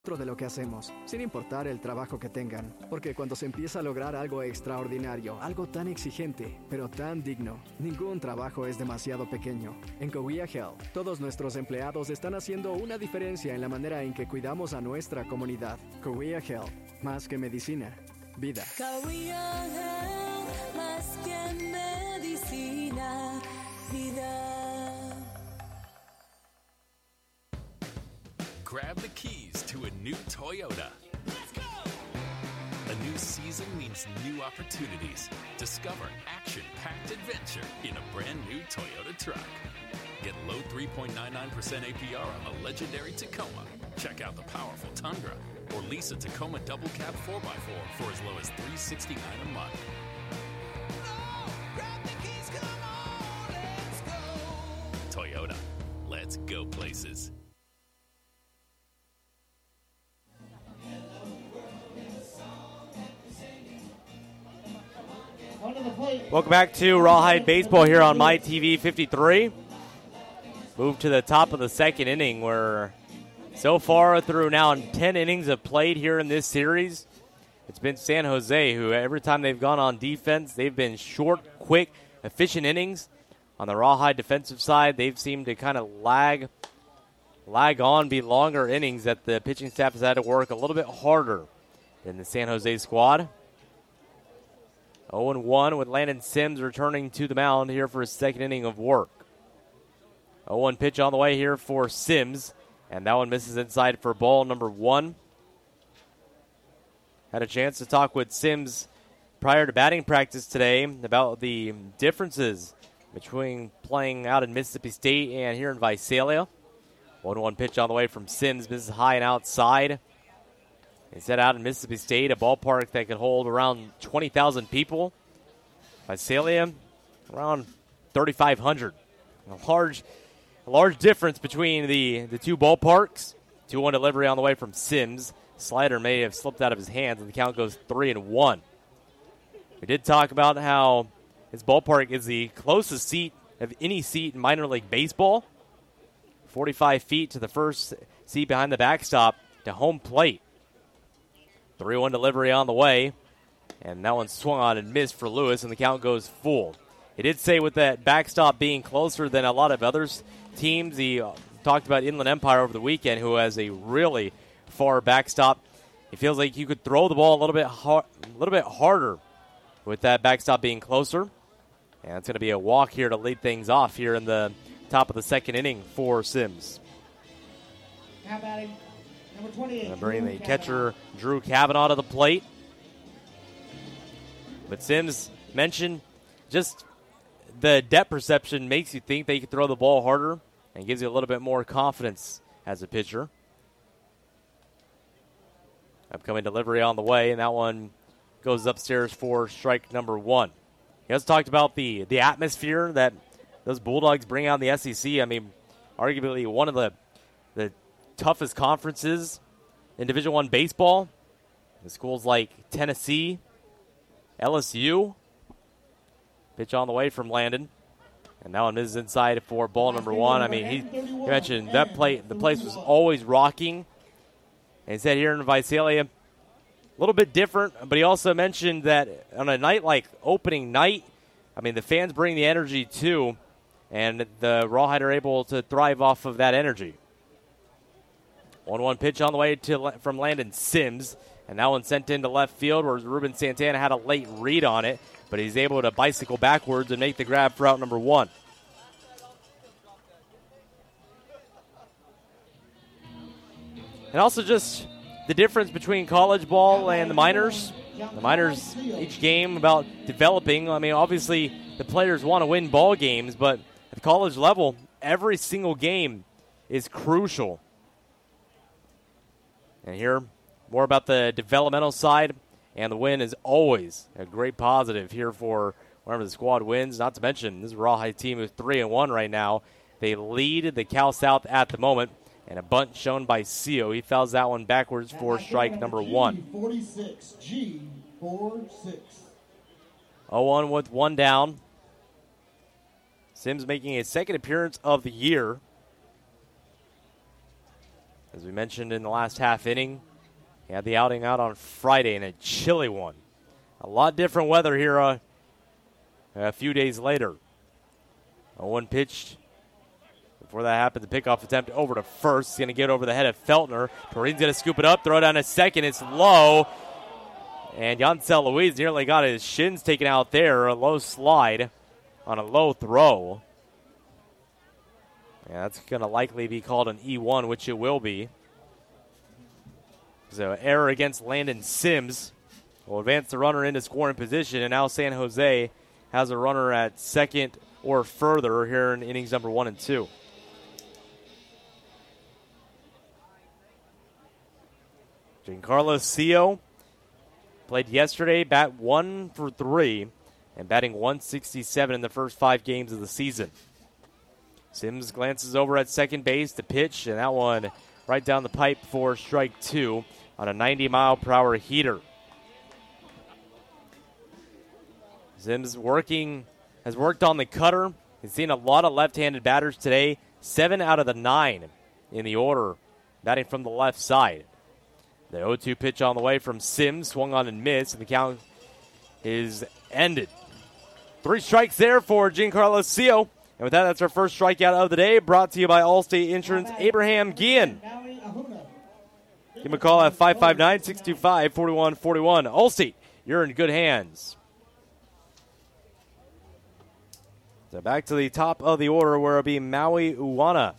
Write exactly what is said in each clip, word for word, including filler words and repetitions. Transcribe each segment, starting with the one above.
rostro de lo que hacemos, sin importar el trabajo que tengan. Porque cuando se empieza a lograr algo extraordinario, algo tan exigente, pero tan digno, ningún trabajo es demasiado pequeño. En Coguía Health, todos nuestros empleados están haciendo una diferencia en la manera en que cuidamos a nuestra comunidad. Coguía Health, más que medicina, vida. Coguía Health, más que medicina, vida. Grab the keys to a new Toyota. Let's go! A new season means new opportunities. Discover action-packed adventure in a brand new Toyota truck. Get low three point nine nine percent A P R on the legendary Tacoma. Check out the powerful Tundra or lease a Tacoma double cab four by four for as low as three hundred sixty-nine dollars a month. Oh, grab the keys, come on, let's go! Toyota, let's go places. Welcome back to Rawhide Baseball here on My T V fifty-three. Move to the top of the second inning where so far through now ten innings of played here in this series, it's been San Jose who every time they've gone on defense, they've been short, quick, efficient innings. On the Rawhide defensive side, they've seemed to kind of lag, lag on, be longer innings that the pitching staff has had to work a little bit harder than the San Jose squad. oh and one with Landon Sims returning to the mound here for his second inning of work. oh one pitch on the way here for Sims, and that one misses inside for ball number one. Had a chance to talk with Sims prior to batting practice today about the differences between playing out in Mississippi State and here in Visalia. one one pitch on the way from Sims, misses high and outside. Instead, out in Mississippi State, a ballpark that could hold around twenty thousand people. Visalia, around thirty-five hundred. A large, a large difference between the, the two ballparks. two one delivery on the way from Sims. Slider may have slipped out of his hands, and the count goes three and one. We did talk about how his ballpark is the closest seat of any seat in minor league baseball. forty-five feet to the first seat behind the backstop to home plate. three one delivery on the way, and that one swung on and missed for Lewis, and the count goes full. He did say with that backstop being closer than a lot of other teams, he uh, talked about Inland Empire over the weekend, who has a really far backstop. He feels like you could throw the ball a little bit har- a little bit harder with that backstop being closer. And it's going to be a walk here to lead things off here in the top of the second inning for Sims. Now batting, number twenty-eight. Bringing the catcher Drew Cavanaugh to the plate. But Sims mentioned just the depth perception makes you think they could throw the ball harder and gives you a little bit more confidence as a pitcher. Upcoming delivery on the way, and that one goes upstairs for strike number one. He also talked about the, the atmosphere that those Bulldogs bring out in the S E C. I mean, arguably one of the the toughest conferences in Division One baseball. The schools like Tennessee, L S U. Pitch on the way from Landon. And that one is inside for ball number one. I mean, he, he mentioned that play, the place was always rocking. And he said here in Visalia, a little bit different, but he also mentioned that on a night like opening night, I mean, the fans bring the energy too, and the Rawhide are able to thrive off of that energy. one one pitch on the way to from Landon Sims, and that one sent into left field where Ruben Santana had a late read on it, but he's able to bicycle backwards and make the grab for out number one. And also just the difference between college ball and the minors. The minors, each game about developing. I mean, obviously the players want to win ball games, but at the college level, every single game is crucial. And here, more about the developmental side, and the win is always a great positive here for whenever the squad wins. Not to mention, this Rawhide team is three and one right now. They lead the Cal South at the moment. And a bunt shown by Seo. He fouls that one backwards for strike number one. forty-six, G forty-six. oh one with one down. Sims making his second appearance of the year. As we mentioned in the last half inning, he had the outing out on Friday in a chilly one. A lot different weather here uh, a few days later. oh one pitch. Before that happened, the pickoff attempt over to first. He's going to get over the head of Feltner. Torine's going to scoop it up, throw it down to second. It's low. And Yancel Luis nearly got his shins taken out there. A low slide on a low throw. Yeah, that's going to likely be called an E one, which it will be. So error against Landon Sims will advance the runner into scoring position. And now San Jose has a runner at second or further here in innings number one and two. Giancarlo Sio played yesterday, bat one for three, and batting one sixty-seven in the first five games of the season. Sims glances over at second base to pitch, and that one right down the pipe for strike two on a ninety mile per hour heater. Sims working has worked on the cutter. He's seen a lot of left-handed batters today. Seven out of the nine in the order batting from the left side. The oh two pitch on the way from Sims, swung on and missed, and the count is ended. Three strikes there for Giancarlo Sio. And with that, that's our first strikeout of the day, brought to you by Allstate Insurance, Abraham Guillen. Give him a call at five five nine, six two five, four one four one. Allstate, you're in good hands. So back to the top of the order, where it'll be Maui Uwana.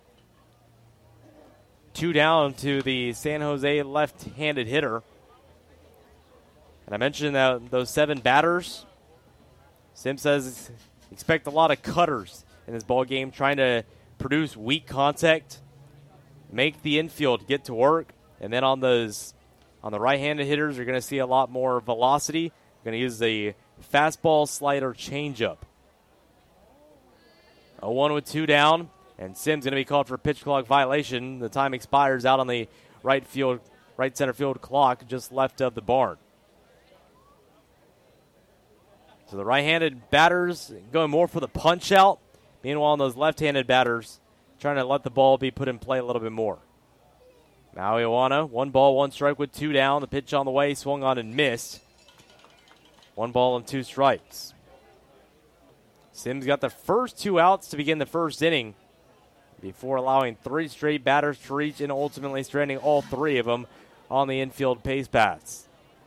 Two down to the San Jose left-handed hitter. And I mentioned that those seven batters. Sim says expect a lot of cutters in this ball game, trying to produce weak contact, make the infield get to work, and then on those on the right-handed hitters, you're going to see a lot more velocity. You're going to use the fastball, slider, changeup. oh one with two down, and Sims going to be called for a pitch clock violation. The time expires out on the right field, right center field clock, just left of the barn. So the right-handed batters going more for the punch-out. Meanwhile, those left-handed batters trying to let the ball be put in play a little bit more. Maui Uwana, one ball, one strike with two down. The pitch on the way, swung on and missed. One ball and two strikes. Sims got the first two outs to begin the first inning before allowing three straight batters to reach and ultimately stranding all three of them on the infield pace paths.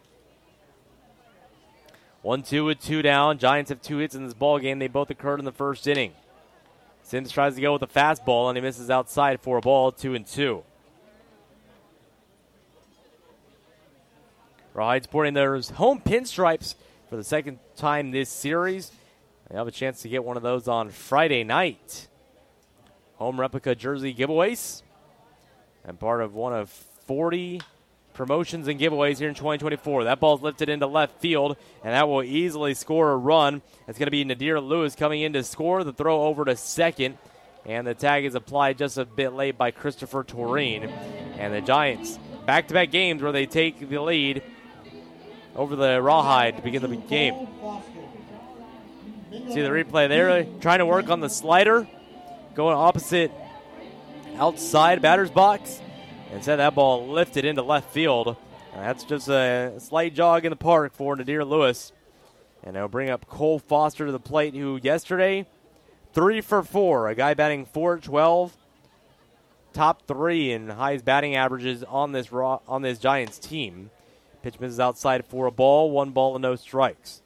one two with two down. Giants have two hits in this ball game. They both occurred in the first inning. Sims tries to go with a fastball, and he misses outside for a ball, two and two. Rawhide sporting their home pinstripes for the second time this series. They have a chance to get one of those on Friday night. Home replica jersey giveaways. And part of one of forty promotions and giveaways here in twenty twenty-four. That ball's lifted into left field, and that will easily score a run. It's going to be Nadir Lewis coming in to score. The throw over to second, and the tag is applied just a bit late by Christopher Torine. And the Giants, back-to-back games where they take the lead over the Rawhide to begin the game. See the replay there, trying to work on the slider, going opposite outside batter's box. Instead, that ball lifted into left field. And that's just a slight jog in the park for Nadir Lewis. And they'll bring up Cole Foster to the plate, who yesterday, three for four. A guy batting four twelve. Top three in highest batting averages on this raw, on this Giants team. Pitch misses outside for a ball, one ball and no strikes.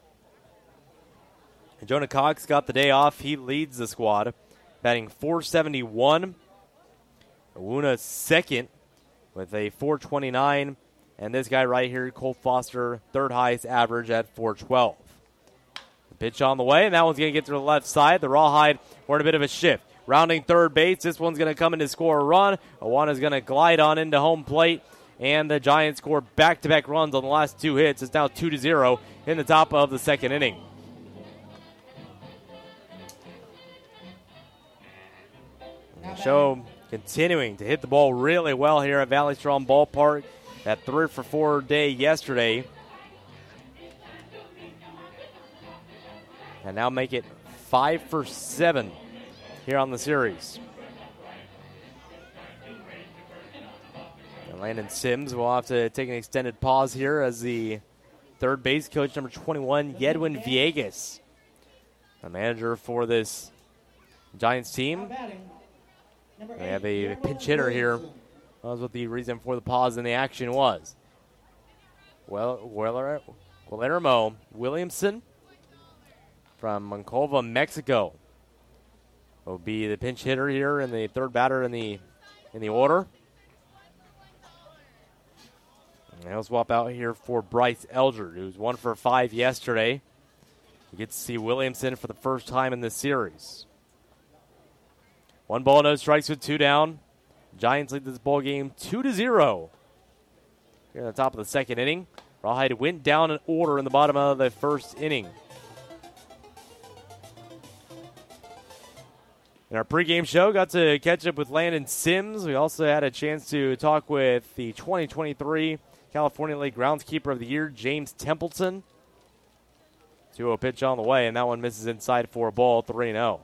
And Jonah Cox got the day off. He leads the squad, batting four seventy-one. Uwana second with a four twenty-nine. And this guy right here, Cole Foster, third highest average at four twelve. The pitch on the way, and that one's going to get to the left side. The Rawhide were in a bit of a shift. Rounding third base, this one's going to come in to score a run. Uwana's going to glide on into home plate. And the Giants score back-to-back runs on the last two hits. It's now two to zero in the top of the second inning. Show continuing to hit the ball really well here at Valley Strong Ballpark. That three for four day yesterday. And now make it five for seven here on the series. And Landon Sims will have to take an extended pause here as the third base coach, number twenty-one, Yedwin Villegas, the manager for this Giants team. They have a pinch hitter here. That was what the reason for the pause in the action was. Well, Guillermo Williamson from Monclova, Mexico, will be the pinch hitter here and the third batter in the in the order. And he'll swap out here for Bryce Elger, who's one for five yesterday. You get to see Williamson for the first time in this series. One ball, no strikes with two down. Giants lead this ball game two to zero. Here at the top of the second inning, Rawhide went down in order in the bottom of the first inning. In our pregame show, got to catch up with Landon Sims. We also had a chance to talk with the twenty twenty-three California League Groundskeeper of the Year, James Templeton. two oh pitch on the way, and that one misses inside for a ball, three and oh.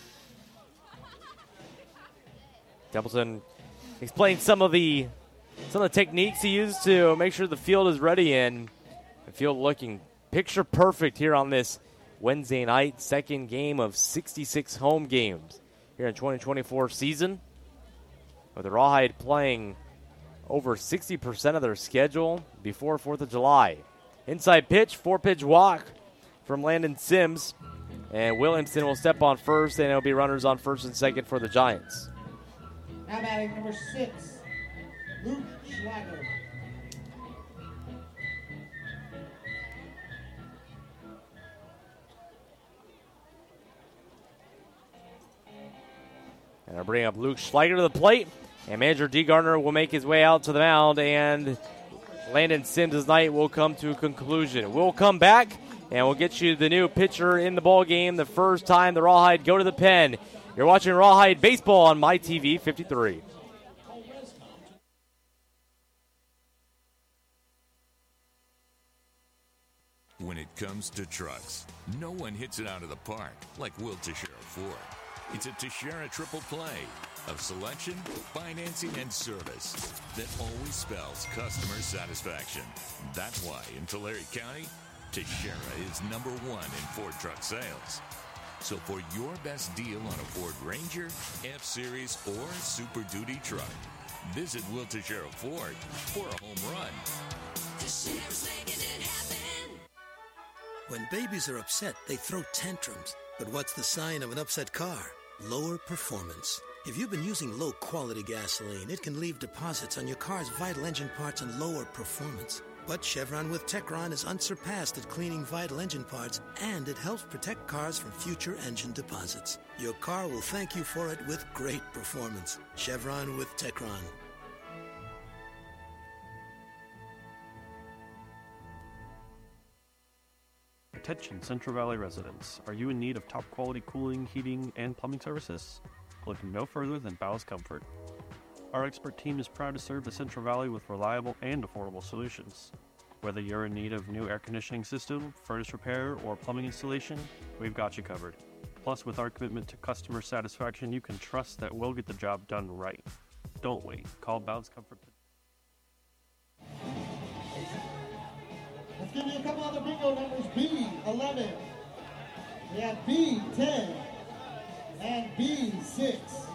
Templeton explained some of the some of the techniques he used to make sure the field is ready, and the field looking picture perfect here on this Wednesday night, second game of sixty-six home games here in twenty twenty-four season, with the Rawhide playing over sixty percent of their schedule before fourth of July. Inside pitch, four-pitch walk from Landon Sims, and Williamson will step on first, and it'll be runners on first and second for the Giants. Now batting number six, Luke Schlager. And I'll bring up Luke Schleicher to the plate. And manager D. Gardner will make his way out to the mound. And Landon Sims' night will come to a conclusion. We'll come back, and we'll get you the new pitcher in the ball game the first time the Rawhide go to the pen. You're watching Rawhide Baseball on My T V fifty-three. When it comes to trucks, no one hits it out of the park like Will Teixeira Ford. It's a Teixeira triple play of selection, financing, and service that always spells customer satisfaction. That's why in Tulare County, Teixeira is number one in Ford truck sales. So for your best deal on a Ford Ranger, F-Series, or Super Duty truck, visit Will Teixeira Ford for a home run. Teixeira's making it happen. When babies are upset, they throw tantrums. But what's the sign of an upset car? Lower performance. If you've been using low-quality gasoline, it can leave deposits on your car's vital engine parts and lower performance. But Chevron with Techron is unsurpassed at cleaning vital engine parts, and it helps protect cars from future engine deposits. Your car will thank you for it with great performance. Chevron with Techron. Attention Central Valley residents. Are you in need of top quality cooling, heating, and plumbing services? Look no further than Bowes Comfort. Our expert team is proud to serve the Central Valley with reliable and affordable solutions. Whether you're in need of new air conditioning system, furnace repair, or plumbing installation, we've got you covered. Plus, with our commitment to customer satisfaction, you can trust that we'll get the job done right. Don't wait. Call Bowes Comfort. Let's give you a couple other bingo numbers. B eleven. We have B ten and B six.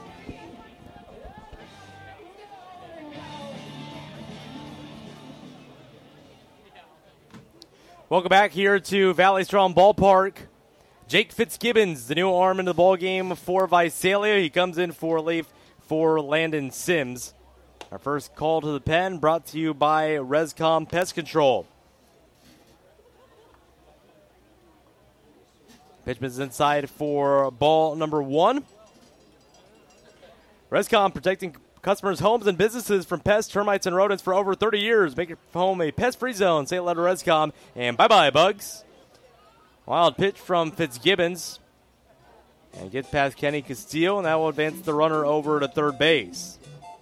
Welcome back here to Valley Strong Ballpark. Jake Fitzgibbons, the new arm in the ball game for Visalia. He comes in for relief for Landon Sims. Our first call to the pen brought to you by Rescom Pest Control. Pitch is inside for ball number one. Rescom protecting customers' homes and businesses from pests, termites, and rodents for over thirty years. Make your home a pest-free zone. Say hello to Rescom, and bye-bye, bugs. Wild pitch from Fitzgibbons. And gets past Kenny Castillo, and that will advance the runner over to third base.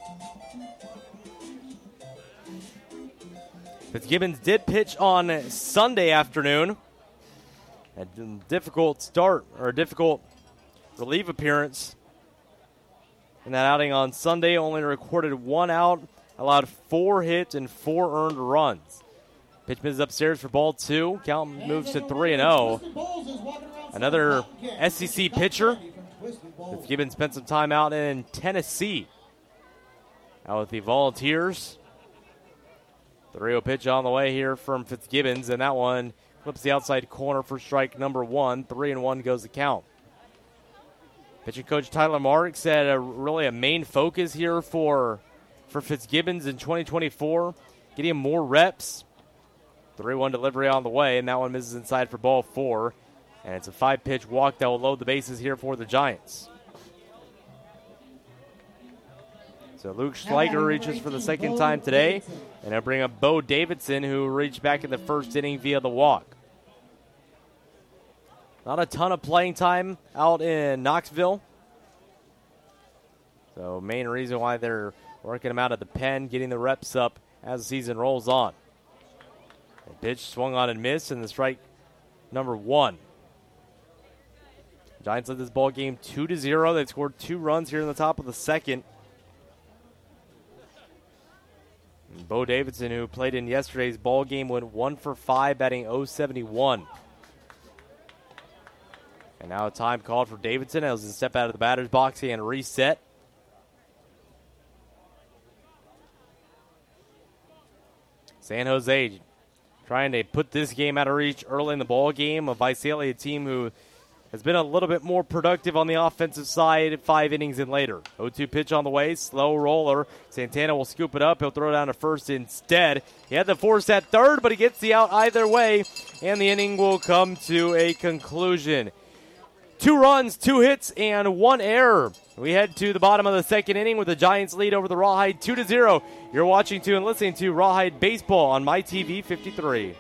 Fitzgibbons did pitch on Sunday afternoon. A difficult start, or a difficult relief appearance in that outing on Sunday. Only recorded one out allowed four hits and four earned runs. Pitch misses upstairs for ball two. Count moves to three and oh. Another S E C pitcher. Fitzgibbon spent some time out in Tennessee. Out with the Volunteers. three oh pitch on the way here from Fitzgibbons, and that one flips the outside corner for strike number one. Three and one goes the count. Pitching coach Tyler Mark said a, really a main focus here for, for Fitzgibbons in twenty twenty-four, getting him more reps. three one delivery on the way, and that one misses inside for ball four. And it's a five-pitch walk that will load the bases here for the Giants. So Luke Schleicher reaches for the second time today, and they'll bring up Bo Davidson, who reached back in the first inning via the walk. Not a ton of playing time out in Knoxville. So main reason why they're working him out of the pen, getting the reps up as the season rolls on. The pitch swung on and missed, and the strike number one. Giants led this ball game two to zero. They've scored two runs here in the top of the second. And Bo Davidson, who played in yesterday's ball game, went one for five, batting oh seventy-one. And now a time called for Davidson as he step out of the batter's box and reset. San Jose trying to put this game out of reach early in the ball game. A Visalia team who has been a little bit more productive on the offensive side five innings and later. oh two pitch on the way, slow roller. Santana will scoop it up. He'll throw it down to first instead. He had the force at third, but he gets the out either way, and the inning will come to a conclusion. Two runs, two hits, and one error. We head to the bottom of the second inning with the Giants lead over the Rawhide two to zero. You're watching to and listening to Rawhide Baseball on My T V fifty-three.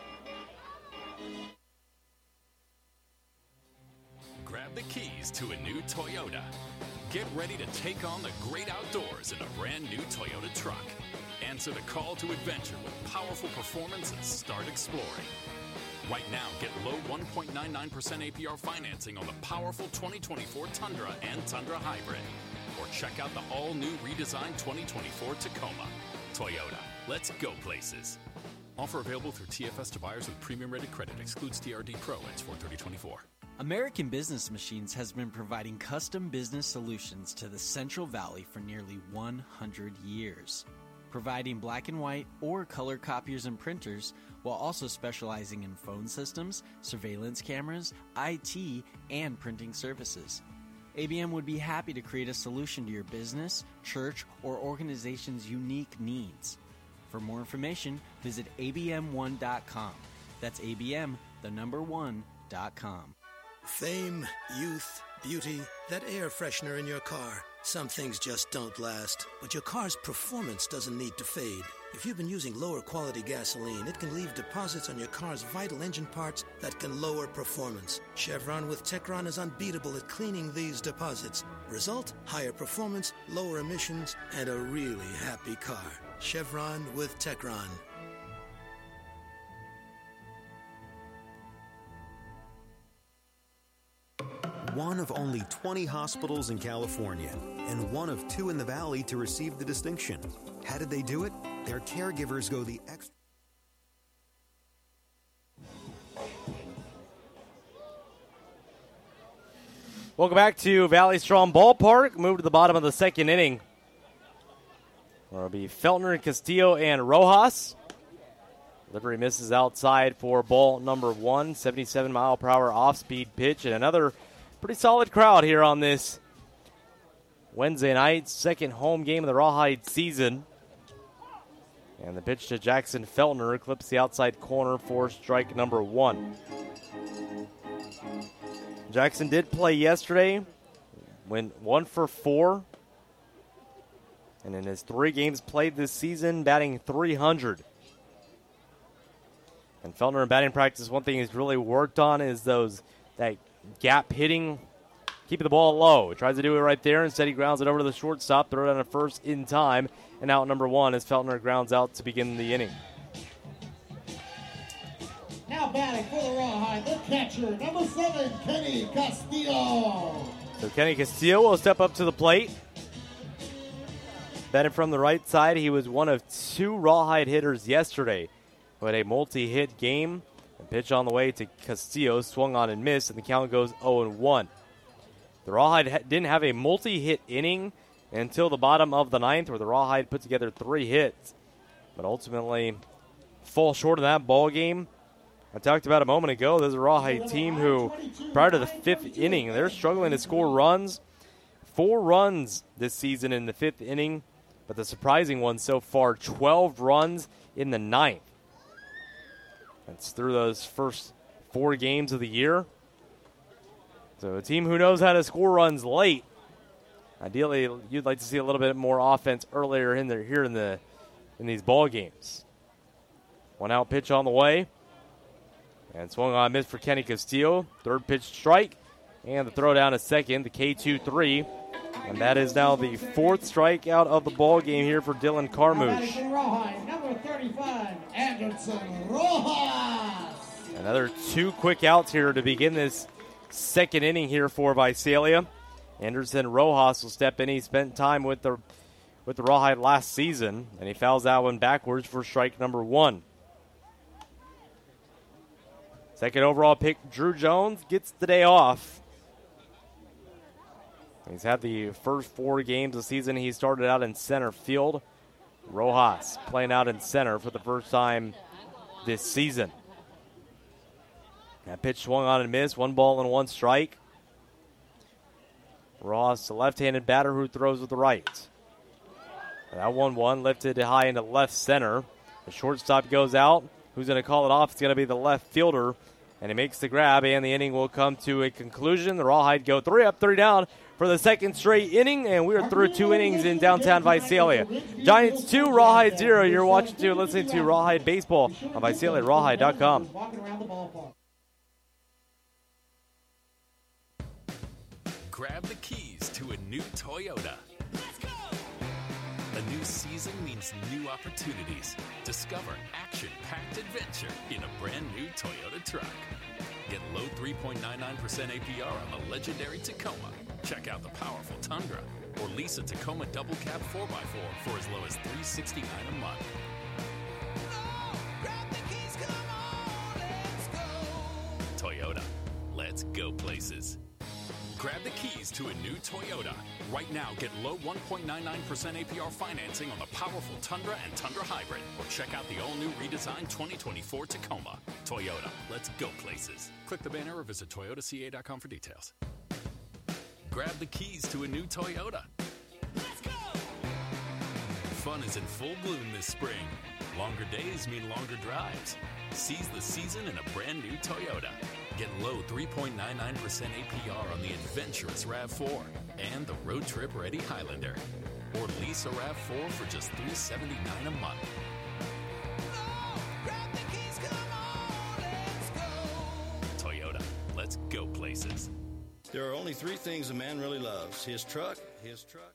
Grab the keys to a new Toyota. Get ready to take on the great outdoors in a brand new Toyota truck. Answer the call to adventure with powerful performance and start exploring. Right now, get low one point nine nine percent A P R financing on the powerful twenty twenty-four Tundra and Tundra Hybrid. Or check out the all-new redesigned twenty twenty-four Tacoma. Toyota, let's go places. Offer available through T F S to buyers with premium-rated credit. Excludes T R D Pro. Ends four thirty twenty-four. American Business Machines has been providing custom business solutions to the Central Valley for nearly one hundred years. Providing black and white or color copiers and printers, while also specializing in phone systems, surveillance cameras, I T, and printing services. A B M would be happy to create a solution to your business, church, or organization's unique needs. For more information, visit A B M one dot com. That's A B M, the number one, dot com. Fame, youth, beauty, that air freshener in your car. Some things just don't last, but your car's performance doesn't need to fade. If you've been using lower quality gasoline, it can leave deposits on your car's vital engine parts that can lower performance. Chevron with Techron is unbeatable at cleaning these deposits. Result, higher performance, lower emissions, and a really happy car. Chevron with Techron. One of only twenty hospitals in California, and one of two in the Valley to receive the distinction. How did they do it? Their caregivers go the extra. Welcome back to Valley Strong Ballpark. Move to the bottom of the second inning. It'll be Feltner, Castillo, and Rojas. Delivery misses outside for ball number one. seventy-seven mile per hour off-speed pitch, and another pretty solid crowd here on this Wednesday night, second home game of the Rawhide season. And the pitch to Jackson Feltner clips the outside corner for strike number one. Jackson did play yesterday, went one for four. And in his three games played this season, batting three hundred. And Feltner in batting practice, one thing he's really worked on is those that gap hitting, keeping the ball low. He tries to do it right there. Instead, he grounds it over to the shortstop, throw it on a first in time, and out number one as Feltner grounds out to begin the inning. Now batting for the Rawhide, the catcher, number seven, Kenny Castillo. So Kenny Castillo will step up to the plate. Batting from the right side, he was one of two Rawhide hitters yesterday who had a multi-hit game. And pitch on the way to Castillo, swung on and missed, and the count goes oh and one. The Rawhide ha- didn't have a multi-hit inning until the bottom of the ninth, where the Rawhide put together three hits, but ultimately fall short of that ball game. I talked about a moment ago, there's a Rawhide team who, prior to the fifth inning, they're struggling to score runs. Four runs this season in the fifth inning, but the surprising one so far, twelve runs in the ninth. That's through those first four games of the year. So a team who knows how to score runs late. Ideally, you'd like to see a little bit more offense earlier in there here in the in these ball games. One out pitch on the way. And swung on miss for Kenny Castillo. Third pitch strike. And the throw down to second, the K two three. And that is now the fourth strikeout of the ball game here for Dylan Carmouche. Number thirty-five, Anderson Rojas. Another two quick outs here to begin this second inning here for Visalia. Anderson Rojas will step in. He spent time with the with the Rawhide last season, and he fouls that one backwards for strike number one. Second overall pick, Drew Jones, gets the day off. He's had the first four games of the season. He started out in center field. Rojas playing out in center for the first time this season. That pitch swung on and missed. One ball and one strike. Rojas, a left-handed batter who throws with the right. And that one one lifted high into left center. The shortstop goes out. Who's going to call it off? It's going to be the left fielder. And he makes the grab, and the inning will come to a conclusion. The Rawhide go three up, three down for the second straight inning, and we are through two innings in downtown Visalia. Giants two, Rawhide zero. You're watching to listening to Rawhide Baseball on Visalia Rawhide dot com. Grab the keys to a new Toyota. A new season means new opportunities. Discover action-packed adventure in a brand new Toyota truck. Get low three point nine nine percent A P R on the legendary Tacoma. Check out the powerful Tundra or lease a Tacoma double cab four by four for as low as three hundred sixty-nine dollars a month. Toyota, let's go places. Grab the keys to a new Toyota. Right now, get low one point nine nine percent A P R financing on the powerful Tundra and Tundra Hybrid. Or check out the all-new redesigned twenty twenty-four Tacoma. Toyota, let's go places. Click the banner or visit Toyota C A dot com for details. Grab the keys to a new Toyota. Let's go! Fun is in full bloom this spring. Longer days mean longer drives. Seize the season in a brand new Toyota. Get low three point nine nine percent A P R on the adventurous RAV four and the road trip ready Highlander. Or lease a RAV four for just three hundred seventy-nine dollars a month. Toyota, let's go places. There are only three things a man really loves: his truck, his truck.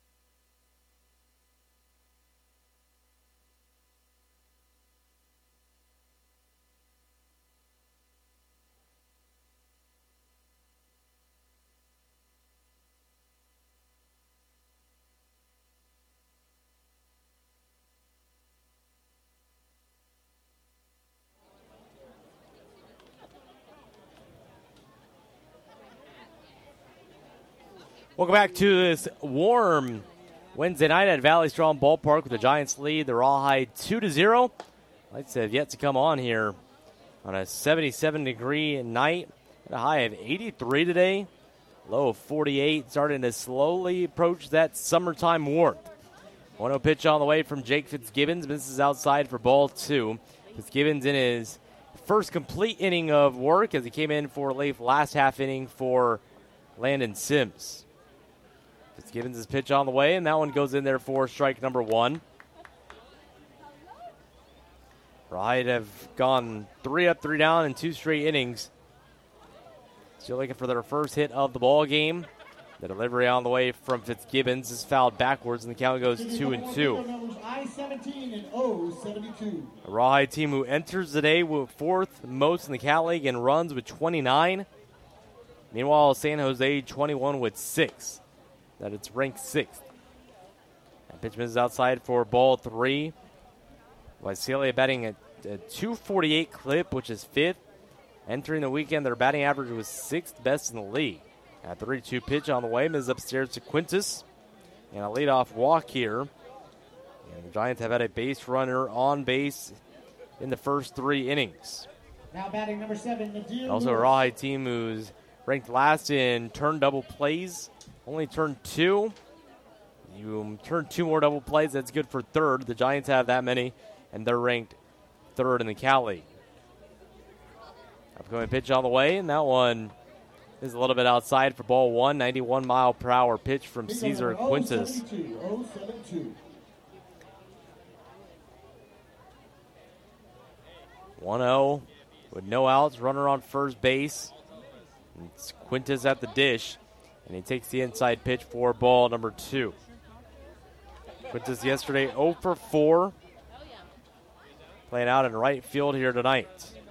Welcome back to this warm Wednesday night at Valley Strong Ballpark with the Giants lead. The Rawhide two to zero. Lights have yet to come on here on a seventy-seven degree night. At a high of eighty-three today. Low of forty-eight. Starting to slowly approach that summertime warmth. one oh pitch on the way from Jake Fitzgibbons. Misses outside for ball two. Fitzgibbons in his first complete inning of work as he came in for late last half inning for Landon Sims. Fitzgibbons' pitch on the way, and that one goes in there for strike number one. Rawhide have gone three up, three down in two straight innings. Still looking for their first hit of the ball game. The delivery on the way from Fitzgibbons is fouled backwards, and the count goes two and two. A Rawhide team who enters the day with fourth most in the Cal League and runs with twenty-nine. Meanwhile, San Jose twenty-one with six. That it's ranked sixth. Pitch misses outside for ball three. Visalia batting at a two forty-eight clip, which is fifth. Entering the weekend, their batting average was sixth best in the league. At three two pitch on the way, misses upstairs to Quintus. And a leadoff walk here. And the Giants have had a base runner on base in the first three innings. Now batting number seven, Nadir Also a Lewis. Rawhide team who's ranked last in turn double plays. Only turn two. You turn two more double plays, that's good for third. The Giants have that many, and they're ranked third in the Cal League. Upcoming pitch on the way, and that one is a little bit outside for ball one. ninety-one mile per hour pitch from Caesar Quintus. oh seven two. one oh with no outs, runner on first base. It's Quintus at the dish, and he takes the inside pitch for ball number two. Quintus yesterday oh for four, playing out in right field here tonight.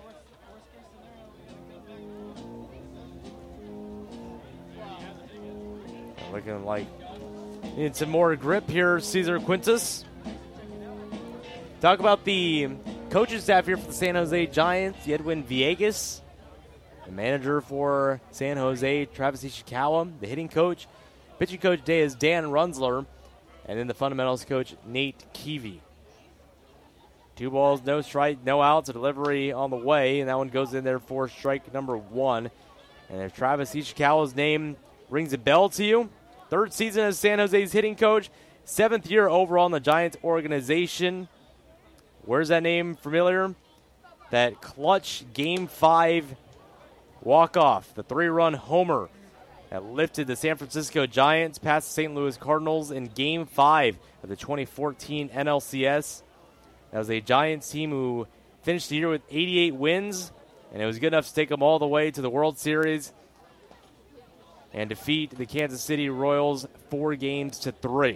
Looking like need some more grip here, Caesar Quintus. Talk about the coaching staff here for the San Jose Giants. Edwin Villegas, the manager for San Jose, Travis Ishikawa, the hitting coach. Pitching coach today is Dan Runzler, and then the fundamentals coach, Nate Keevy. Two balls, no strike, no outs, a delivery on the way, and that one goes in there for strike number one. And if Travis Ishikawa's name rings a bell to you, third season as San Jose's hitting coach, seventh year overall in the Giants organization. Where's that name familiar? That clutch Game five walk-off, the three-run homer that lifted the San Francisco Giants past the Saint Louis Cardinals in Game five of the twenty fourteen N L C S. That was a Giants team who finished the year with eighty-eight wins, and it was good enough to take them all the way to the World Series and defeat the Kansas City Royals four games to three.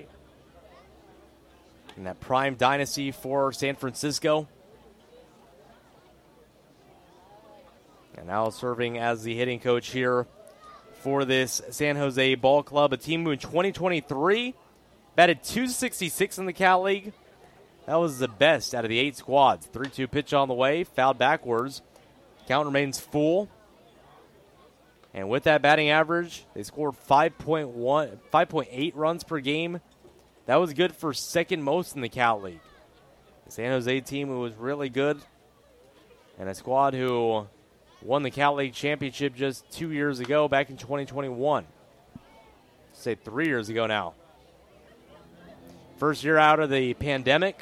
In that prime dynasty for San Francisco. And now serving as the hitting coach here for this San Jose Ball Club, a team who in twenty twenty-three batted two sixty-six in the Cal League. That was the best out of the eight squads. three two pitch on the way, fouled backwards. Count remains full. And with that batting average, they scored five point one, five point eight runs per game. That was good for second most in the Cal League. The San Jose team who was really good, and a squad who won the Cal League championship just two years ago, back in twenty twenty-one. Say three years ago now. First year out of the pandemic.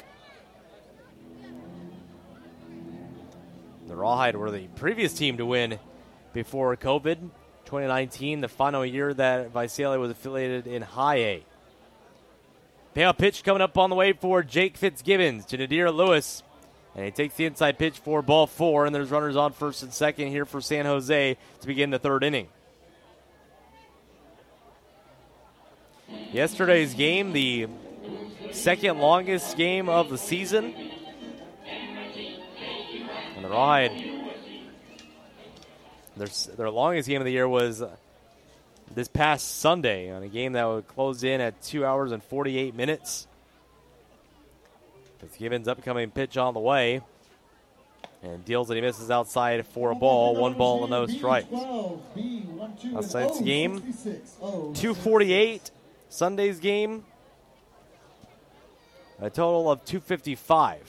The Rawhide were the previous team to win before COVID. twenty nineteen, the final year that Visalia was affiliated in High A. Payout pitch coming up on the way for Jake Fitzgibbons to Nadir Lewis. And he takes the inside pitch for ball four, and there's runners on first and second here for San Jose to begin the third inning. Yesterday's game, the second longest game of the season. And the Rawhide, their, their longest game of the year was this past Sunday on a game that would close in at two hours and forty-eight minutes. Fitzgibbons' upcoming pitch on the way. And deals that he misses outside for a ball. One ball and no strikes. Last night's game, two forty-eight. Sunday's game, a total of two fifty-five.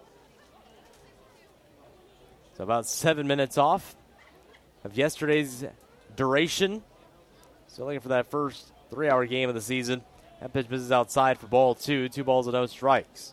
So about seven minutes off of yesterday's duration. Still looking for that first three-hour game of the season. That pitch misses outside for ball two. Two balls and no strikes.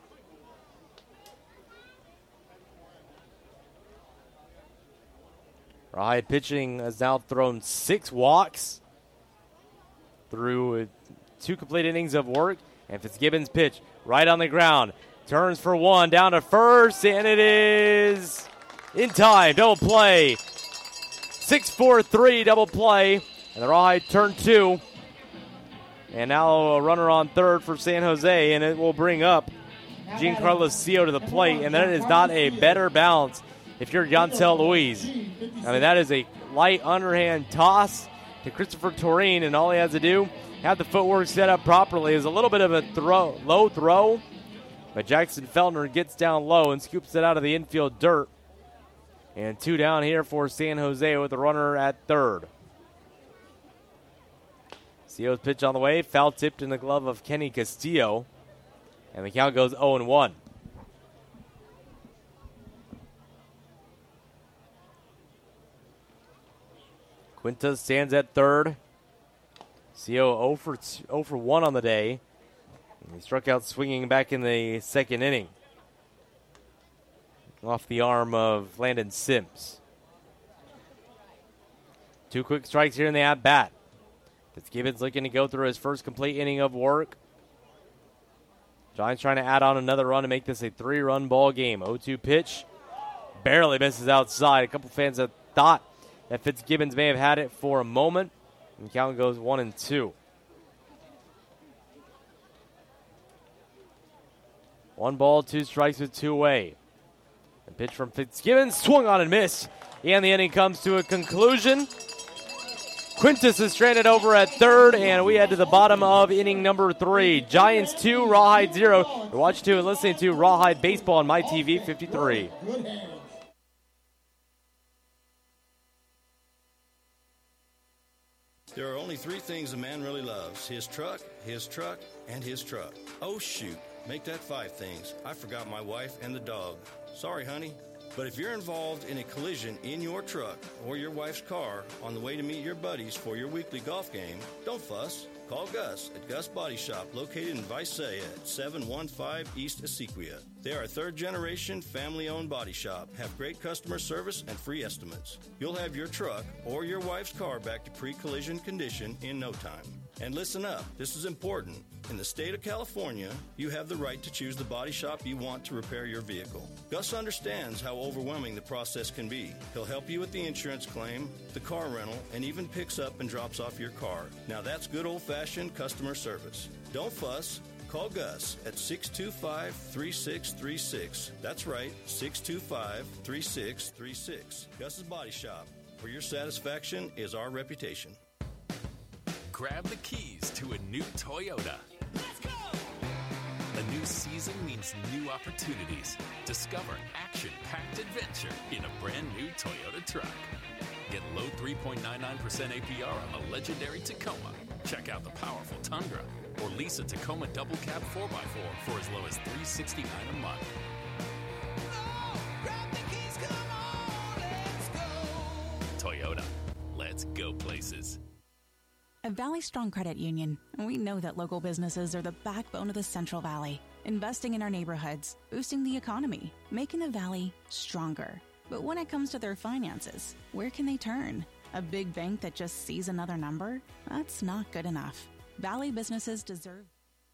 Rawhide pitching has now thrown six walks through two complete innings of work. And Fitzgibbons' pitch right on the ground. Turns for one, down to first, and it is in time. Double play. six four three double play. And the Rawhide turn two. And now a runner on third for San Jose, and it will bring up Giancarlo Sio to the plate. And that is not a better bounce if you're Yonsel Louise. I mean, that is a light underhand toss to Christopher Torine, and all he has to do had the footwork set up properly. It was a little bit of a throw, low throw, but Jackson Feltner gets down low and scoops it out of the infield dirt. And two down here for San Jose with the runner at third. C O's pitch on the way, foul tipped in the glove of Kenny Castillo, and the count goes oh and one. Quintas stands at third. C O oh for, oh for one on the day. And he struck out swinging back in the second inning. Off the arm of Landon Sims. Two quick strikes here in the at-bat. Fitzgibbons looking to go through his first complete inning of work. Giants trying to add on another run to make this a three-run ball game. oh two pitch. Barely misses outside. A couple fans have thought that Fitzgibbons may have had it for a moment. And the count goes one and two. One ball, two strikes with two away. The pitch from Fitzgibbons swung on and missed. And the inning comes to a conclusion. Quintus is stranded over at third, and we head to the bottom of inning number three. Giants two, Rawhide zero. You're watching to and listening to Rawhide Baseball on My T V fifty-three. There are only three things a man really loves: his truck, his truck, and his truck. Oh, shoot. Make that five things. I forgot my wife and the dog. Sorry, honey. But if you're involved in a collision in your truck or your wife's car on the way to meet your buddies for your weekly golf game, don't fuss. Call Gus at Gus Body Shop, located in Visay at seven one five East Essequia. They are a third-generation, family-owned body shop, have great customer service and free estimates. You'll have your truck or your wife's car back to pre-collision condition in no time. And listen up, this is important. In the state of California, you have the right to choose the body shop you want to repair your vehicle. Gus understands how overwhelming the process can be. He'll help you with the insurance claim, the car rental, and even picks up and drops off your car. Now that's good old-fashioned customer service. Don't fuss. Call Gus at six two five, three six three six. That's right, six two five, three six three six. Gus's Body Shop, where your satisfaction is our reputation. Grab the keys to a new Toyota. Let's go! A new season means new opportunities. Discover action-packed adventure in a brand new Toyota truck. Get low three point nine nine percent A P R on the legendary Tacoma. Check out the powerful Tundra. Or lease a Tacoma double cab four by four for as low as three hundred sixty-nine dollars a month. Oh, grab the keys, come on, let's go. Toyota. Let's go places. At Valley Strong Credit Union, we know that local businesses are the backbone of the Central Valley, investing in our neighborhoods, boosting the economy, making the Valley stronger. But when it comes to their finances, where can they turn? A big bank that just sees another number? That's not good enough. Valley businesses deserve...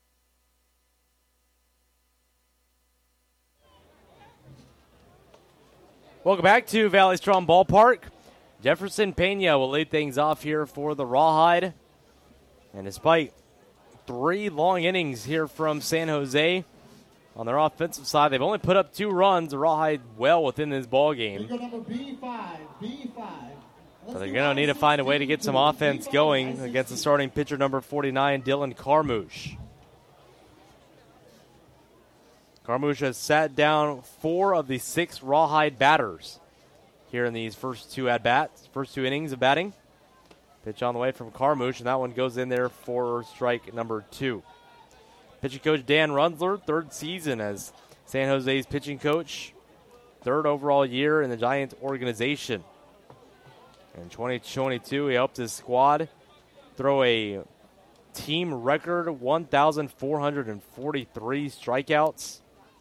Welcome back to Valley Strong Ballpark. Jefferson Pena will lead things off here for the Rawhide. And despite three long innings here from San Jose, on their offensive side, they've only put up two runs. The Rawhide well within this ball game. B five, B five. But they're going to need to find a way to get some offense going against the starting pitcher number forty-nine, Dylan Carmouche. Carmouche has sat down four of the six Rawhide batters here in these first two at-bats, first two innings of batting. Pitch on the way from Carmouche, and that one goes in there for strike number two. Pitching coach Dan Runzler, third season as San Jose's pitching coach, third overall year in the Giants organization. In twenty twenty-two, he helped his squad throw a team record one thousand four hundred forty-three strikeouts.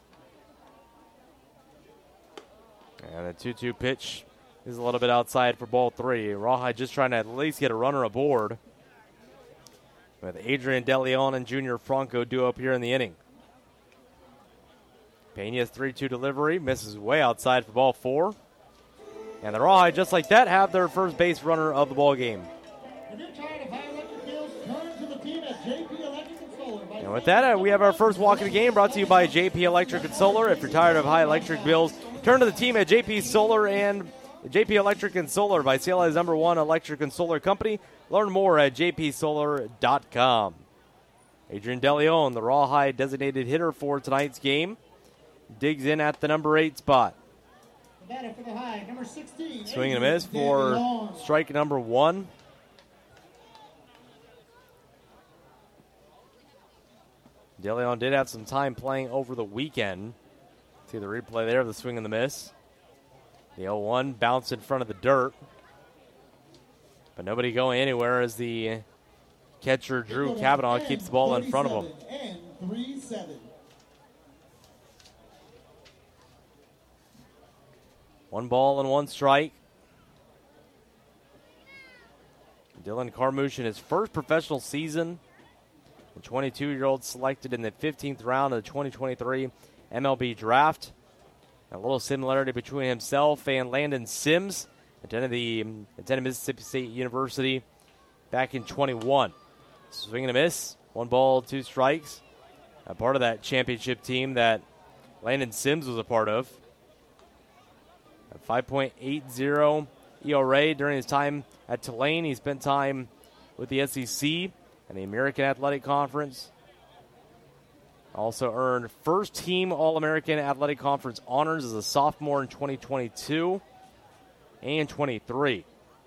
And the two two pitch is a little bit outside for ball three. Rawhide just trying to at least get a runner aboard, with Adrian DeLeon and Junior Franco due up here in the inning. Pena's three two delivery misses way outside for ball four. And the Rawhide, just like that, have their first base runner of the ball game. If you're tired of high electric bills, turn to the team at J P Electric and Solar. And with that, uh, we have our first walk of the game brought to you by J P Electric and Solar. If you're tired of high electric bills, turn to the team at J P Solar and J P Electric and Solar, Vicalia's number one electric and solar company. Learn more at j p solar dot com. Adrian DeLeon, the Rawhide designated hitter for tonight's game, digs in at the number eight spot. The batter for the High, number sixteen. Swing and a miss for DeLeon. strike number one. DeLeon did have some time playing over the weekend. See the replay there of the swing and the miss. The oh one bounced in front of the dirt. But nobody going anywhere as the catcher, Drew Kavanaugh, keeps the ball in front of him. And three seven. One ball and one strike. Dylan Carmouche in his first professional season. The twenty-two-year-old selected in the fifteenth round of the twenty twenty-three M L B draft. A little similarity between himself and Landon Sims, attended the attended Mississippi State University back in twenty-one. Swing and a miss, one ball, two strikes. A part of that championship team that Landon Sims was a part of. A five point eight oh E R A during his time at Tulane. He spent time with the S E C and the American Athletic Conference. Also earned first team All-American Athletic Conference honors as a sophomore in twenty twenty-two and twenty-three.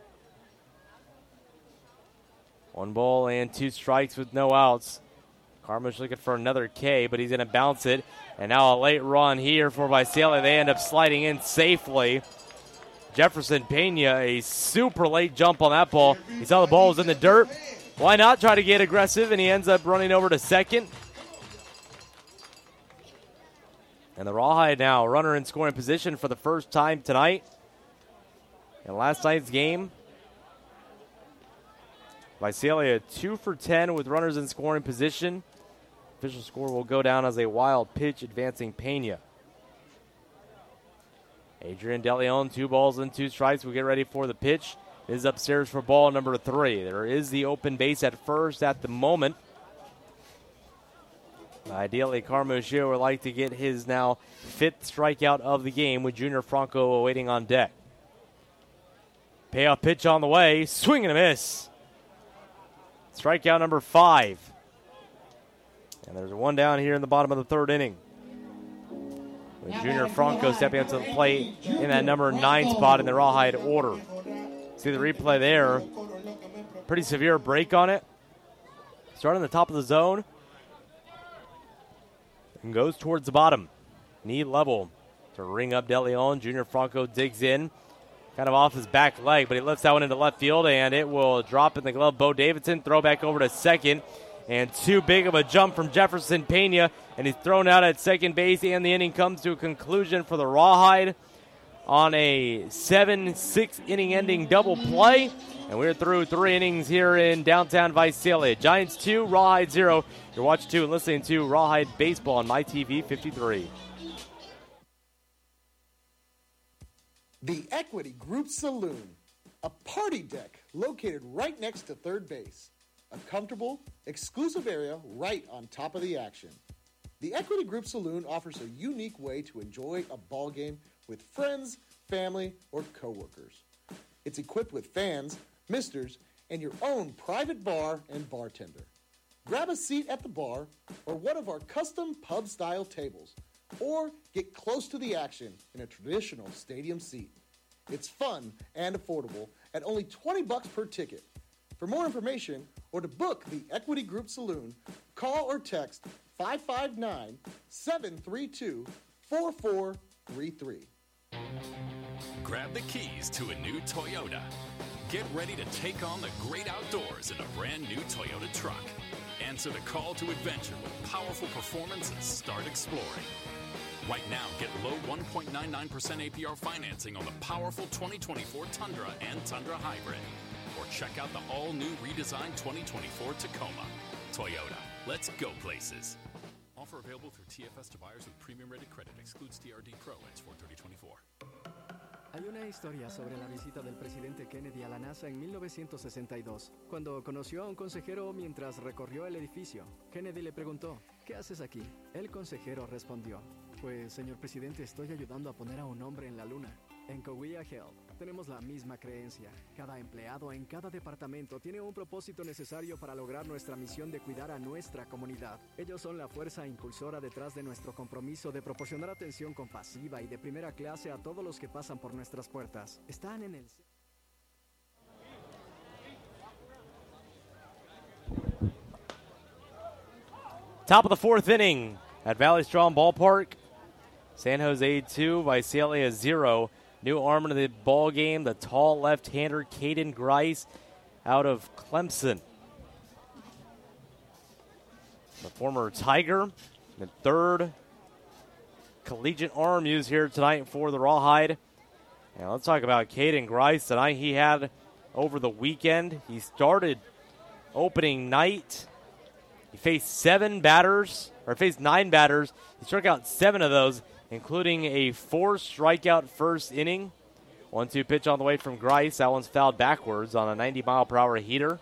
One ball and two strikes with no outs. Carmouche looking for another K, but he's going to bounce it. And now a late run here for Visalia. They end up sliding in safely. Jefferson Pena, a super late jump on that ball. He saw the ball was in the dirt. Why not try to get aggressive? And he ends up running over to second. And the Rawhide now runner in scoring position for the first time tonight. In last night's game, Visalia two for ten with runners in scoring position. Official score will go down as a wild pitch advancing Pena. Adrian DeLeon, two balls and two strikes. We'll get ready for the pitch. It is upstairs for ball number three. There is the open base at first at the moment. Ideally, Carmouche would like to get his now fifth strikeout of the game with Junior Franco awaiting on deck. Payoff pitch on the way. Swing and a miss. Strikeout number five. And there's one down here in the bottom of the third inning. With Junior Franco stepping up to the plate in that number nine spot in the Rawhide order. See the replay there. Pretty severe break on it. Starting the top of the zone. And goes towards the bottom. Knee level to ring up DeLeon. Junior Franco digs in. Kind of off his back leg, but he lifts that one into left field, and it will drop in the glove. Bo Davidson, throw back over to second. And too big of a jump from Jefferson Pena, and he's thrown out at second base, and the inning comes to a conclusion for the Rawhide on a seven six inning ending double play. And we're through three innings here in downtown Visalia. Giants two, Rawhide zero. You're watching two and listening to Rawhide Baseball on My T V fifty-three. The Equity Group Saloon, a party deck located right next to third base. A comfortable, exclusive area right on top of the action. The Equity Group Saloon offers a unique way to enjoy a ball game with friends, family, or coworkers. It's equipped with fans, misters, and your own private bar and bartender. Grab a seat at the bar or one of our custom pub-style tables, or get close to the action in a traditional stadium seat. It's fun and affordable at only twenty bucks per ticket. For more information or to book the Equity Group Saloon, call or text five five nine, seven three two, four four three three. Grab the keys to a new Toyota. Get ready to take on the great outdoors in a brand new Toyota truck. Answer the call to adventure with powerful performance and start exploring. Right now, get low one point nine nine percent A P R financing on the powerful twenty twenty-four Tundra and Tundra Hybrid. Or check out the all-new redesigned twenty twenty-four Tacoma. Toyota, let's go places. Offer available through T F S to buyers with premium-rated credit. Excludes T R D Pro. Ends four thirty twenty-four. Hay una historia sobre la visita del presidente Kennedy a la NASA en mil novecientos sesenta y dos, cuando conoció a un consejero mientras recorrió el edificio. Kennedy le preguntó, ¿qué haces aquí? El consejero respondió, pues, señor presidente, estoy ayudando a poner a un hombre en la luna. En Coahuila Health tenemos la misma creencia. Cada empleado en cada departamento tiene un propósito necesario para lograr nuestra misión de cuidar a nuestra comunidad. Ellos son la fuerza impulsora detrás de nuestro compromiso de proporcionar atención compasiva y de primera clase a todos los que pasan por nuestras puertas. Están en el... Top of the fourth inning at Valley Strong Ballpark. San Jose two, Visalia zero. New arm into the ball game, the tall left-hander Caden Grice out of Clemson. The former Tiger, the third collegiate arm used here tonight for the Rawhide. And let's talk about Caden Grice tonight. He had over the weekend. He started opening night. He faced seven batters, or faced nine batters. He struck out seven of those, including a four-strikeout first inning. one two pitch on the way from Grice. That one's fouled backwards on a ninety-mile-per-hour heater.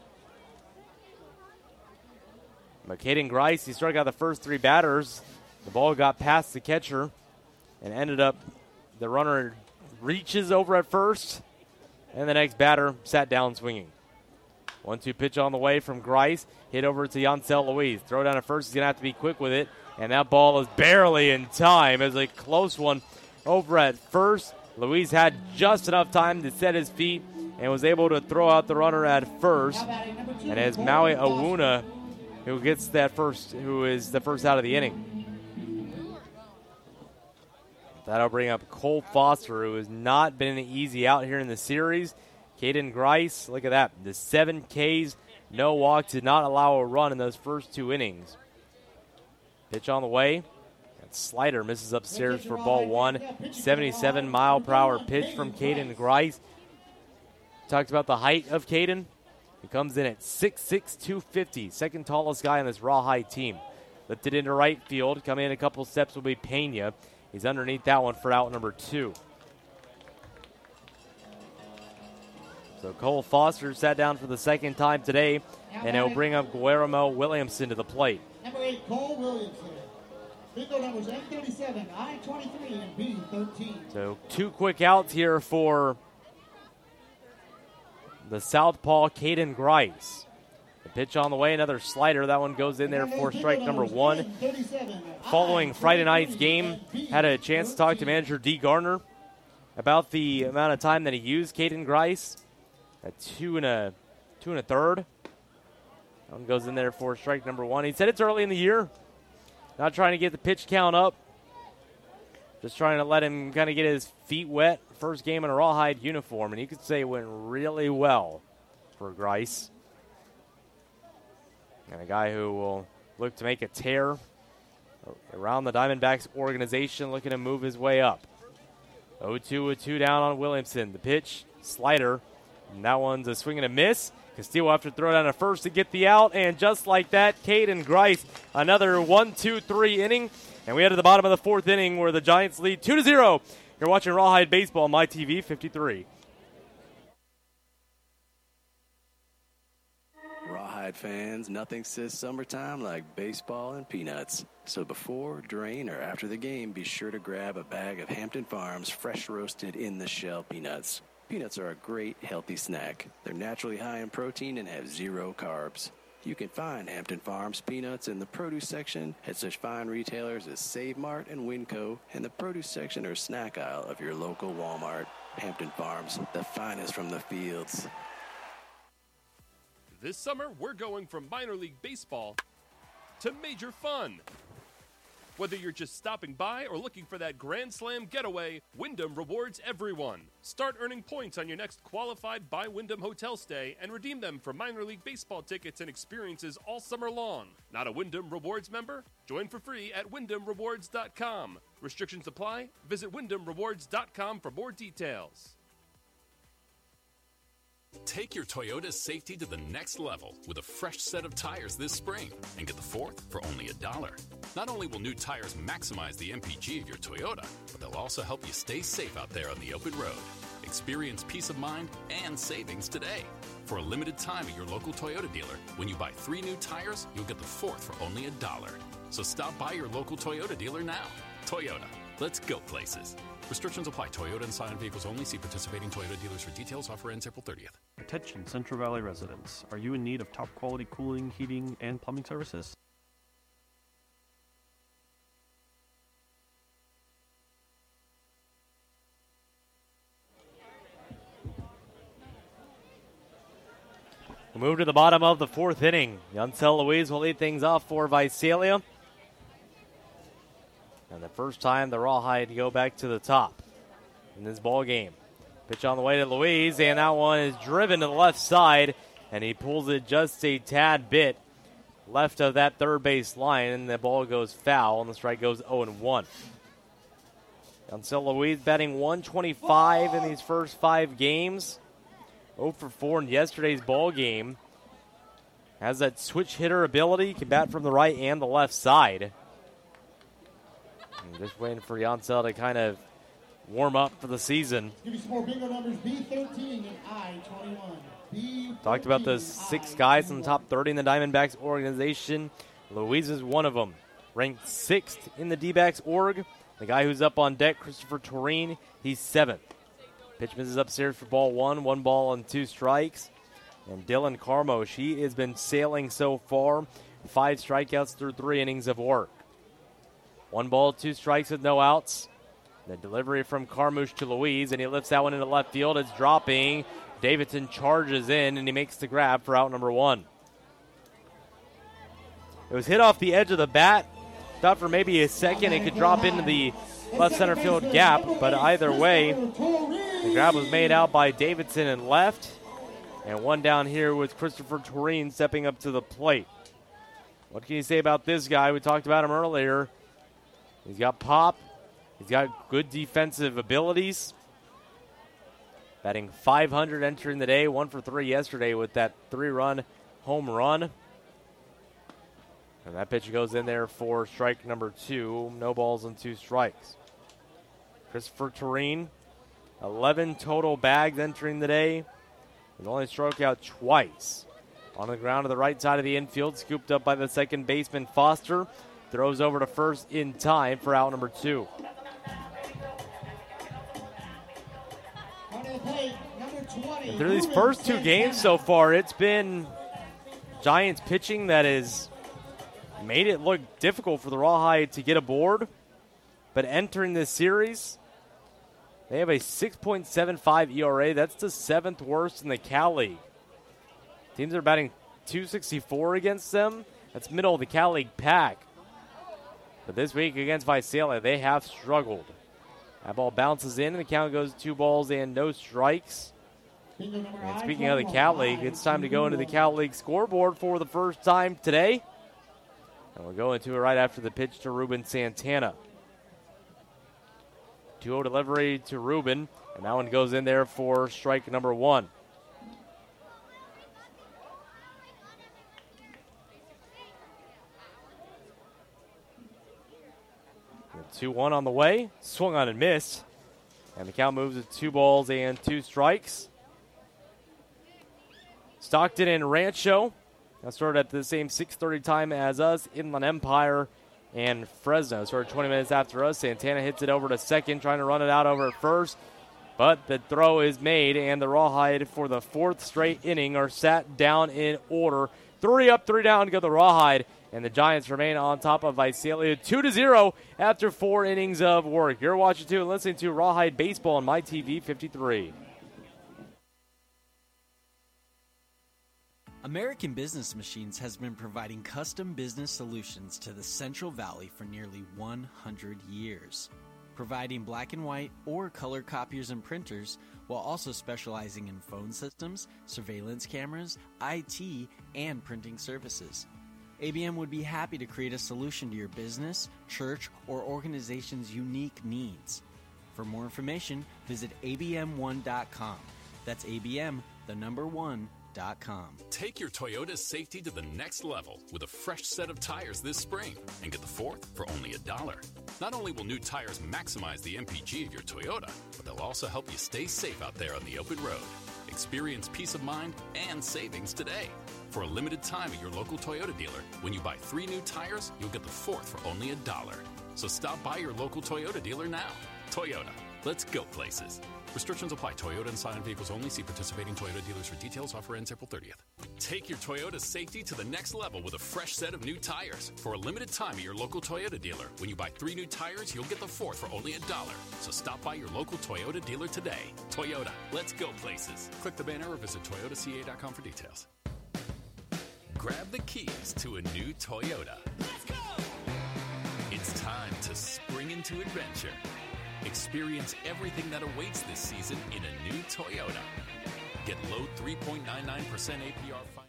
But Caden Grice, he struck out the first three batters. The ball got past the catcher and ended up, the runner reaches over at first, and the next batter sat down swinging. one two pitch on the way from Grice. Hit over to Yancel Louise. Throw down at first. He's going to have to be quick with it. And that ball is barely in time. It was a close one over at first. Louise had just enough time to set his feet and was able to throw out the runner at first. And as Maui Awuna, who gets that first, who is the first out of the inning. That'll bring up Cole Foster, who has not been easy out here in the series. Caden Grice, look at that. The seven Ks, no walk, did not allow a run in those first two innings. Pitch on the way. That slider misses upstairs for ball one. seventy-seven mile per hour pitch from Caden Grice. Talked about the height of Caden. He comes in at six six, two fifty. Second tallest guy on this Rawhide team. Lifted into right field. Coming in a couple steps will be Pena. He's underneath that one for out number two. So Cole Foster sat down for the second time today, and he'll bring up Guillermo Williamson to the plate. Number eight, Cole Williamson. Bingo numbers M thirty-seven, I twenty-three, and B thirteen. So two quick outs here for the southpaw Caden Grice. The pitch on the way, another slider. That one goes in there for strike number one. Following Friday night's game, had a chance to talk to manager Dee Garner about the amount of time that he used Caden Grice. A two and a two and a third. That one goes in there for strike number one. He said it's early in the year. Not trying to get the pitch count up. Just trying to let him kind of get his feet wet. First game in a Rawhide uniform, and you could say it went really well for Grice. And a guy who will look to make a tear around the Diamondbacks organization, looking to move his way up. oh two with two down on Williamson. The pitch, slider. And that one's a swing and a miss. Castillo will have to throw down a first to get the out. And just like that, Caden Grice, another one two three inning. And we head to the bottom of the fourth inning where the Giants lead two to zero. You're watching Rawhide Baseball on My T V fifty-three. Rawhide fans, nothing says summertime like baseball and peanuts. So before, during, or after the game, be sure to grab a bag of Hampton Farms fresh roasted in the shell peanuts. Peanuts are a great, healthy snack. They're naturally high in protein and have zero carbs. You can find Hampton Farms peanuts in the produce section at such fine retailers as Save Mart and Winco, and the produce section or snack aisle of your local Walmart. Hampton Farms, the finest from the fields. This summer, we're going from minor league baseball to major fun. Whether you're just stopping by or looking for that Grand Slam getaway, Wyndham rewards everyone. Start earning points on your next qualified by Wyndham hotel stay and redeem them for minor league baseball tickets and experiences all summer long. Not a Wyndham Rewards member? Join for free at wyndham rewards dot com. Restrictions apply. Visit wyndham rewards dot com for more details. Take your Toyota safety to the next level with a fresh set of tires this spring and get the fourth for only a dollar. Not only will new tires maximize the M P G of your Toyota, but they'll also help you stay safe out there on the open road. Experience peace of mind and savings today. For a limited time at your local Toyota dealer, when you buy three new tires, you'll get the fourth for only a dollar. So stop by your local Toyota dealer now. Toyota, Let's go places. Restrictions apply. Toyota and Scion vehicles only. See participating Toyota dealers for details. Offer ends April thirtieth. Attention Central Valley residents. Are you in need of top quality cooling, heating, and plumbing services? We move to the bottom of the fourth inning. Yuncel Louise will lead things off for Visalia. And the first time the Rawhide go back to the top in this ball game. Pitch on the way to Louise, and that one is driven to the left side, and he pulls it just a tad bit left of that third base line, and the ball goes foul, and the strike goes oh and one. Yuncel Louise batting one twenty-five in these first five games. oh for four in yesterday's ball game. Has that switch hitter ability, can bat from the right and the left side. And just waiting for Yuncel to kind of warm up for the season. Give you some more bingo numbers. B thirteen and I twenty-one. B Talked about those six guys in the top thirty in the Diamondbacks organization. Louise is one of them. Ranked sixth in the D-backs org. The guy who's up on deck, Christopher Toreen, he's seventh. Pitch misses upstairs for ball one. One ball and two strikes. And Dylan Carmo, she has been sailing so far. Five strikeouts through three innings of work. One ball, two strikes with no outs. The delivery from Carmouche to Louise, and he lifts that one into left field. It's dropping. Davidson charges in, and he makes the grab for out number one. It was hit off the edge of the bat. Thought for maybe a second it could drop into the left center field gap, but either way, the grab was made out by Davidson and left. And one down here with Christopher Toreen stepping up to the plate. What can you say about this guy? We talked about him earlier. He's got pop. He's got good defensive abilities. Batting five hundred entering the day, one for three yesterday with that three-run home run. And that pitch goes in there for strike number two. No balls and two strikes. Christopher Toreen, eleven total bags entering the day. He's only struck out twice. On the ground to the right side of the infield, scooped up by the second baseman Foster. Throws over to first in time for out number two. And through these first two games so far, it's been Giants pitching that has made it look difficult for the Rawhide to get aboard. But entering this series, they have a six point seven five E R A. That's the seventh worst in the Cal League. Teams are batting two sixty-four against them. That's middle of the Cal League pack. But this week against Visalia, they have struggled. That ball bounces in, and the count goes two balls and no strikes. And speaking of the Cal League, it's time to go into the Cal League scoreboard for the first time today. And we'll go into it right after the pitch to Ruben Santana. two oh delivery to Ruben, and that one goes in there for strike number one. two one on the way. Swung on and missed. And the count moves to two balls and two strikes. Stockton and Rancho. That started at the same six thirty time as us. Inland Empire and Fresno started twenty minutes after us. Santana hits it over to second, trying to run it out over at first. But the throw is made, and the Rawhide for the fourth straight inning are sat down in order. Three up, three down to go the Rawhide. And the Giants remain on top of Visalia two to zero after four innings of work. You're watching to and listening to Rawhide Baseball on My T V fifty-three. American Business Machines has been providing custom business solutions to the Central Valley for nearly one hundred years, providing black and white or color copiers and printers, while also specializing in phone systems, surveillance cameras, I T, and printing services. A B M would be happy to create a solution to your business, church, or organization's unique needs. For more information, visit A B M one dot com. That's A B M, the number one, dot com. Take your Toyota safety to the next level with a fresh set of tires this spring and get the fourth for only a dollar. Not only will new tires maximize the M P G of your Toyota, but they'll also help you stay safe out there on the open road. Experience peace of mind and savings today. For a limited time at your local Toyota dealer, when you buy three new tires, you'll get the fourth for only a dollar. So stop by your local Toyota dealer now. Toyota, let's go places. Restrictions apply. Toyota and Scion vehicles only. See participating Toyota dealers for details. Offer ends April thirtieth. Take your Toyota safety to the next level with a fresh set of new tires. For a limited time at your local Toyota dealer. When you buy three new tires, you'll get the fourth for only a dollar. So stop by your local Toyota dealer today. Toyota, let's go places. Click the banner or visit Toyota C A dot com for details. Grab the keys to a new Toyota. Let's go! It's time to spring into adventure. Experience everything that awaits this season in a new Toyota. Get low three point nine nine percent A P R finance.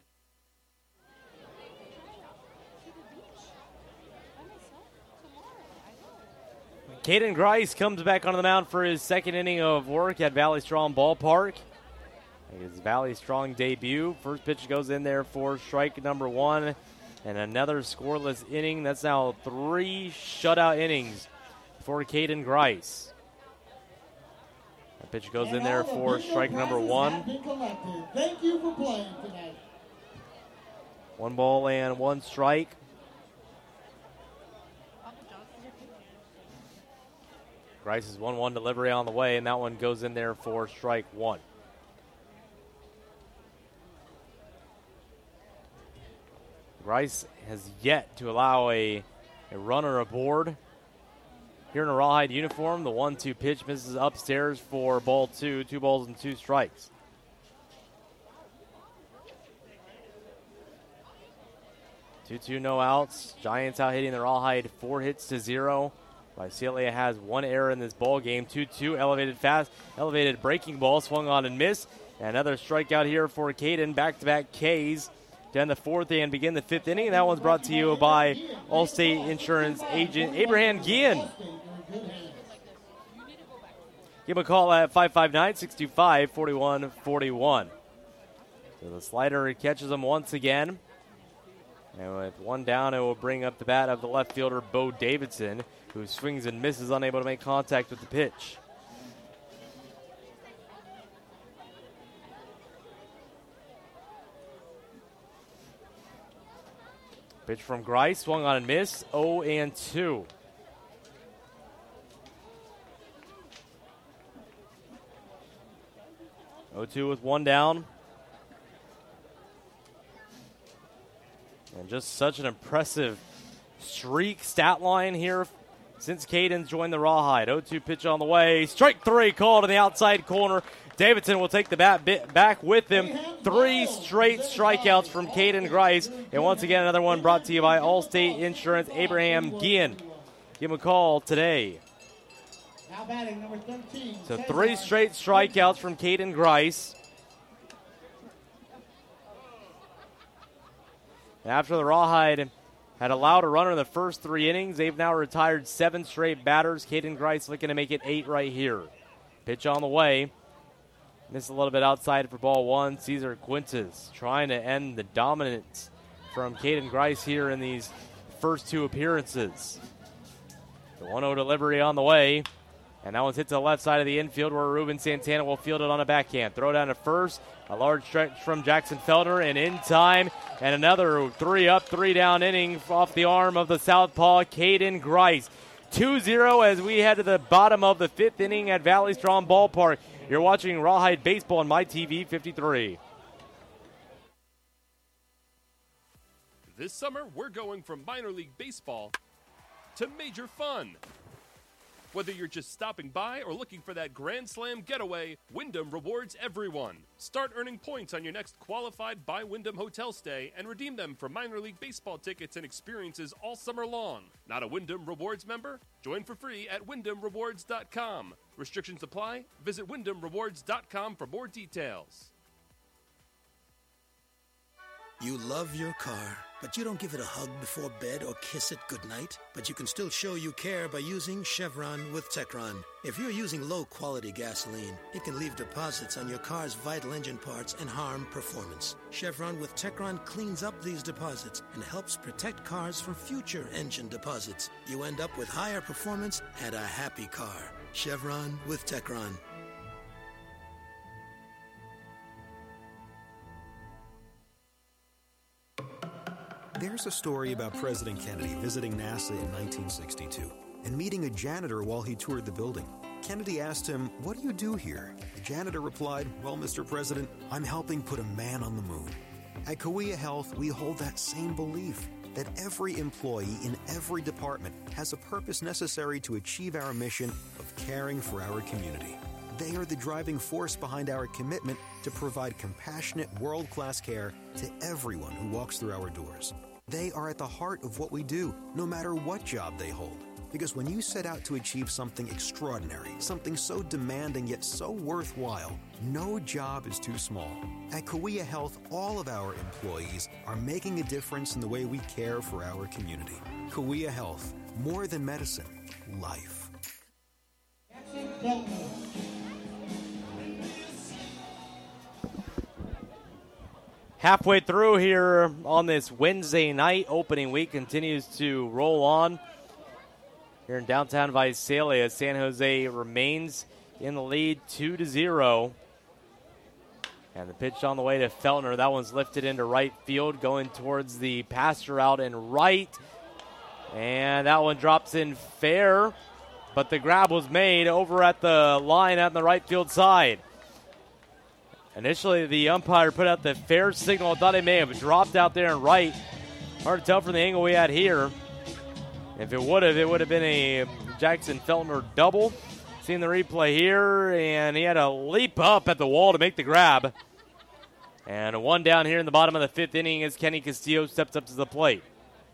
Caden Grice comes back onto the mound for his second inning of work at Valley Strong Ballpark. His Valley Strong debut. First pitch goes in there for strike number one. And another scoreless inning. That's now three shutout innings for Caden Grice. That pitch goes in there for strike number one. Thank you for playing tonight. One ball and one strike. Grice's one one delivery on the way, and that one goes in there for strike one. Grice has yet to allow a, a runner aboard. Here in a Rawhide uniform, the one two pitch misses upstairs for ball two. Two balls and two strikes. two two, no outs. Giants out hitting the Rawhide four hits to zero. Visalia has one error in this ball game. two two, elevated fast, elevated breaking ball, swung on and missed. And another strikeout here for Caden. Back-to-back Ks. Down the fourth and begin the fifth inning. That one's brought to you by Allstate Insurance agent Abraham Guillen. Give him a call at five five nine, six two five, four one four one. So the slider catches him once again. And with one down, it will bring up the bat of the left fielder, Bo Davidson, who swings and misses, unable to make contact with the pitch. Pitch from Grice, swung on and missed, oh and two. oh two with one down. And just such an impressive streak stat line here since Caden's joined the Rawhide. oh two pitch on the way. Strike three called in the outside corner. Davidson will take the bat bit back with him. Three straight strikeouts from Caden Grice. And once again, another one brought to you by Allstate Insurance, Abraham Guillen. Give him a call today. Now batting number thirteen. So three straight strikeouts from Caden Grice. After the Rawhide had allowed a runner in the first three innings, they've now retired seven straight batters. Caden Grice looking to make it eight right here. Pitch on the way. Missed a little bit outside for ball one. Cesar Quintas trying to end the dominance from Caden Grice here in these first two appearances. The one oh delivery on the way. And that one's hit to the left side of the infield where Ruben Santana will field it on a backhand. Throw down to first. A large stretch from Jackson Feldner, and in time. And another three up, three down inning off the arm of the southpaw, Caden Grice. two zero as we head to the bottom of the fifth inning at Valley Strong Ballpark. You're watching Rawhide Baseball on My T V fifty-three. This summer, we're going from minor league baseball to major fun. Whether you're just stopping by or looking for that Grand Slam getaway, Wyndham rewards everyone. Start earning points on your next qualified by Wyndham hotel stay and redeem them for minor league baseball tickets and experiences all summer long. Not a Wyndham Rewards member? Join for free at wyndham rewards dot com. Restrictions apply. Visit wyndham rewards dot com for more details. You love your car, but you don't give it a hug before bed or kiss it goodnight. But you can still show you care by using Chevron with Techron. If you're using low-quality gasoline, it can leave deposits on your car's vital engine parts and harm performance. Chevron with Techron cleans up these deposits and helps protect cars from future engine deposits. You end up with higher performance and a happy car. Chevron with Techron. There's a story about President Kennedy visiting NASA in nineteen sixty-two. and meeting a janitor while he toured the building. Kennedy asked him, "What do you do here?" The janitor replied, "Well, Mister President, I'm helping put a man on the moon." At Cahuilla Health, we hold that same belief, that every employee in every department has a purpose necessary to achieve our mission of caring for our community. They are the driving force behind our commitment to provide compassionate, world-class care to everyone who walks through our doors. They are at the heart of what we do, no matter what job they hold. Because when you set out to achieve something extraordinary, something so demanding yet so worthwhile, no job is too small. At Cahuilla Health, all of our employees are making a difference in the way we care for our community. Cahuilla Health, more than medicine, life. Halfway through here on this Wednesday night, opening week continues to roll on. Here in downtown Visalia, San Jose remains in the lead two to zero. And the pitch on the way to Feltner. That one's lifted into right field, going towards the passer out and right. And that one drops in fair, but the grab was made over at the line on the right field side. Initially, the umpire put out the fair signal. Thought it may have dropped out there and right. Hard to tell from the angle we had here. If it would have, it would have been a Jackson Feltner double. Seeing the replay here, and he had to leap up at the wall to make the grab. And one down here in the bottom of the fifth inning as Kenny Castillo steps up to the plate.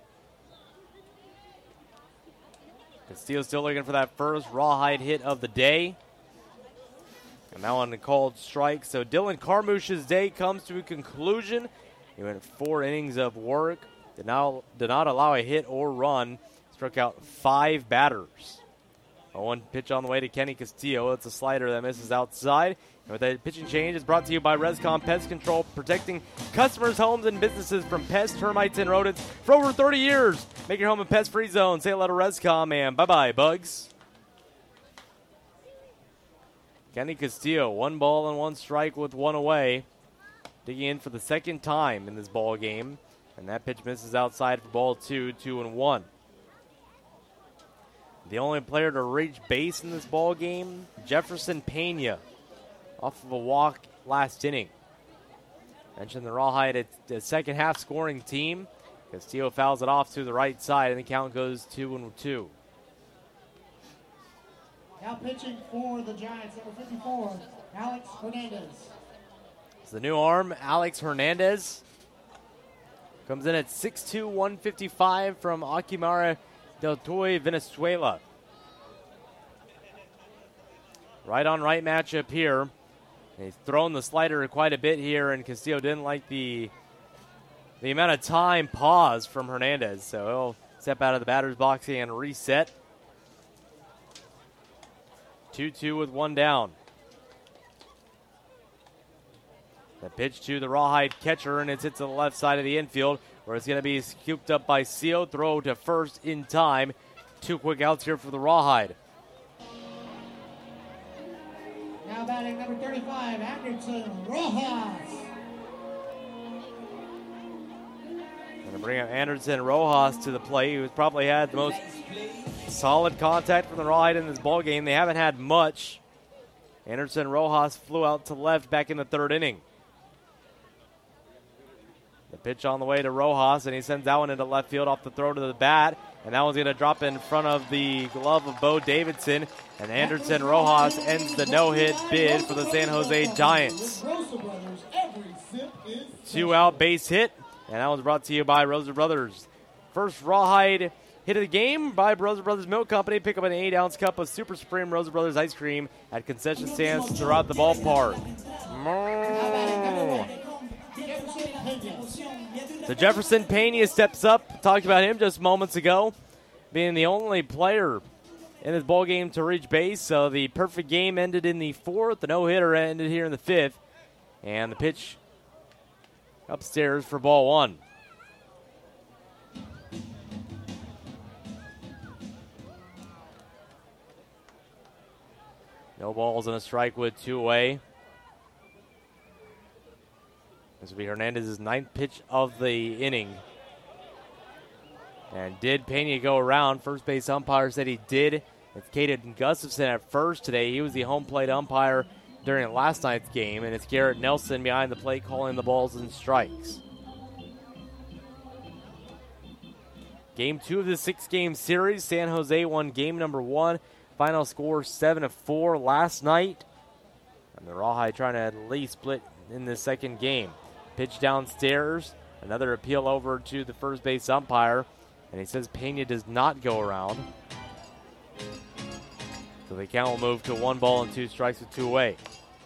Castillo still looking for that first rawhide hit of the day. And that one called strike. So Dylan Carmouche's day comes to a conclusion. He went four innings of work. Did not, did not allow a hit or run. Struck out five batters. A one pitch on the way to Kenny Castillo. It's a slider that misses outside. And with that pitching change, is brought to you by Rescom Pest Control, protecting customers' homes and businesses from pests, termites, and rodents for over thirty years. Make your home a pest-free zone. Say hello to Rescom, and bye-bye, bugs. Kenny Castillo, one ball and one strike with one away. Digging in for the second time in this ball game. And that pitch misses outside for ball two, two and one. The only player to reach base in this ball game, Jefferson Pena, off of a walk last inning. Mentioned the Rawhide at the second half scoring team. Castillo fouls it off to the right side, and the count goes two and two. Now pitching for the Giants, number fifty-four, Alex Hernandez. It's the new arm, Alex Hernandez. Comes in at six two, one fifty-five from Akimara del Toy, Venezuela. Right on right matchup here. He's thrown the slider quite a bit here, and Castillo didn't like the the amount of time pause from Hernandez. So he'll step out of the batter's box and reset. two two with one down. The pitch to the Rawhide catcher, and it's hit to the left side of the infield, where it's going to be scooped up by Seal. Throw to first in time. Two quick outs here for the Rawhide. Now batting number thirty-five, Anderson Rojas. Going to bring up Anderson Rojas to the plate, who's probably had the most solid contact from the Rawhide in this ball game. They haven't had much. Anderson Rojas flew out to left back in the third inning. The pitch on the way to Rojas, and he sends that one into left field off the throw to the bat. And that one's going to drop in front of the glove of Bo Davidson. And Anderson Rojas ends the no-hit bid for the San Jose Giants. Two-out base hit, and that was brought to you by Rosa Brothers. First Rawhide hit of the game by Rosa Brothers Milk Company. Pick up an eight-ounce cup of Super Supreme Rosa Brothers ice cream at concession stands throughout the ballpark. Mm. So Jefferson Pena steps up. Talked about him just moments ago, being the only player in this ball game to reach base. So the perfect game ended in the fourth. The no-hitter ended here in the fifth. And the pitch upstairs for ball one. No balls and a strike with two away. This will be Hernandez's ninth pitch of the inning. And did Pena go around? First base umpire said he did. It's Caden Gustafson at first today. He was the home plate umpire during last night's game, and it's Garrett Nelson behind the plate calling the balls and strikes. Game two of the six-game series. San Jose won game number one. Final score seven to four last night. And the Rawhide trying to at least split in the second game. Pitch downstairs. Another appeal over to the first base umpire. And he says Pena does not go around. So the count will move to one ball and two strikes with two away.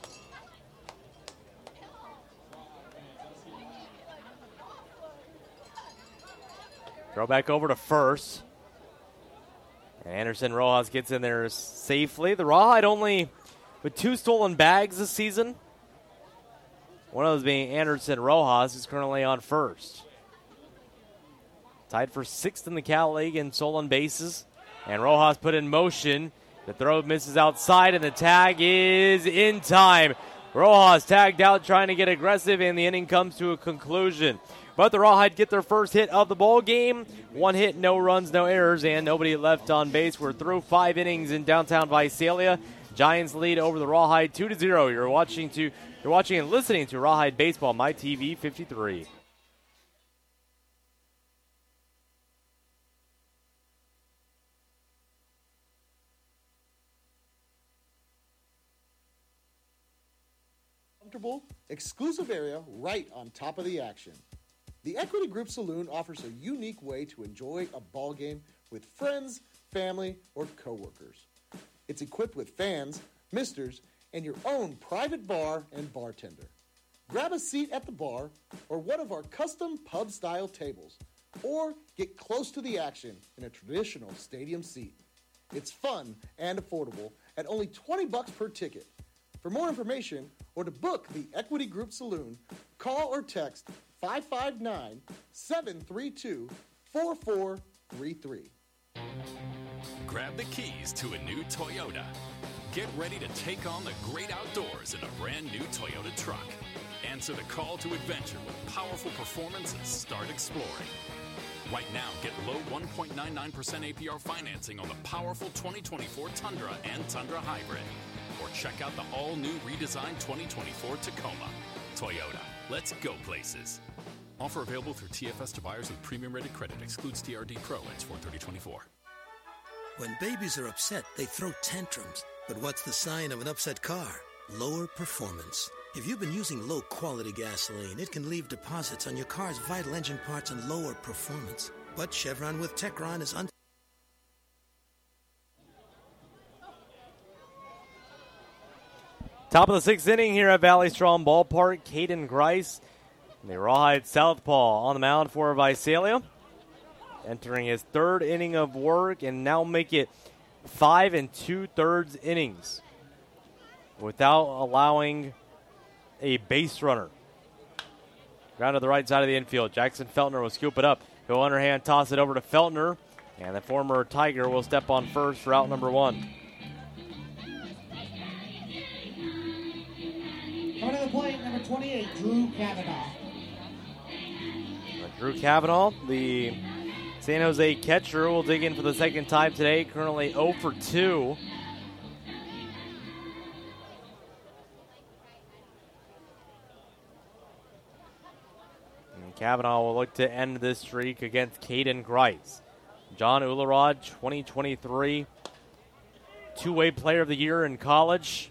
Throw back over to first. And Anderson Rojas gets in there safely. The Rawhide only with two stolen bags this season. One of those being Anderson Rojas, who's currently on first. Tied for sixth in the Cal League in stolen bases. And Rojas put in motion. The throw misses outside, and the tag is in time. Rojas tagged out, trying to get aggressive, and the inning comes to a conclusion. But the Rawhide get their first hit of the ball game. One hit, no runs, no errors, and nobody left on base. We're through five innings in downtown Visalia. Giants lead over the Rawhide two to zero. You're watching to you're watching and listening to Rawhide Baseball, My T V fifty-three. Comfortable, exclusive area right on top of the action. The Equity Group Saloon offers a unique way to enjoy a ball game with friends, family, or coworkers. It's equipped with fans, misters, and your own private bar and bartender. Grab a seat at the bar or one of our custom pub-style tables, or get close to the action in a traditional stadium seat. It's fun and affordable at only twenty bucks per ticket. For more information or to book the Equity Group Saloon, call or text five five nine, seven three two, four four three three. Grab the keys to a new Toyota. Get ready to take on the great outdoors in a brand new Toyota truck. Answer the call to adventure with powerful performance and start exploring. Right now, get low one point nine nine percent A P R financing on the powerful twenty twenty-four Tundra and Tundra Hybrid. Or check out the all-new redesigned twenty twenty-four Tacoma. Toyota, let's go places. Offer available through T F S to buyers with premium rated credit. Excludes T R D Pro. Ends four thirty twenty-four. When babies are upset, they throw tantrums. But what's the sign of an upset car? Lower performance. If you've been using low-quality gasoline, it can leave deposits on your car's vital engine parts and lower performance. But Chevron with Techron is un- Top of the sixth inning here at Valley Strong Ballpark. Caden Grice, the Rawhide Southpaw, on the mound for Visalia. Entering his third inning of work and now make it five and two-thirds innings without allowing a base runner. Ground to the right side of the infield. Jackson Feltner will scoop it up. Go underhand, toss it over to Feltner. And the former Tiger will step on first for out number one. Coming to the plate, number twenty-eight, Drew Kavanaugh. Drew Kavanaugh, the San Jose catcher, will dig in for the second time today. Currently oh for two. And Kavanaugh will look to end this streak against Caden Grice. John Ularod, twenty twenty-three two-way player of the year in college.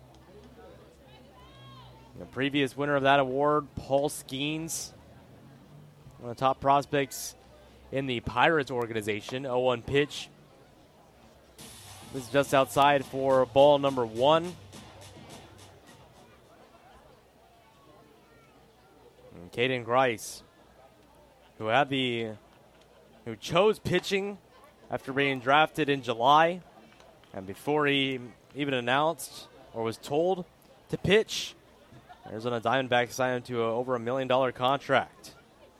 The previous winner of that award, Paul Skeens, one of the top prospects in the Pirates organization. oh one pitch. This is just outside for ball number one. And Caden Grice, who had the, who chose pitching after being drafted in July, and before he even announced or was told to pitch, Arizona Diamondbacks signed him to a, over a million dollar contract.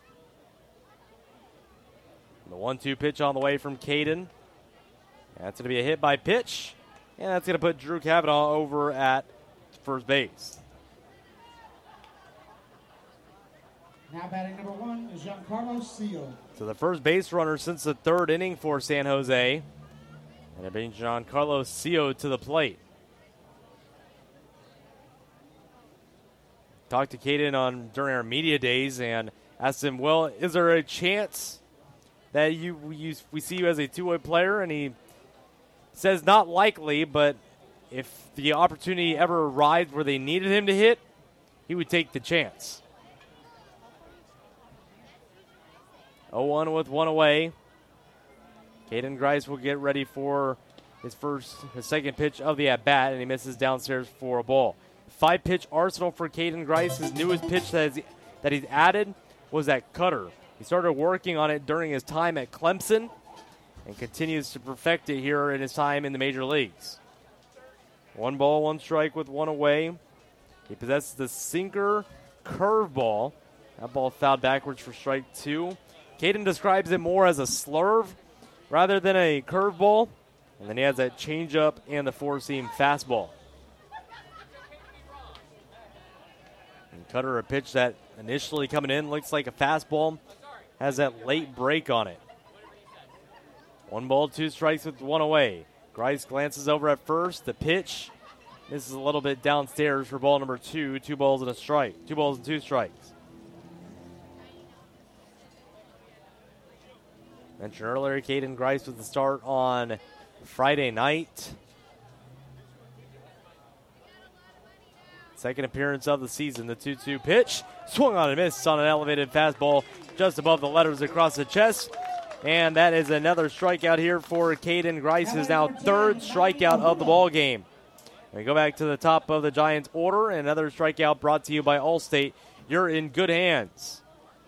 The one two pitch on the way from Caden. That's going to be a hit by pitch. And that's going to put Drew Kavanaugh over at first base. Now batting number one is Giancarlo Seal. So the first base runner since the third inning for San Jose. And it brings Giancarlo Seal to the plate. Talked to Caden on during our media days and asked him, well, is there a chance that you, you we see you as a two-way player? And he says not likely, but if the opportunity ever arrived where they needed him to hit, he would take the chance. oh one with one away. Caden Grice will get ready for his first, his second pitch of the at-bat, and he misses downstairs for a ball. Five-pitch arsenal for Caden Grice. His newest pitch that, is, that he's added was that cutter. He started working on it during his time at Clemson and continues to perfect it here in his time in the major leagues. One ball, one strike with one away. He possesses the sinker curveball. That ball fouled backwards for strike two. Caden describes it more as a slurve rather than a curveball. And then he has that changeup and the four-seam fastball. And Cutter, a pitch that initially coming in looks like a fastball, has that late break on it. One ball, two strikes with one away. Grice glances over at first. The pitch misses a little bit downstairs for ball number two. Two balls and a strike. Two balls and two strikes. Mentioned earlier, Caden Grice with the start on Friday night. Second appearance of the season. The two two pitch. Swung on and missed on an elevated fastball just above the letters across the chest. And that is another strikeout here for Caden Grice, his now third strikeout of the ball game. We go back to the top of the Giants order. Another strikeout brought to you by Allstate. You're in good hands.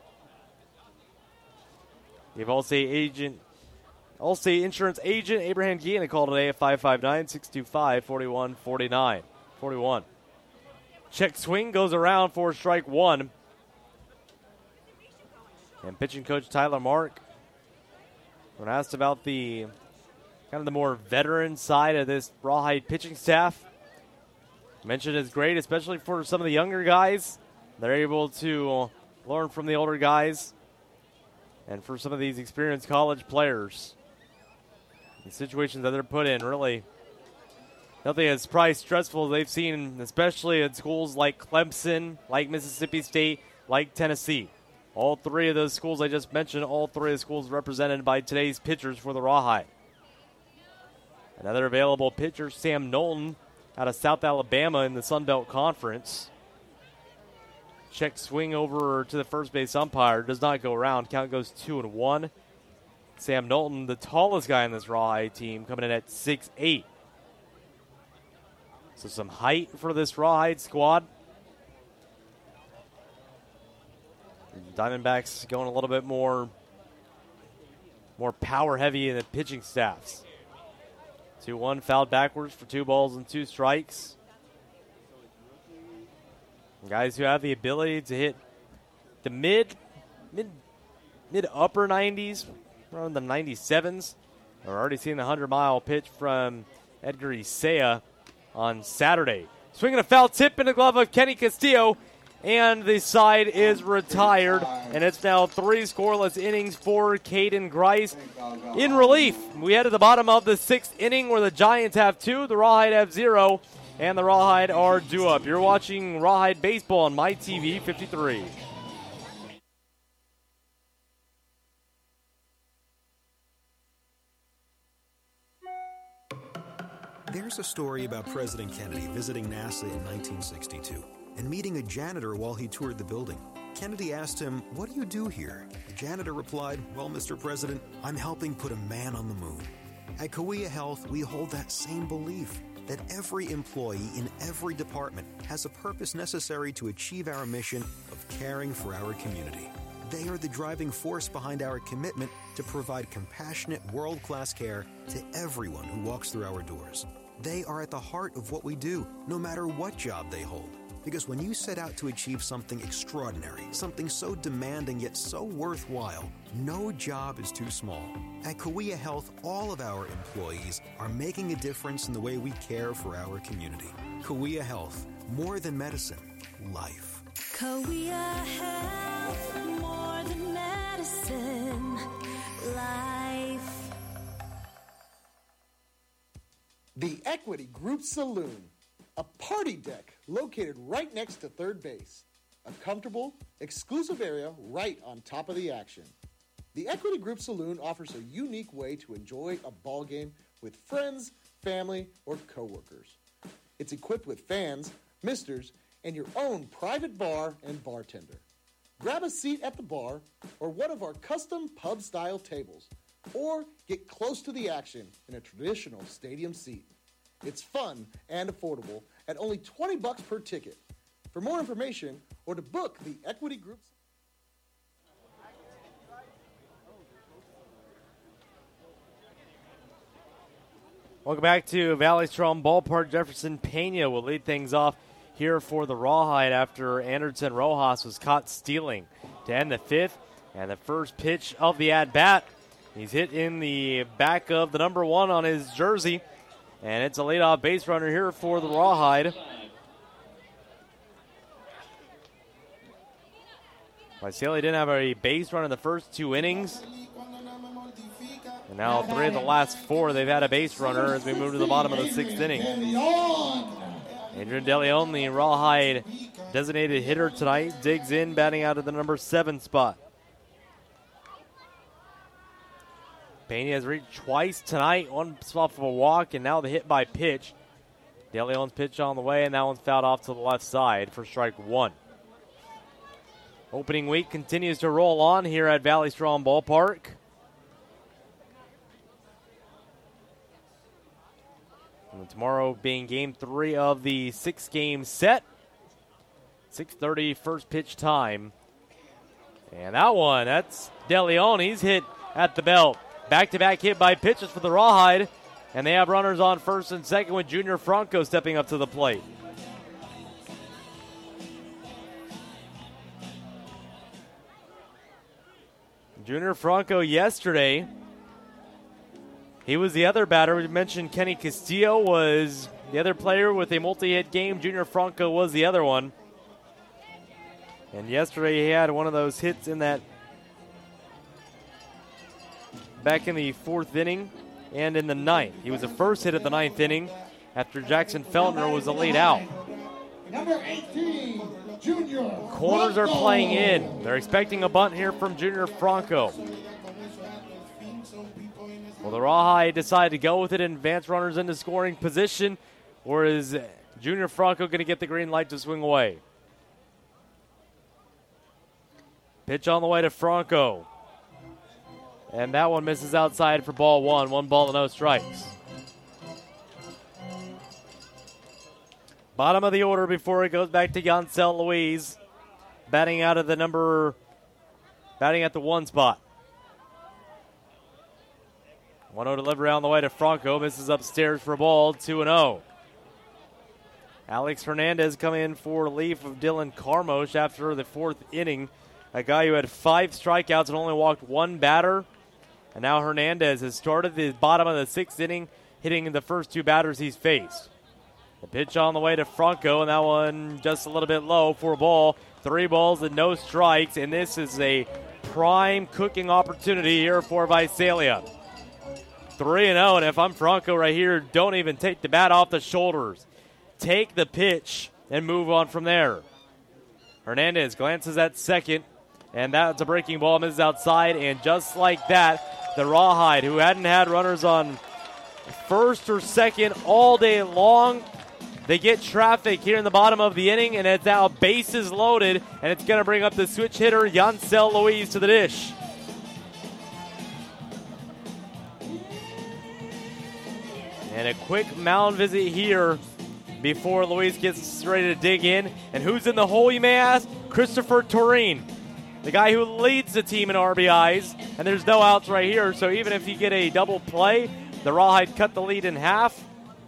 Give Allstate agent, Allstate insurance agent Abraham Guillen a call today at five five nine, six two five, four one four nine. forty-one. Check swing goes around for strike one. And pitching coach Tyler Mark, when asked about the kind of the more veteran side of this Rawhide pitching staff, mentioned it's great, especially for some of the younger guys. They're able to learn from the older guys. And for some of these experienced college players, the situations that they're put in, really nothing as probably stressful as they've seen, especially at schools like Clemson, like Mississippi State, like Tennessee. All three of those schools I just mentioned, all three of the schools represented by today's pitchers for the Rawhide. Another available pitcher, Sam Knowlton, out of South Alabama in the Sun Belt Conference. Check swing over to the first base umpire. Does not go around. Count goes two and one. Sam Knowlton, the tallest guy in this Rawhide team, coming in at six eight. So some height for this Rawhide squad. Diamondbacks going a little bit more, more power heavy in the pitching staffs. two one fouled backwards for two balls and two strikes. Guys who have the ability to hit the mid, mid, mid upper nineties, around the ninety-sevens. We're already seeing the hundred-mile pitch from Edgar Isaiah on Saturday. Swinging a foul tip in the glove of Kenny Castillo, and the side is retired. And it's now three scoreless innings for Caden Grice. In relief, we head to the bottom of the sixth inning where the Giants have two, the Rawhide have zero. And the Rawhide are due up. You're watching Rawhide Baseball on My T V fifty-three. There's a story about President Kennedy visiting NASA in nineteen sixty-two and meeting a janitor while he toured the building. Kennedy asked him, "What do you do here?" The janitor replied, "Well, Mister President, I'm helping put a man on the moon." At Cahuilla Health, we hold that same belief, that every employee in every department has a purpose necessary to achieve our mission of caring for our community. They are the driving force behind our commitment to provide compassionate, world-class care to everyone who walks through our doors. They are at the heart of what we do, no matter what job they hold. Because when you set out to achieve something extraordinary, something so demanding yet so worthwhile, no job is too small. At Cahuilla Health, all of our employees are making a difference in the way we care for our community. Cahuilla Health, more than medicine, life. Kauai Health, more than medicine, life. The Equity Group Saloon, a party deck located right next to third base. A comfortable, exclusive area right on top of the action. The Equity Group Saloon offers a unique way to enjoy a ball game with friends, family, or coworkers. It's equipped with fans, misters, and your own private bar and bartender. Grab a seat at the bar or one of our custom pub-style tables, or get close to the action in a traditional stadium seat. It's fun and affordable at only twenty bucks per ticket. For more information or to book the Equity Group. Welcome back to Valley Strong Ballpark. Jefferson Pena will lead things off here for the Rawhide after Anderson Rojas was caught stealing to end the fifth. And the first pitch of the at-bat, he's hit in the back of the number one on his jersey. And it's a leadoff base runner here for the Rawhide. Visalia didn't have a base run in the first two innings. And now three of the last four, they've had a base runner as we move to the bottom of the sixth inning. Adrian DeLeon, the Rawhide designated hitter tonight, digs in, batting out of the number seven spot. Pena has reached twice tonight, one off of a walk, and now the hit by pitch. DeLeon's pitch on the way, and that one's fouled off to the left side for strike one. Opening week continues to roll on here at Valley Strong Ballpark. And tomorrow being game three of the six-game set. six thirty first pitch time. And that one, that's DeLeon. He's hit at the belt. Back-to-back hit by pitches for the Rawhide. And they have runners on first and second with Junior Franco stepping up to the plate. Junior Franco yesterday, he was the other batter. We mentioned Kenny Castillo was the other player with a multi-hit game. Junior Franco was the other one. And yesterday he had one of those hits in that back in the fourth inning and in the ninth. He was the first hit at the ninth inning after Jackson Feltner was the lead out. Number eighteen, Junior. Corners are playing in. They're expecting a bunt here from Junior Franco. Well, the Rawhide decided to go with it and advance runners into scoring position, or is Junior Franco going to get the green light to swing away? Pitch on the way to Franco. And that one misses outside for ball one. One ball and no strikes. Bottom of the order before it goes back to Yancel Louise. Batting out of the number, batting at the one spot. one oh delivery on the way to Franco. Misses upstairs for a ball, two and oh. Alex Hernandez coming in for relief of Dylan Carmosh after the fourth inning. A guy who had five strikeouts and only walked one batter. And now Hernandez has started the bottom of the sixth inning, hitting the first two batters he's faced. The pitch on the way to Franco, and that one just a little bit low for a ball. Three balls and no strikes, and this is a prime cooking opportunity here for Visalia. three and oh, and if I'm Franco right here, don't even take the bat off the shoulders. Take the pitch and move on from there. Hernandez glances at second, and that's a breaking ball, misses outside, and just like that, the Rawhide, who hadn't had runners on first or second all day long, they get traffic here in the bottom of the inning, and it's now bases loaded, and it's going to bring up the switch hitter, Yancel Louise, to the dish. And a quick mound visit here before Louise gets ready to dig in. And who's in the hole, you may ask? Christopher Toreen, the guy who leads the team in R B Is, and there's no outs right here, so even if you get a double play, the Rawhide cut the lead in half.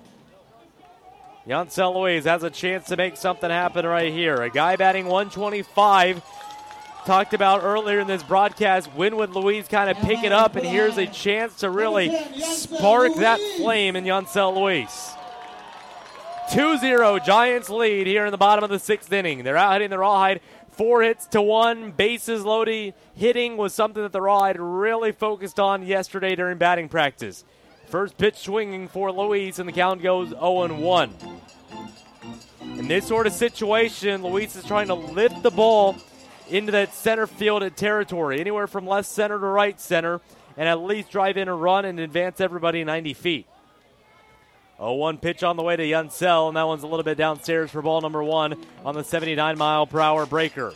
Yancel Louise has a chance to make something happen right here. A guy batting one twenty-five. Talked about earlier in this broadcast, when would Louise kind of pick it up, and here's a chance to really spark that flame in Yancel Louise. two zero Giants lead here in the bottom of the sixth inning. They're out hitting the Rawhide Four hits to one, bases loaded. Hitting was something that the Rawhide really focused on yesterday during batting practice. First pitch swinging for Luis, and the count goes oh and one. In this sort of situation, Luis is trying to lift the ball into that center field territory, anywhere from left center to right center, and at least drive in a run and advance everybody ninety feet. oh one pitch on the way to Yuncel, and that one's a little bit downstairs for ball number one on the seventy-nine mile per hour breaker.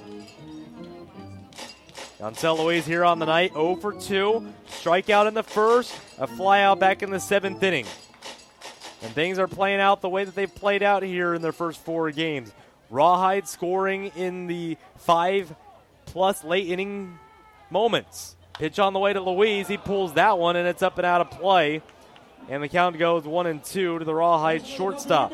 Yuncel Luis here on the night, oh for two. Strikeout in the first, a fly out back in the seventh inning. And things are playing out the way that they've played out here in their first four games. Rawhide scoring in the five-plus late inning moments. Pitch on the way to Luis. He pulls that one, and it's up and out of play. And the count goes one and two to the Rawhide shortstop.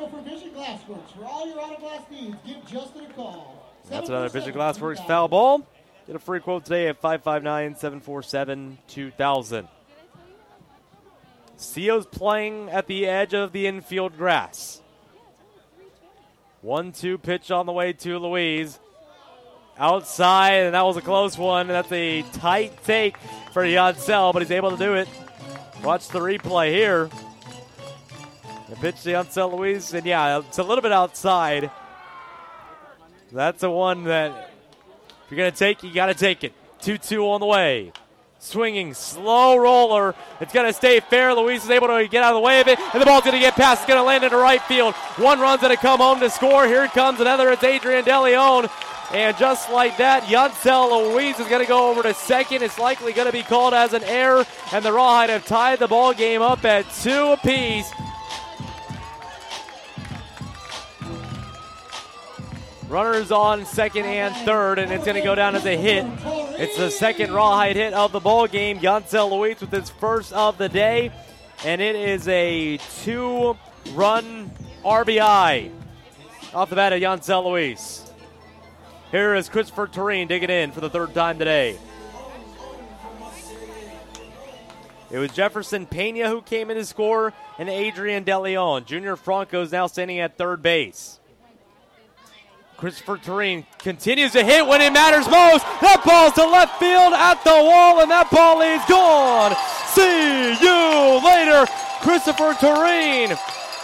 That's another Vision Glassworks foul ball. Get a free quote today at five five nine, seven four seven, two thousand. Seo's playing at the edge of the infield grass. one two pitch on the way to Luis. Outside, and that was a close one. That's a tight take for Yuncel, but he's able to do it. Watch the replay here. The pitch to Yuncel Luis, and yeah, it's a little bit outside. That's the one that if you're going to take, you got to take it. two two on the way. Swinging, slow roller. It's going to stay fair. Luis is able to get out of the way of it, and the ball's going to get past. It's going to land into right field. One run's going to come home to score. Here comes another. It's Adrian DeLeon. And just like that, Yuncel Luis is going to go over to second. It's likely going to be called as an error, and the Rawhide have tied the ball game up at two apiece. Runners on second and third, and it's going to go down as a hit. It's the second Rawhide hit of the ball game. Yuncel Luis with his first of the day, and it is a two-run R B I off the bat of Yuncel Luis. Here is Christopher Tureen digging in for the third time today. It was Jefferson Pena who came in to score, and Adrian DeLeon. Junior Franco is now standing at third base. Christopher Tureen continues to hit when it matters most. That ball's to left field at the wall, and that ball is gone. See you later, Christopher Tureen.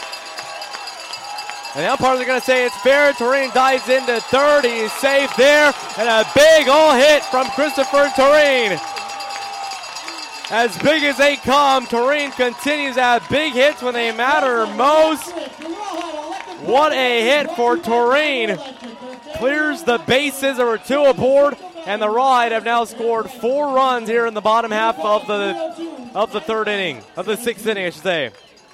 And the umpires are going to say it's fair. Tureen dives into third. He's safe there. And a big all hit from Christopher Tureen. As big as they come, Tureen continues to have big hits when they matter most. What a hit for Tureen. Clears the bases. There were two aboard. And the Rawhide have now scored four runs here in the bottom half of the, of the third inning. Of the sixth inning, I should say.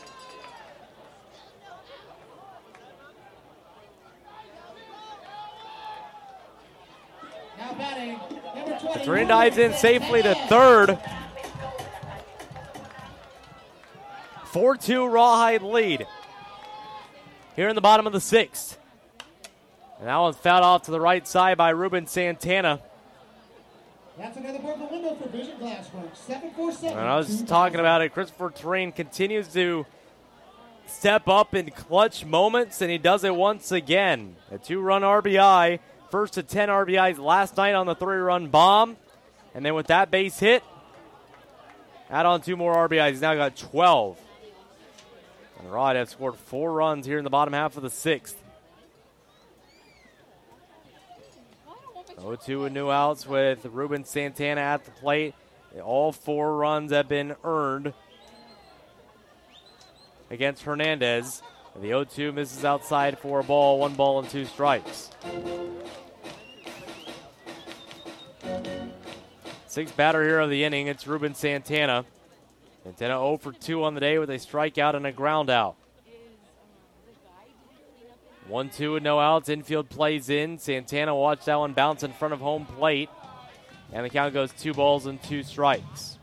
Tureen dives in safely to third. four two Rawhide lead here in the bottom of the sixth. And that one's fouled off to the right side by Ruben Santana. That's another broken window for Vision Glassworks. seven four seven. And I was just talking about it. Christopher Tureen continues to step up in clutch moments, and he does it once again. A two-run R B I. First to ten R B Is last night on the three-run bomb. And then with that base hit, add on two more R B Is. He's now got twelve. And the Rawhide have scored four runs here in the bottom half of the sixth. oh two with new outs with Ruben Santana at the plate. All four runs have been earned against Hernandez. And the oh two misses outside for a ball, one ball and two strikes. Sixth batter here of the inning, it's Ruben Santana. Santana oh for two on the day with a strikeout and a ground out. one two with no outs, infield plays in. Santana watched that one bounce in front of home plate. And the count goes two balls and two strikes.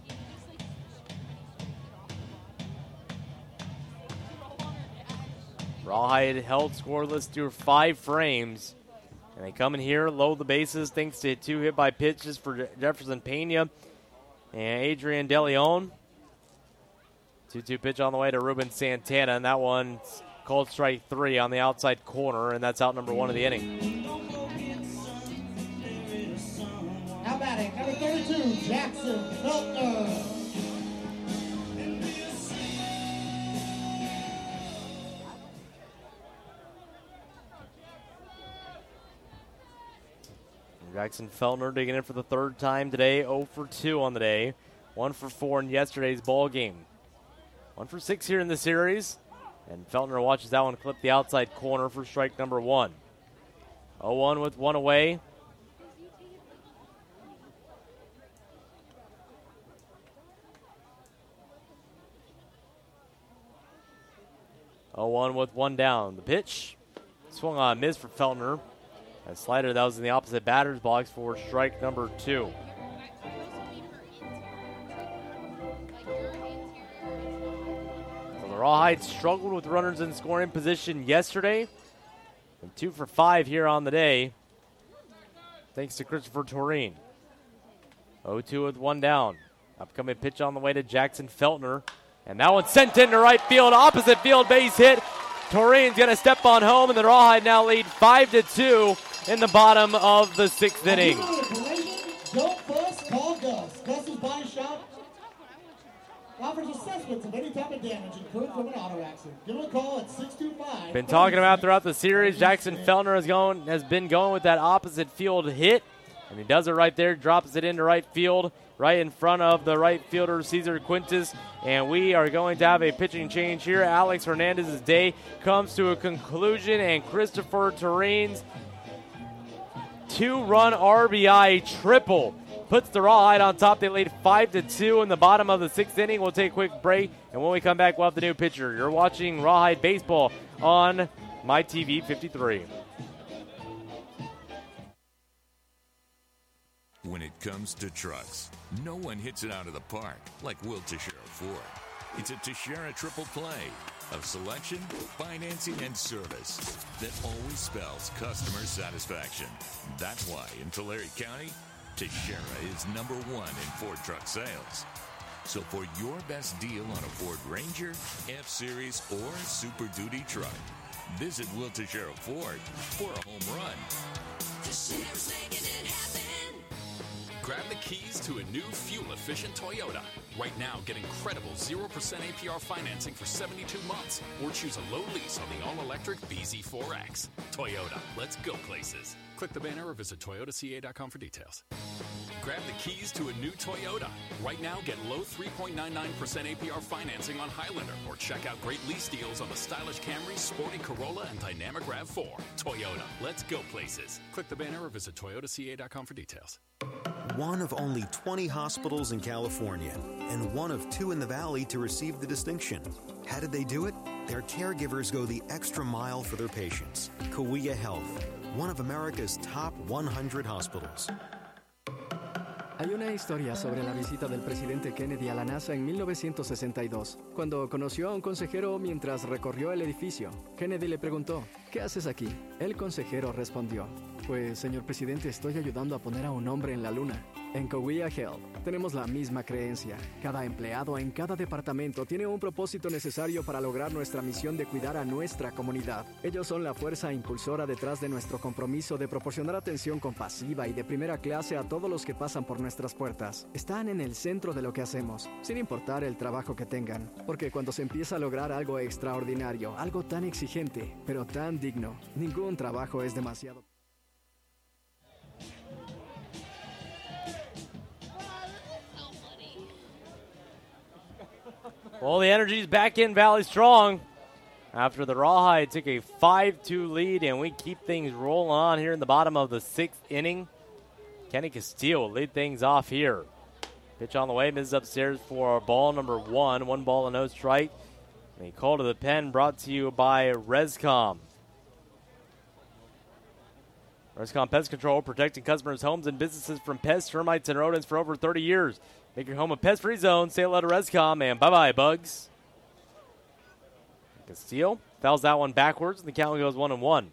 Rawhide held scoreless through five frames. And they come in here, load the bases, thanks to two hit by pitches for Jefferson Pena and Adrian DeLeon. two two pitch on the way to Ruben Santana, and that one's called strike three on the outside corner, and that's out number one of the inning. Jackson Feltner. Jackson Feltner digging in for the third time today, oh for two on the day. one for four in yesterday's ball game. one for six here in the series. And Feltner watches that one clip the outside corner for strike number one. oh one with one away. oh one with one down. The pitch swung on a miss for Feltner. A slider that was in the opposite batter's box for strike number two. So the Rawhides struggled with runners in scoring position yesterday. And two for five here on the day, thanks to Christopher Toreen. oh two with one down. Upcoming pitch on the way to Jackson Feltner. And that one sent into right field, opposite field base hit. Toreen's going to step on home, and the Rawhide now lead five to two in the bottom of the sixth inning. Don't fuss, call Gus. Gus's Body Shop offers assessments of any type of damage incurred from an auto accident. Give them a call at six two five. Been talking about throughout the series, Jackson Feltner has, going, has been going with that opposite field hit, and he does it right there, drops it into right field, right in front of the right fielder, Cesar Quintus. And we are going to have a pitching change here. Alex Hernandez's day comes to a conclusion, and Christopher Toreen's two-run R B I triple puts the Rawhide on top. They lead five to two in the bottom of the sixth inning. We'll take a quick break, and when we come back, we'll have the new pitcher. You're watching Rawhide Baseball on My T V fifty-three. When it comes to trucks, no one hits it out of the park like Will Teixeira Ford. It's a Teixeira triple play of selection, financing, and service that always spells customer satisfaction. That's why in Tulare County, Teixeira is number one in Ford truck sales. So for your best deal on a Ford Ranger, F-Series, or Super Duty truck, visit Will Teixeira Ford for a home run. Teixeira's making it happen. Grab the keys to a new fuel-efficient Toyota. Right now, get incredible zero percent A P R financing for seventy-two months, or choose a low lease on the all-electric B Z four X. Toyota, let's go places. Click the banner or visit Toyota C A dot com for details. Grab the keys to a new Toyota. Right now, get low three point nine nine percent A P R financing on Highlander, or check out great lease deals on the stylish Camry, sporty Corolla, and dynamic RAV four. Toyota, let's go places. Click the banner or visit Toyota C A dot com for details. One of only twenty hospitals in California, and one of two in the Valley to receive the distinction. How did they do it? Their caregivers go the extra mile for their patients. Cahuilla Health, one of America's top one hundred hospitals. Hay una historia sobre la visita del presidente Kennedy a la NASA en mil novecientos sesenta y dos, cuando conoció a un consejero mientras recorrió el edificio. Kennedy le preguntó, ¿qué haces aquí? El consejero respondió, pues, señor presidente, estoy ayudando a poner a un hombre en la luna. En Cahuilla Health tenemos la misma creencia. Cada empleado en cada departamento tiene un propósito necesario para lograr nuestra misión de cuidar a nuestra comunidad. Ellos son la fuerza impulsora detrás de nuestro compromiso de proporcionar atención compasiva y de primera clase a todos los que pasan por nuestras puertas. Están en el centro de lo que hacemos, sin importar el trabajo que tengan. Porque cuando se empieza a lograr algo extraordinario, algo tan exigente, pero tan digno, ningún trabajo es demasiado. Well, the energy's back in Valley Strong after the Rawhide took a five two lead, and we keep things rolling on here in the bottom of the sixth inning. Kenny Castillo will lead things off here. Pitch on the way, misses upstairs for ball number one. One ball and no strike. And a call to the pen brought to you by Rescom. Rescom Pest Control, protecting customers' homes and businesses from pests, termites, and rodents for over thirty years. Make your home a pest-free zone. Say hello to Rescom, and bye-bye, bugs. Castillo fouls that one backwards, and the count goes one and one.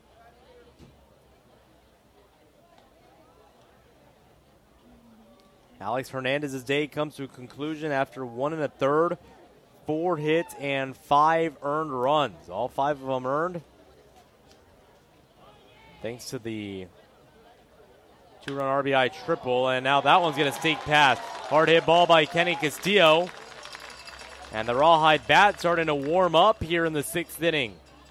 Alex Hernandez's day comes to a conclusion after one and a third, four hits, and five earned runs. All five of them earned, thanks to the two-run R B I triple, and now that one's going to sneak past. Hard hit ball by Kenny Castillo. And the Rawhide bat starting to warm up here in the sixth inning.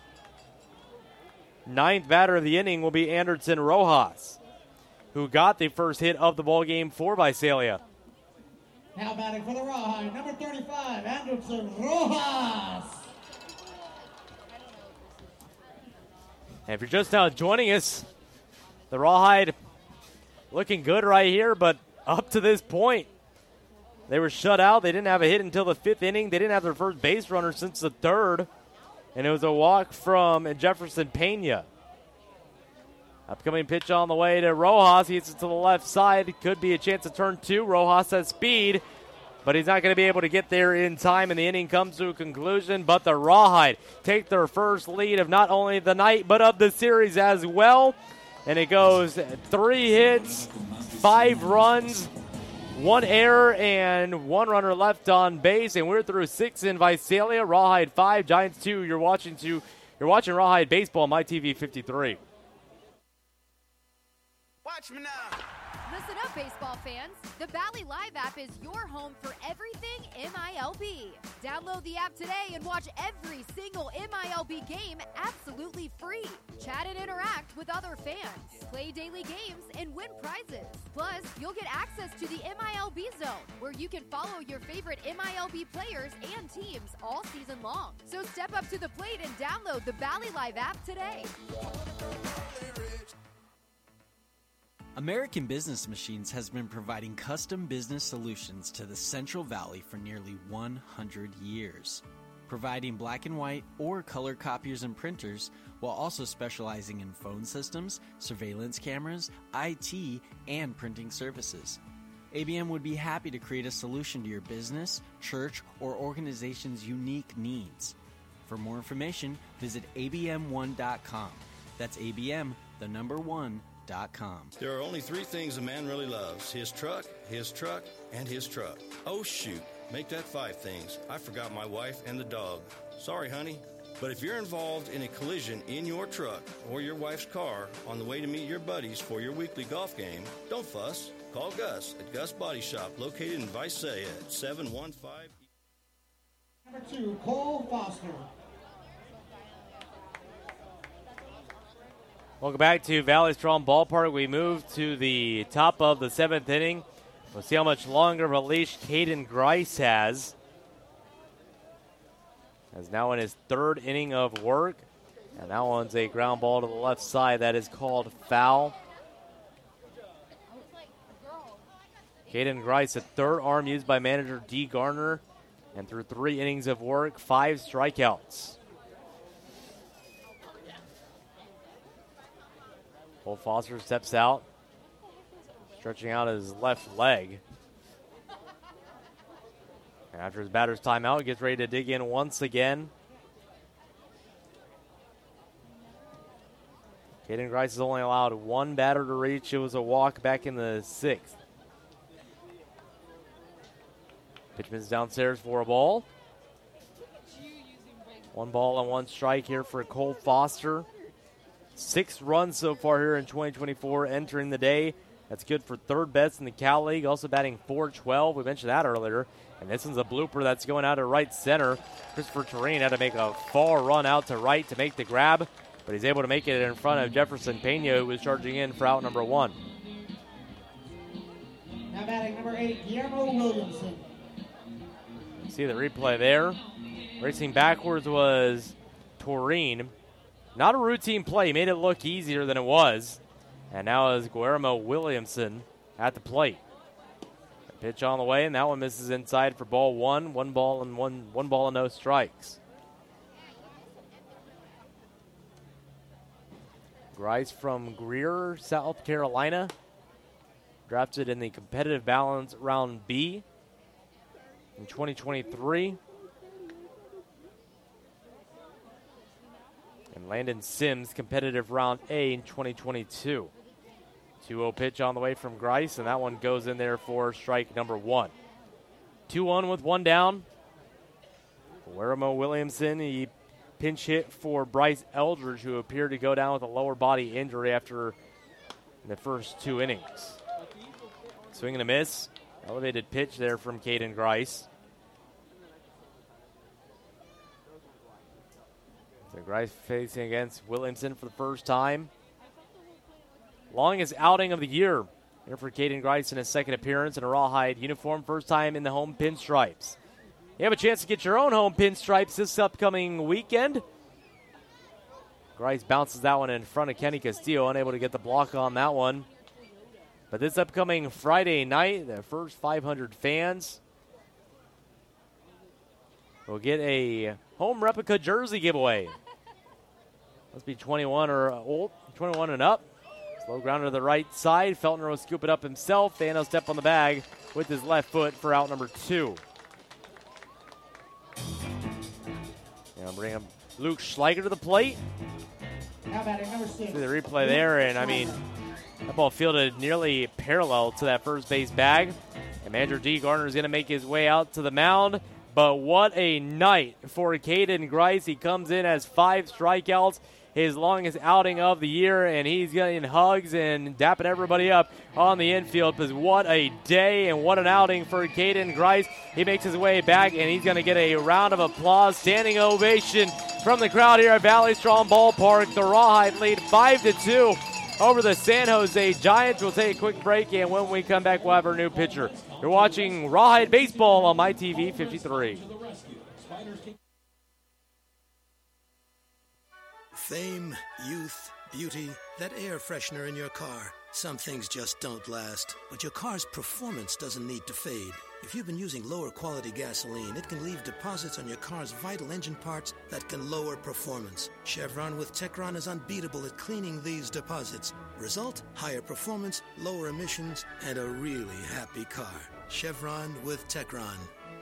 Ninth batter of the inning will be Anderson Rojas, who got the first hit of the ball game for Visalia. Now batting for the Rawhide, number thirty-five, Anderson Rojas. And if you're just now joining us, the Rawhide looking good right here, but up to this point, they were shut out. They didn't have a hit until the fifth inning. They didn't have their first base runner since the third, and it was a walk from Jefferson Pena. Upcoming pitch on the way to Rojas. He hits it to the left side. Could be a chance to turn two. Rojas has speed, but he's not going to be able to get there in time, and the inning comes to a conclusion. But the Rawhide take their first lead of not only the night, but of the series as well. And it goes three hits, five runs, one error, and one runner left on base. And we're through six in Visalia. Rawhide five, Giants two. You're watching two. You're watching Rawhide baseball on My T V fifty-three. Watch me now. Listen up, baseball fans. The Valley Live app is your home for everything M I L B. Download the app today and watch every single M I L B game absolutely free. Chat and interact with other fans. Play daily games and win prizes. Plus, you'll get access to the M I L B Zone, where you can follow your favorite M I L B players and teams all season long. So step up to the plate and download the Valley Live app today. American Business Machines has been providing custom business solutions to the Central Valley for nearly one hundred years, providing black and white or color copiers and printers, while also specializing in phone systems, surveillance cameras, I T, and printing services. A B M would be happy to create a solution to your business, church, or organization's unique needs. For more information, visit A B M one dot com. That's A B M, the number one, dot com. There are only three things a man really loves: his truck, his truck, and his truck. Oh, shoot. Make that five things. I forgot my wife and the dog. Sorry, honey. But if you're involved in a collision in your truck or your wife's car on the way to meet your buddies for your weekly golf game, don't fuss. Call Gus at Gus Body Shop, located in Visalia at seven one five. Number two, Cole Foster. Welcome back to Valley Strong Ballpark. We move to the top of the seventh inning. We'll see how much longer of a leash Caden Grice has. As now in his third inning of work. And that one's a ground ball to the left side. That is called foul. Caden Grice, a third arm used by manager D. Garner. And through three innings of work, five strikeouts. Cole Foster steps out, stretching out his left leg. And after his batter's timeout, he gets ready to dig in once again. Caden Grice has only allowed one batter to reach. It was a walk back in the sixth. Pitch misses downstairs for a ball. One ball and one strike here for Cole Foster. Six runs so far here in twenty twenty-four entering the day. That's good for third best in the Cal League. Also batting four twelve. We mentioned that earlier. And this one's a blooper that's going out to right center. Christopher Tureen had to make a far run out to right to make the grab, but he's able to make it in front of Jefferson Pena, who was charging in for out number one. Now batting number eight, Guillermo Williamson. See the replay there. Racing backwards was Tureen. Not a routine play. He made it look easier than it was. And now is Guillermo Williamson at the plate. A pitch on the way, and that one misses inside for ball one. One ball and one one ball and no strikes. Grice from Greer, South Carolina. Drafted in the competitive balance round B in twenty twenty-three. And Landon Sims, competitive round A in twenty twenty-two. two oh pitch on the way from Grice, and that one goes in there for strike number one. two one with one down. Guillermo Williamson, he pinch hit for Bryce Eldridge, who appeared to go down with a lower body injury after the first two innings. Swing and a miss, Elevated pitch there from Caden Grice. So Grice facing against Williamson for the first time. Longest outing of the year here for Caden Grice in his second appearance in a Rawhide uniform. First time in the home pinstripes. You have a chance to get your own home pinstripes this upcoming weekend. Grice bounces that one in front of Kenny Castillo, unable to get the block on that one. But this upcoming Friday night, the first five hundred fans will get a home replica jersey giveaway. Must be twenty-one or old, twenty-one and up. Slow ground to the right side. Feltner will scoop it up himself. Dano step on the bag with his left foot for out number two. And I'll bring up Luke Schleicher to the plate. Now batting number six. See the replay there, and I mean, that ball fielded nearly parallel to that first base bag. And Manager D. Gardner is going to make his way out to the mound. But what a night for Caden Grice. He comes in as five strikeouts, his longest outing of the year, and he's getting hugs and dapping everybody up on the infield. Because what a day and what an outing for Caden Grice. He makes his way back, and he's going to get a round of applause, standing ovation from the crowd here at Valley Strong Ballpark. The Rawhide lead five to two over the San Jose Giants. We'll take a quick break, and when we come back, we'll have our new pitcher. You're watching Rawhide Baseball on My T V fifty-three. Fame, youth, beauty, that air freshener in your car. Some things just don't last, but your car's performance doesn't need to fade. If you've been using lower quality gasoline, it can leave deposits on your car's vital engine parts that can lower performance. Chevron with Techron is unbeatable at cleaning these deposits. Result, higher performance, lower emissions, and a really happy car. Chevron with Techron.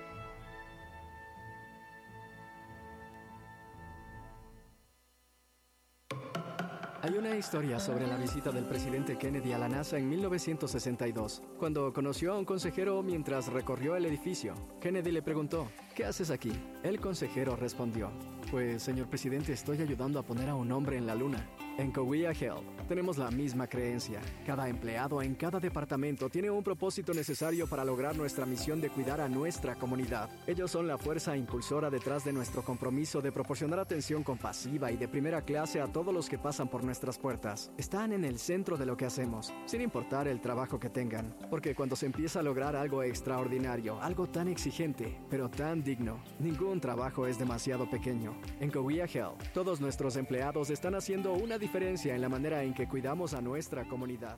Hay una historia sobre la visita del presidente Kennedy a la NASA en mil novecientos sesenta y dos, cuando conoció a un consejero mientras recorrió el edificio. Kennedy le preguntó, ¿qué haces aquí? El consejero respondió, pues, señor presidente, estoy ayudando a poner a un hombre en la luna. En Cahuilla Health tenemos la misma creencia. Cada empleado en cada departamento tiene un propósito necesario para lograr nuestra misión de cuidar a nuestra comunidad. Ellos son la fuerza impulsora detrás de nuestro compromiso de proporcionar atención compasiva y de primera clase a todos los que pasan por nuestras puertas. Están en el centro de lo que hacemos, sin importar el trabajo que tengan. Porque cuando se empieza a lograr algo extraordinario, algo tan exigente, pero tan digno, ningún trabajo es demasiado pequeño. En Cahuilla Health, todos nuestros empleados están haciendo una diferencia en la manera en que cuidamos a nuestra comunidad.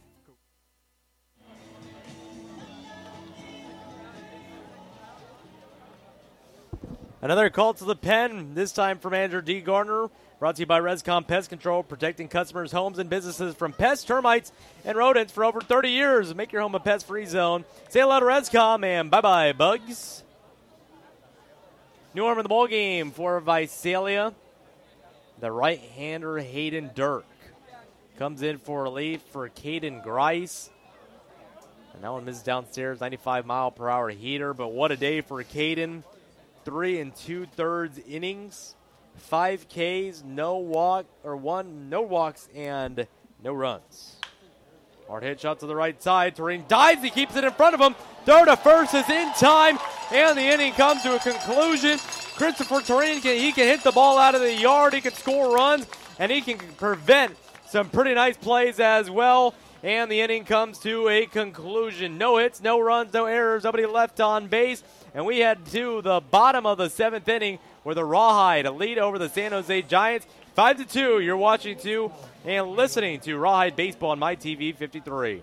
Another call to the pen, this time from Andrew D. Gardner, brought to you by Rescom Pest Control, protecting customers' homes and businesses from pests, termites, and rodents for over thirty years. Make your home a pest-free zone. Say hello to Rescom, and bye-bye, bugs. New arm in the ballgame for Visalia. The right-hander, Hayden Dirk, comes in for relief for Caden Grice. And that one misses downstairs, ninety-five mile per hour heater. But what a day for Caden. Three and two-thirds innings, five Ks, no walk, or one, no walks, and no runs. Hard hit shot to the right side. Turin dives. He keeps it in front of him. Throw to first is in time, and the inning comes to a conclusion. Christopher Turin, can, he can hit the ball out of the yard. He can score runs, and he can prevent some pretty nice plays as well. And the inning comes to a conclusion. No hits, no runs, no errors, nobody left on base. And we head to the bottom of the seventh inning where the Rawhide lead over the San Jose Giants. five to two, you're watching to and listening to Rawhide Baseball on My T V fifty-three.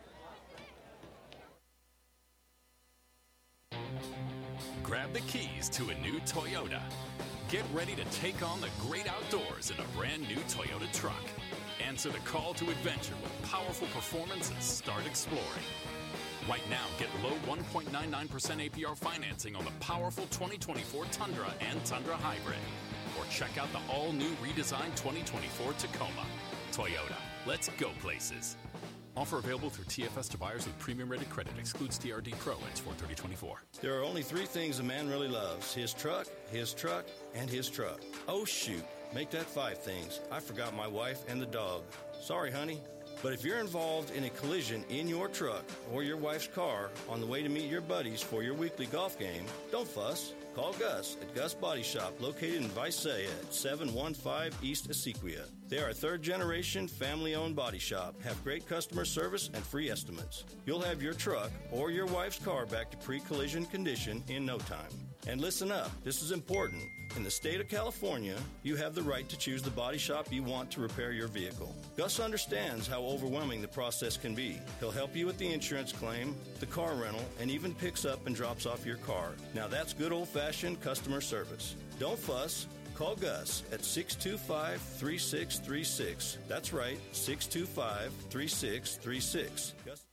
Grab the keys to a new Toyota. Get ready to take on the great outdoors in a brand new Toyota truck. Answer the call to adventure with powerful performance and start exploring. Right now, get low one point nine nine percent A P R financing on the powerful twenty twenty-four Tundra and Tundra Hybrid. Or check out the all-new redesigned twenty twenty-four Tacoma. Toyota, let's go places. Offer available through T F S to buyers with premium-rated credit. Excludes T R D Pro. Ends four thirty twenty-four. There are only three things a man really loves: his truck, his truck, and his truck. Oh, shoot. Make that five things. I forgot my wife and the dog. Sorry, honey. But if you're involved in a collision in your truck or your wife's car on the way to meet your buddies for your weekly golf game, don't fuss. Call Gus at Gus Body Shop, located in Visalia at seven one five East Essequia. They are a third-generation, family-owned body shop, have great customer service and free estimates. You'll have your truck or your wife's car back to pre-collision condition in no time. And listen up, this is important. In the state of California, you have the right to choose the body shop you want to repair your vehicle. Gus understands how overwhelming the process can be. He'll help you with the insurance claim, the car rental, and even picks up and drops off your car. Now that's good old-fashioned customer service. Don't fuss. Call Gus at six two five, three six three six. That's right, six two five, three six three six. Gus-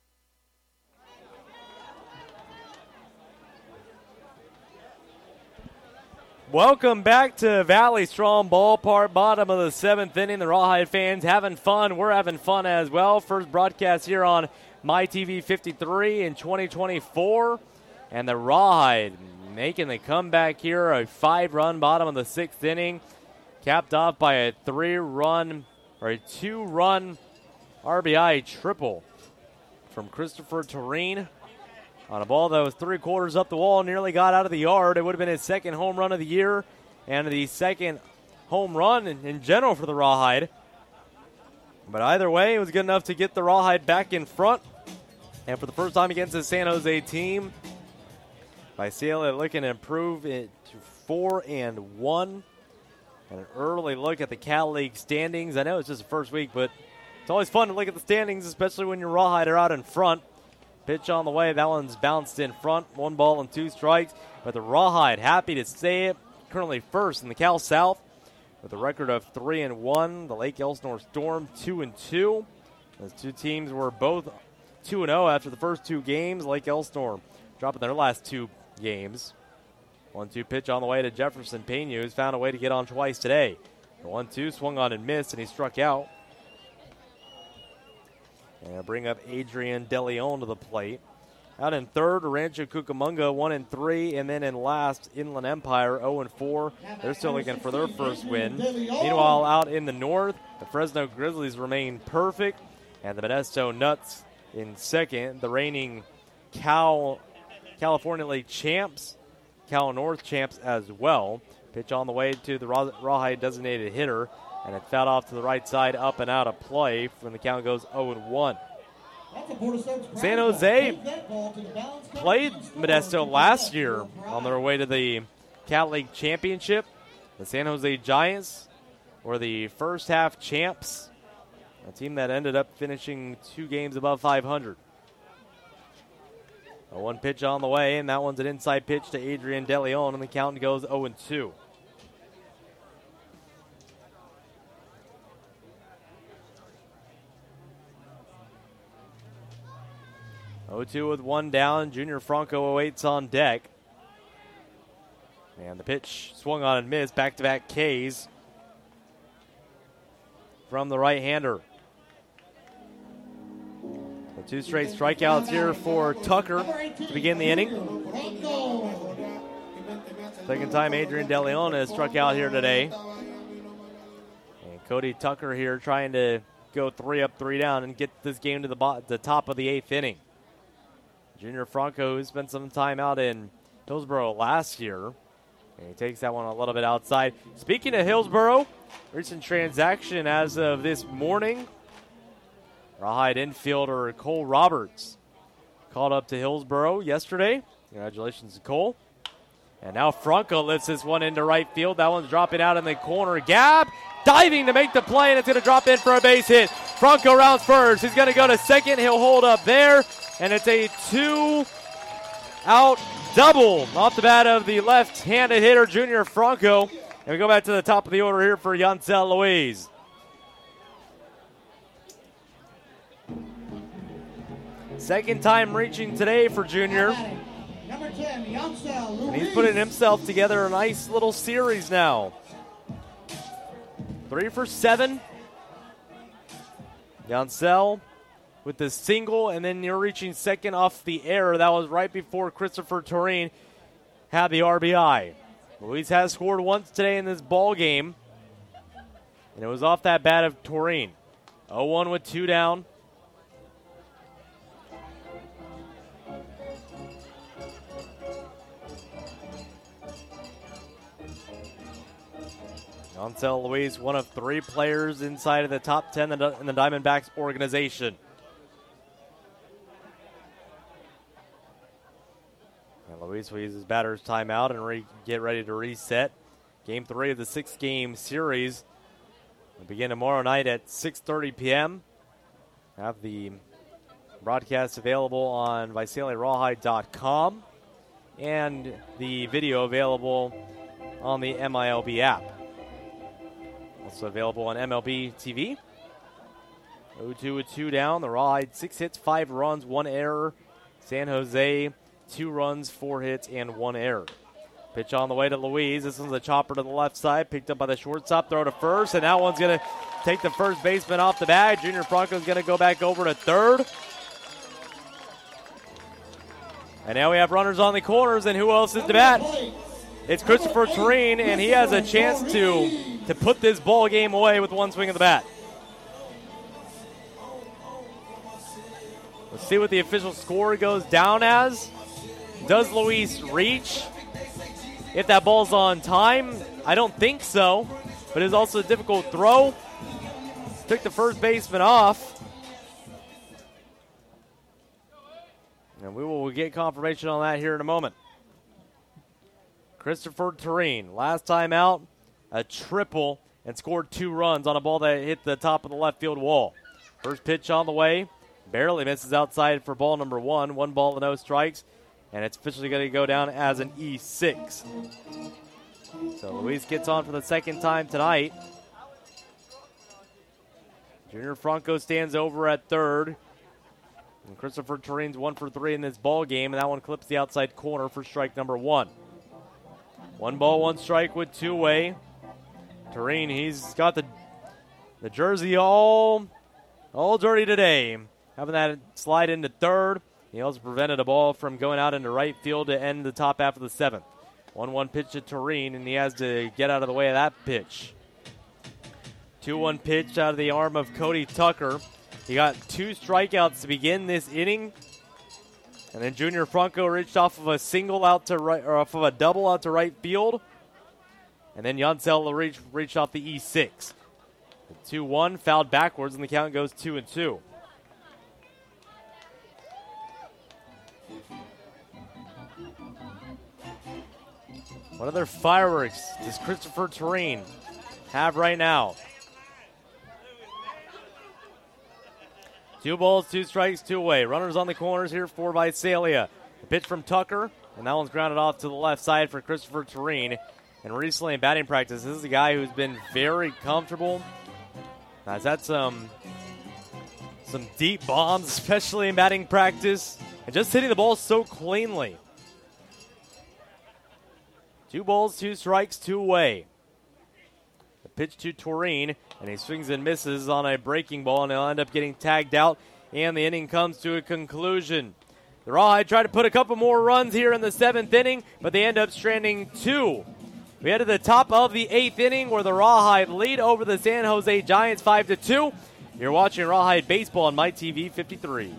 Welcome back to Valley Strong Ballpark, bottom of the seventh inning. The Rawhide fans having fun. We're having fun as well. First broadcast here on MyTV fifty-three in twenty twenty-four. And the Rawhide making the comeback here, a five-run bottom of the sixth inning, capped off by a three-run or a two-run R B I triple from Christopher Tureen. On a ball that was three quarters up the wall, nearly got out of the yard. It would have been his second home run of the year and the second home run in, in general for the Rawhide. But either way, it was good enough to get the Rawhide back in front. And for the first time against the San Jose team, Visalia looking to improve it to four and one. And an early look at the Cal League standings. I know it's just the first week, but it's always fun to look at the standings, especially when your Rawhide are out in front. Pitch on the way. That one's bounced in front. One ball and two strikes. But the Rawhide happy to stay it. Currently first in the Cal South with a record of three and one. The Lake Elsinore Storm two and two. Those two teams were both two and zero after the first two games. Lake Elsinore dropping their last two games. one two pitch on the way to Jefferson Pena, who's found a way to get on twice today. The one two swung on and missed, and he struck out. And I'll bring up Adrian DeLeon to the plate. Out in third, Rancho Cucamonga one and three, and then in last, Inland Empire oh and four. They're still looking for their first win. Meanwhile, out in the north, the Fresno Grizzlies remain perfect, and the Modesto Nuts in second. The reigning Cal California League champs, Cal North champs as well. Pitch on the way to the Raw- Rawhide designated hitter. And it fouled off to the right side, up and out of play when the count goes oh and one. San Jose played Modesto last year on their way to the Cal League Championship. The San Jose Giants were the first half champs, a team that ended up finishing two games above five hundred. A one pitch on the way, and that one's an inside pitch to Adrian DeLeon, and the count goes oh and two. oh two with one down. Junior Franco awaits on deck. And the pitch swung on and missed. Back-to-back Ks from the right-hander. The two straight strikeouts here for Tucker to begin the inning. Second time Adrian DeLeon has struck out here today. And Cody Tucker here trying to go three up, three down and get this game to the, bo- the top of the eighth inning. Junior Franco, who spent some time out in Hillsboro last year, and he takes that one a little bit outside. Speaking of Hillsboro, recent transaction as of this morning. Rawhide infielder Cole Roberts called up to Hillsboro yesterday. Congratulations to Cole. And now Franco lifts this one into right field. That one's dropping out in the corner. Gab diving to make the play, and it's going to drop in for a base hit. Franco rounds first. He's going to go to second. He'll hold up there. And it's a two-out double off the bat of the left-handed hitter, Junior Franco. And we go back to the top of the order here for Yancel Louise. Second time reaching today for Junior. And he's putting himself together a nice little series now. Three for seven. Yancel with the single, and then you're reaching second off the error. That was right before Christopher Tureen had the R B I. Louise has scored once today in this ball game, and it was off that bat of Tureen. oh one with two down. Yoncel Louise, one of three players inside of the top ten in the Diamondbacks organization. And Luis will use his batter's timeout and re- get ready to reset. Game three of the six-game series will begin tomorrow night at six thirty p.m. Have the broadcast available on Visalia Rawhide dot com and the video available on the M I L B app. Also available on M L B T V. oh two with two down. The Rawhide, six hits, five runs, one error. San Jose, two runs, four hits, and one error. Pitch on the way to Louise. This one's a chopper to the left side. Picked up by the shortstop. Throw to first, and that one's going to take the first baseman off the bag. Junior Franco's going to go back over to third. And now we have runners on the corners, and who else is to bat? It's Christopher Tureen, and he has a chance to, to put this ball game away with one swing of the bat. Let's see what the official score goes down as. Does Luis reach? If that ball's on time, I don't think so, but it's also a difficult throw. Took the first baseman off. And we will get confirmation on that here in a moment. Christopher Tureen, last time out, a triple and scored two runs on a ball that hit the top of the left field wall. First pitch on the way, barely misses outside for ball number one. One ball and no strikes, and it's officially going to go down as an E six. So Luis gets on for the second time tonight. Junior Franco stands over at third. And Christopher Tureen's one for three in this ball game, and that one clips the outside corner for strike number one. One ball, one strike with two-way. Tureen, he's got the the jersey all, all dirty today. Having that slide into third. He also prevented a ball from going out into right field to end the top half of the seventh. one one pitch to Tureen, and he has to get out of the way of that pitch. two one pitch out of the arm of Cody Tucker. He got two strikeouts to begin this inning. And then Junior Franco reached off of a single out to right, or off of a double out to right field. And then Yoncel reached, reached off the E six. two one, fouled backwards, and the count goes two and two. What other fireworks does Christopher Tureen have right now? Two balls, two strikes, two away. Runners on the corners here for Visalia. The pitch from Tucker, and that one's grounded off to the left side for Christopher Tureen. And recently in batting practice, this is a guy who's been very comfortable. Has had some, some deep bombs, especially in batting practice, and just hitting the ball so cleanly. Two balls, two strikes, two away. The pitch to Tureen, and he swings and misses on a breaking ball, and he'll end up getting tagged out, and the inning comes to a conclusion. The Rawhide tried to put a couple more runs here in the seventh inning, but they end up stranding two. We head to the top of the eighth inning where the Rawhide lead over the San Jose Giants five to two. You're watching Rawhide Baseball on MyTV fifty-three.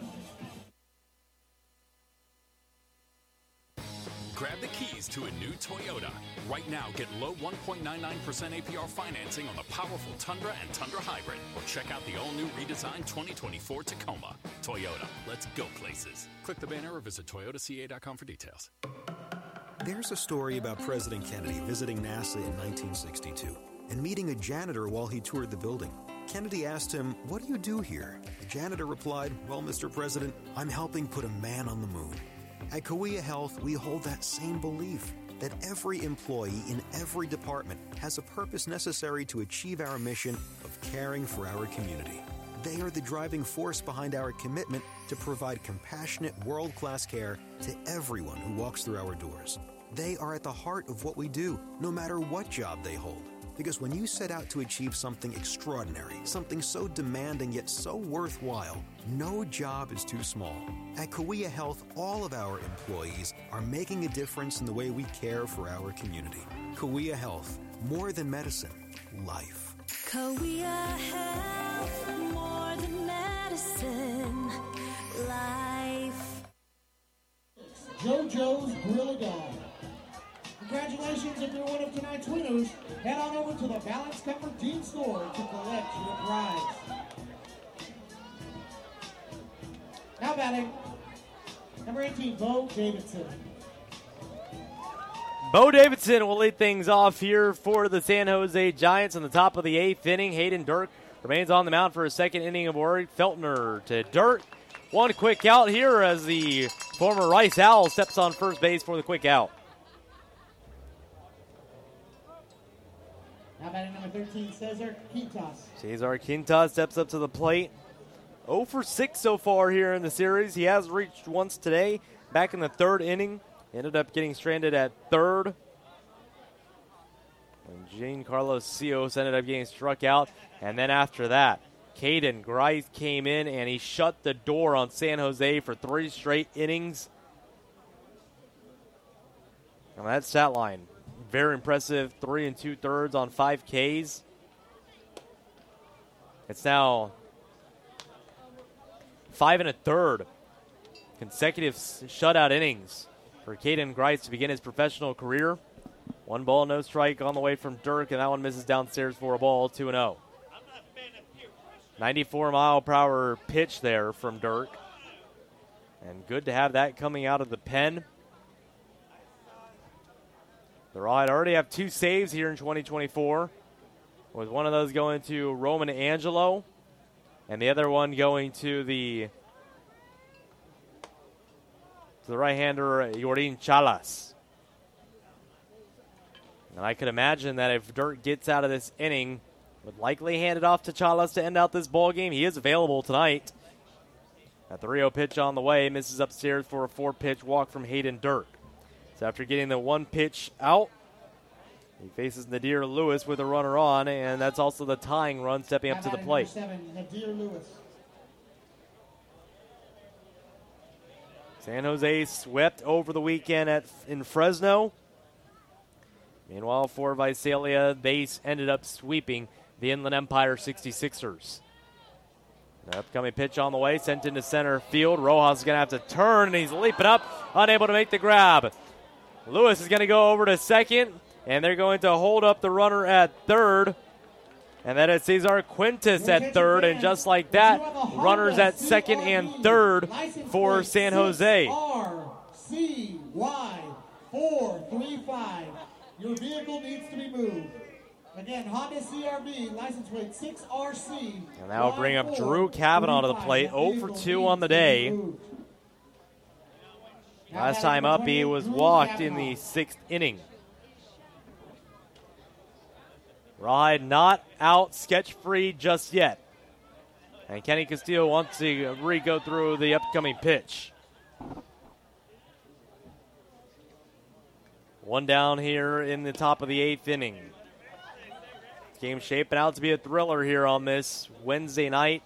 Grab the keys to a new Toyota. Right now, get low one point nine nine percent A P R financing on the powerful Tundra and Tundra Hybrid. Or check out the all-new redesigned twenty twenty-four Tacoma. Toyota, let's go places. Click the banner or visit Toyota C A dot com for details. There's a story about President Kennedy visiting NASA in nineteen sixty-two and meeting a janitor while he toured the building. Kennedy asked him, "What do you do here?" The janitor replied, "Well, Mister President, I'm helping put a man on the moon." At Cahuilla Health, we hold that same belief that every employee in every department has a purpose necessary to achieve our mission of caring for our community. They are the driving force behind our commitment to provide compassionate, world-class care to everyone who walks through our doors. They are at the heart of what we do, no matter what job they hold. Because when you set out to achieve something extraordinary, something so demanding yet so worthwhile, no job is too small. At Cahuilla Health, all of our employees are making a difference in the way we care for our community. Cahuilla Health, more than medicine, life. Cahuilla Health. JoJo's Grill a Dog. Congratulations if you're one of tonight's winners. Head on over to the Balance Comfort Team store to collect your prize. Now batting, number eighteen, Bo Davidson. Bo Davidson will lead things off here for the San Jose Giants in the top of the eighth inning. Hayden Dirk remains on the mound for a second inning of work. Feltner to Dirk. One quick out here as the former Rice Owl steps on first base for the quick out. Now batting number thirteen, Cesar Quintas. Cesar Quintas steps up to the plate. oh for six so far here in the series. He has reached once today, back in the third inning. Ended up getting stranded at third. And Giancarlo Cios ended up getting struck out. And then after that, Caden Grice came in and he shut the door on San Jose for three straight innings. And that stat line, very impressive. Three and two thirds on five Ks. It's now five and a third consecutive shutout innings for Caden Grice to begin his professional career. One ball, no strike on the way from Dirk, and that one misses downstairs for a ball, two and oh. ninety-four mile per hour pitch there from Dirk. And good to have that coming out of the pen. The Rawhide already have two saves here in twenty twenty-four, with one of those going to Roman Angelo, and the other one going to the to the right-hander, Jordan Chalas. And I could imagine that if Dirk gets out of this inning, would likely hand it off to Chalas to end out this ball game. He is available tonight. A three oh pitch on the way, misses upstairs for a four-pitch walk from Hayden Dirk. So after getting the one pitch out, he faces Nadir Lewis with a runner on, and that's also the tying run stepping up to the plate. Seven, Nadir Lewis. San Jose swept over the weekend at in Fresno. Meanwhile, for Visalia, they ended up sweeping the Inland Empire sixty-sixers. The upcoming pitch on the way, sent into center field. Rojas is going to have to turn, and he's leaping up, unable to make the grab. Lewis is going to go over to second, and they're going to hold up the runner at third. And then it's Cesar Quintas at third, and just like that, runners at second and third for San Jose. R C Y four three five. Your vehicle needs to be moved. Again, Honda C R V, license plate six R C. And that will bring up Drew Kavanaugh to the plate, oh for two on the day. Last time up, he was walked in the sixth inning. Rawhide not out sketch-free just yet. And Kenny Castillo wants to re-go through the upcoming pitch. One down here in the top of the eighth inning. Game shaping out to be a thriller here on this Wednesday night.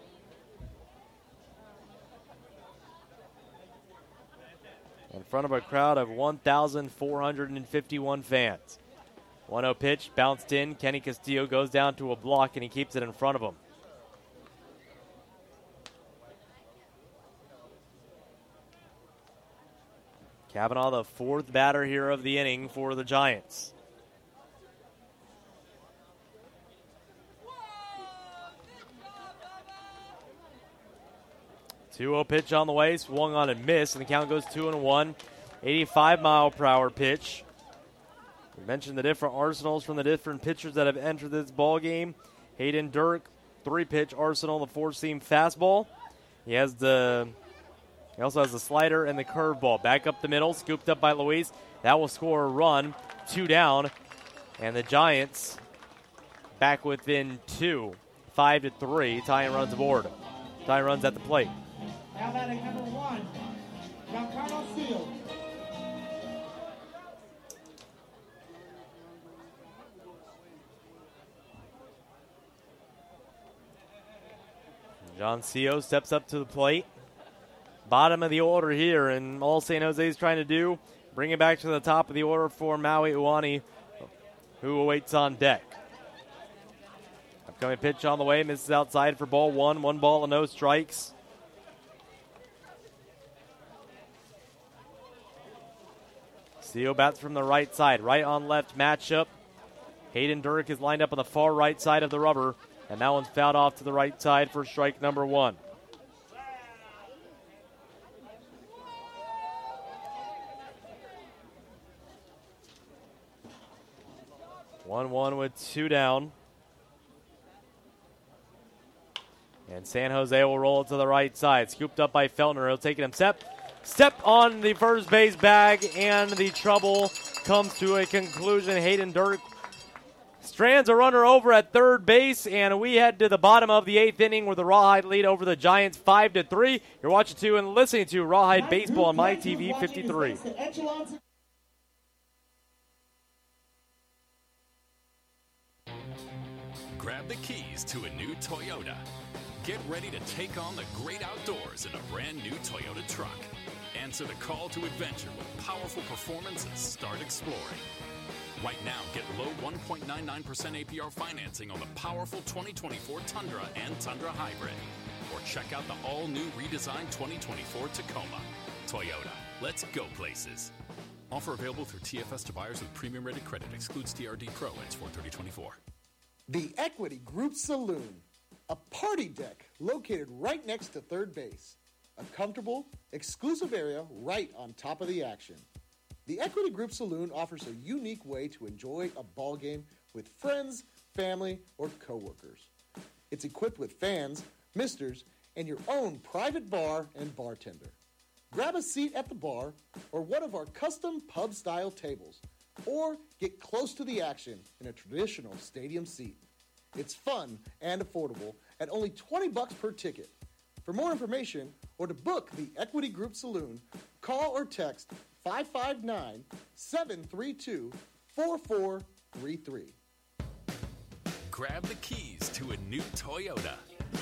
In front of a crowd of one thousand four hundred fifty-one fans. one oh pitch, bounced in. Kenny Castillo goes down to a block, and he keeps it in front of him. Kavanaugh, the fourth batter here of the inning for the Giants. two oh pitch on the way, swung on and missed, and the count goes two and one. eighty-five mile per hour pitch. We mentioned the different arsenals from the different pitchers that have entered this ball game. Hayden Dirk, three-pitch arsenal, the four-seam fastball. He has the, he also has the slider and the curveball. Back up the middle, scooped up by Luis. That will score a run, two down, and the Giants back within two, five to three. Tying runs aboard. Tying runs at the plate. Now batting number one, Giancarlo Seals. John Cio steps up to the plate. Bottom of the order here, and all San Jose is trying to do, bring it back to the top of the order for Maui Uani, who awaits on deck. Upcoming pitch on the way, misses outside for ball one. One ball and no strikes. Castillo bats from the right side. Right on left matchup. Hayden Durk is lined up on the far right side of the rubber, and that one's fouled off to the right side for strike number one. one one with two down. And San Jose will roll it to the right side. Scooped up by Feltner. He'll take it himself. Step on the first base bag, and the trouble comes to a conclusion. Hayden Durk strands a runner over at third base, and we head to the bottom of the eighth inning where the Rawhide lead over the Giants five to three. You're watching to and listening to Rawhide Baseball on My T V fifty-three. Grab the keys to a new Toyota. Get ready to take on the great outdoors in a brand new Toyota truck. Answer the call to adventure with powerful performance and start exploring. Right now, get low one point nine nine percent A P R financing on the powerful twenty twenty-four Tundra and Tundra Hybrid. Or check out the all-new redesigned twenty twenty-four Tacoma. Toyota, let's go places. Offer available through T F S to buyers with premium rated credit. Excludes T R D Pro. Ends four thirty twenty-four. The Equity Group Saloon, a party deck located right next to third base. A comfortable, exclusive area right on top of the action. The Equity Group Saloon offers a unique way to enjoy a ball game with friends, family, or coworkers. It's equipped with fans, misters, and your own private bar and bartender. Grab a seat at the bar or one of our custom pub-style tables, or get close to the action in a traditional stadium seat. It's fun and affordable at only twenty bucks per ticket. For more information or to book the Equity Group Saloon, call or text five five nine, seven three two, four four three three. Grab the keys to a new Toyota.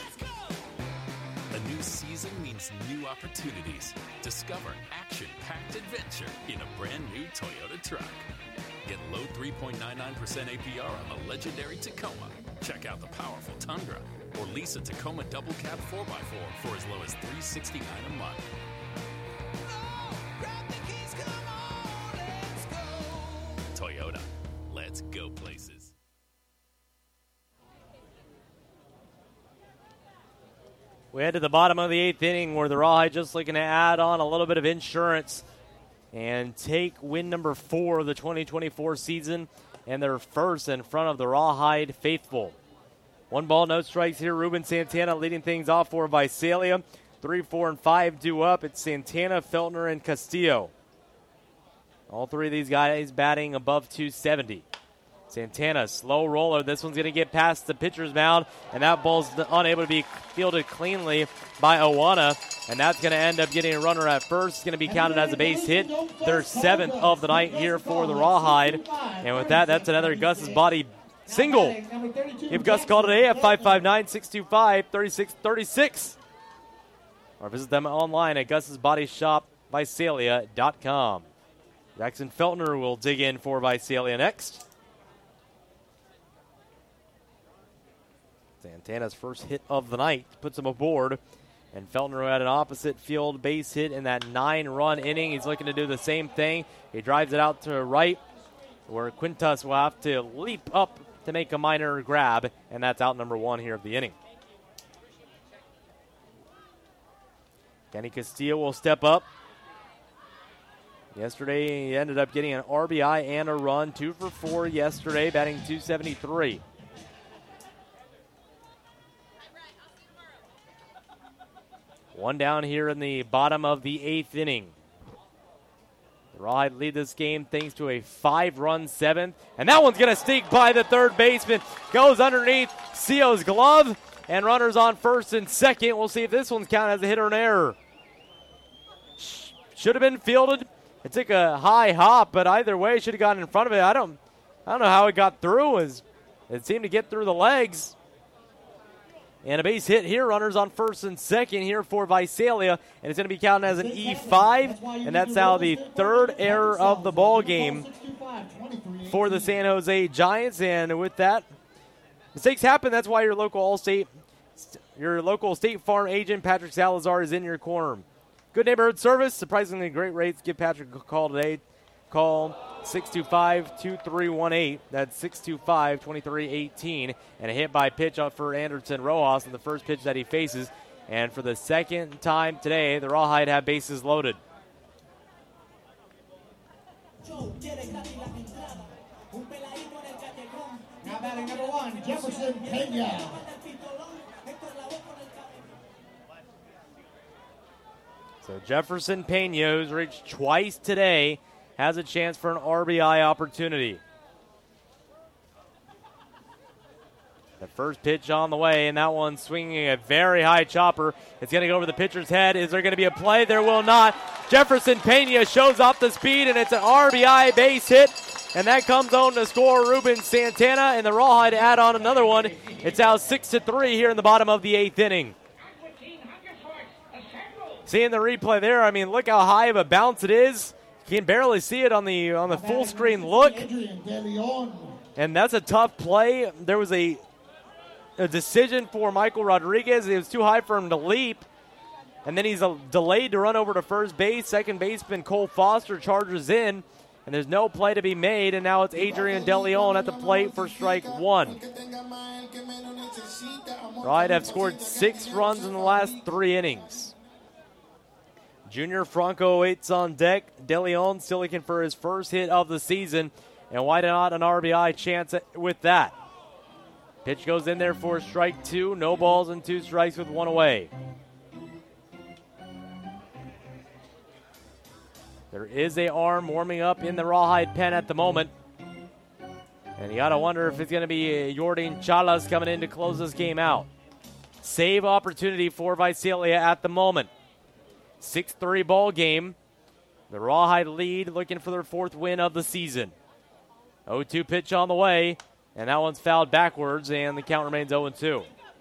A new season means new opportunities. Discover action-packed adventure in a brand new Toyota truck. Get low three point nine nine percent A P R on the legendary Tacoma. Check out the powerful Tundra or lease a Tacoma double cab four by four for as low as three hundred sixty-nine dollars a month. Toyota, let's go places. We head to the bottom of the eighth inning where the Rawhide just looking to add on a little bit of insurance and take win number four of the twenty twenty-four season and their first in front of the Rawhide faithful. One ball, no strikes here. Ruben Santana leading things off for Visalia. Three, four, and five due up. It's Santana, Feltner, and Castillo. All three of these guys batting above two seventy. Santana, slow roller. This one's going to get past the pitcher's mound, and that ball's unable to be fielded cleanly by Owana, and that's going to end up getting a runner at first. It's going to be counted as a base hit. Their seventh of the night here for the Rawhide. And with that, that's another Gus's Body single. Give Gus a call today at five five nine, six two five, three six three six. Or visit them online at Gus's Body Shop, Visalia dot com. Jackson Feltner will dig in for Visalia next. Santana's first hit of the night puts him aboard. And Feltner had an opposite field base hit in that nine-run inning. He's looking to do the same thing. He drives it out to right, where Quintus will have to leap up to make a minor grab, and that's out number one here of the inning. Kenny Castillo will step up. Yesterday, he ended up getting an R B I and a run. Two for four yesterday, batting two seventy-three. One down here in the bottom of the eighth inning. The Rawhide lead this game thanks to a five-run seventh. And that one's going to sneak by the third baseman. Goes underneath Seo's glove. And runners on first and second. We'll see if this one's counted as a hit or an error. Should have been fielded. It took a high hop, but either way, should have gotten in front of it. I don't, I don't know how it got through. It seemed to get through the legs. And a base hit here. Runners on first and second here for Visalia. And it's going to be counted as an E five. And that's now the third error of the ball game for the San Jose Giants. And with that, mistakes happen. That's why your local Allstate, your local State Farm agent, Patrick Salazar, is in your corner. Good neighborhood service. Surprisingly great rates. Give Patrick a call today. call six two five, two three one eight. That's six two five, two three one eight. And a hit by pitch up for Anderson Rojas in the first pitch that he faces. And for the second time today, the Rawhide have bases loaded. Now batting number one, Jefferson Pena. So Jefferson Pena, who's reached twice today, has a chance for an R B I opportunity. The first pitch on the way, and that one swinging a very high chopper. It's going to go over the pitcher's head. Is there going to be a play? There will not. Jefferson Pena shows off the speed, and it's an R B I base hit. And that comes on to score Ruben Santana, and the Rawhide add on another one. It's out six to three here in the bottom of the eighth inning. Seeing the replay there, I mean, look how high of a bounce it is. You can barely see it on the on the full screen look. And that's a tough play. There was a a decision for Michael Rodriguez. It was too high for him to leap. And then he's uh, delayed to run over to first base. Second baseman Cole Foster charges in. And there's no play to be made. And now it's Adrian DeLeon at the plate for strike one. Rawhide have scored six runs in the last three innings. Junior Franco waits on deck. DeLeon still looking for his first hit of the season. And why not an R B I chance with that? Pitch goes in there for strike two. No balls and two strikes with one away. There is a arm warming up in the Rawhide pen at the moment. And you got to wonder if it's going to be Jordan Chalas coming in to close this game out. Save opportunity for Visalia at the moment. six three ball game. The Rawhide lead, looking for their fourth win of the season. oh two pitch on the way, and that one's fouled backwards, and the count remains oh two.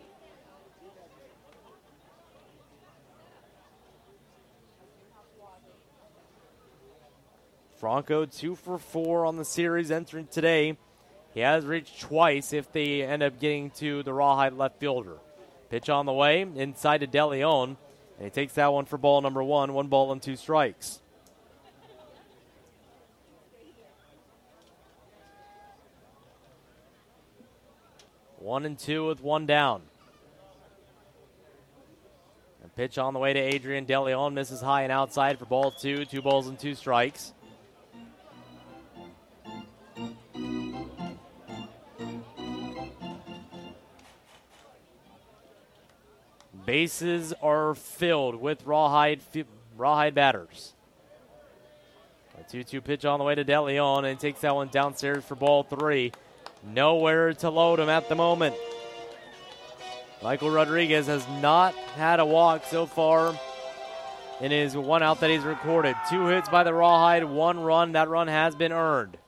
Franco two for four on the series entering today. He has reached twice if they end up getting to the Rawhide left fielder. Pitch on the way, inside to DeLeon, and he takes that one for ball number one, one ball and two strikes. One and two with one down. A pitch on the way to Adrian DeLeon, misses high and outside for ball two, two balls and two strikes. Bases are filled with Rawhide Rawhide batters. A two two pitch on the way to DeLeon, and takes that one downstairs for ball three. Nowhere to load him at the moment. Michael Rodriguez has not had a walk so far in his one out that he's recorded. Two hits by the Rawhide, one run. That run has been earned.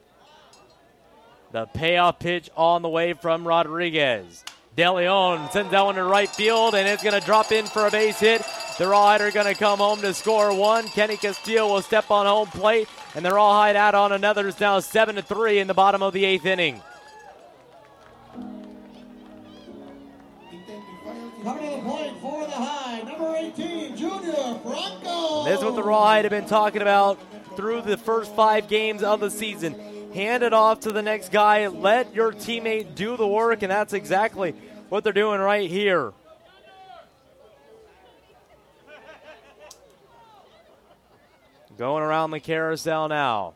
The payoff pitch on the way from Rodriguez. DeLeon sends that one to right field, and it's going to drop in for a base hit. The Rawhide are going to come home to score one. Kenny Castillo will step on home plate, and the Rawhide add on another. It's now seven to three in the bottom of the eighth inning. Coming to the plate for the High, number eighteen, Junior Franco. This is what the Rawhide have been talking about through the first five games of the season. Hand it off to the next guy. Let your teammate do the work, and that's exactly what they're doing right here. Going around the carousel now.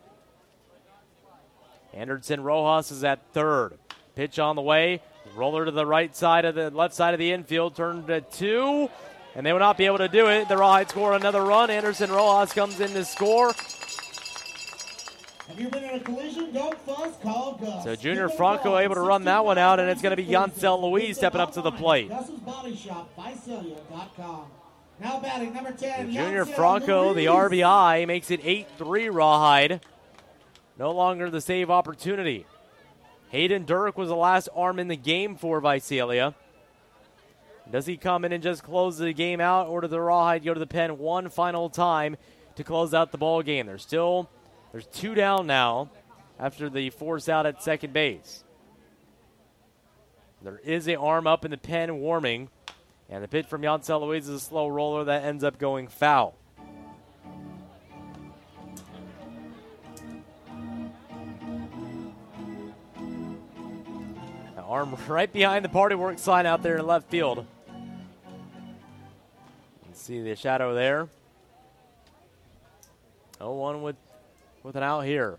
Anderson Rojas is at third. Pitch on the way. Roller to the right side of the left side of the infield. Turned to two, and they will not be able to do it. The Rawhide score another run. Anderson Rojas comes in to score. Have you been in a collision? Don't fuss, call Gus. So Junior Franco able to run that one out, and it's going to be Yancel Louise stepping up to the plate. Gus's Body Shop, Visalia dot com. Now batting number ten, So Junior Yancel Franco, Louise. the R B I, makes it eight three Rawhide. No longer the save opportunity. Hayden Durk was the last arm in the game for Visalia. Does he come in and just close the game out, or does the Rawhide go to the pen one final time to close out the ball game? There's still there's two down now after the force out at second base. There is an arm up in the pen warming, and the pitch from Yancel Louise is a slow roller that ends up going foul. arm right behind the party work sign out there in left field. You can see the shadow there. oh one with, with an out here.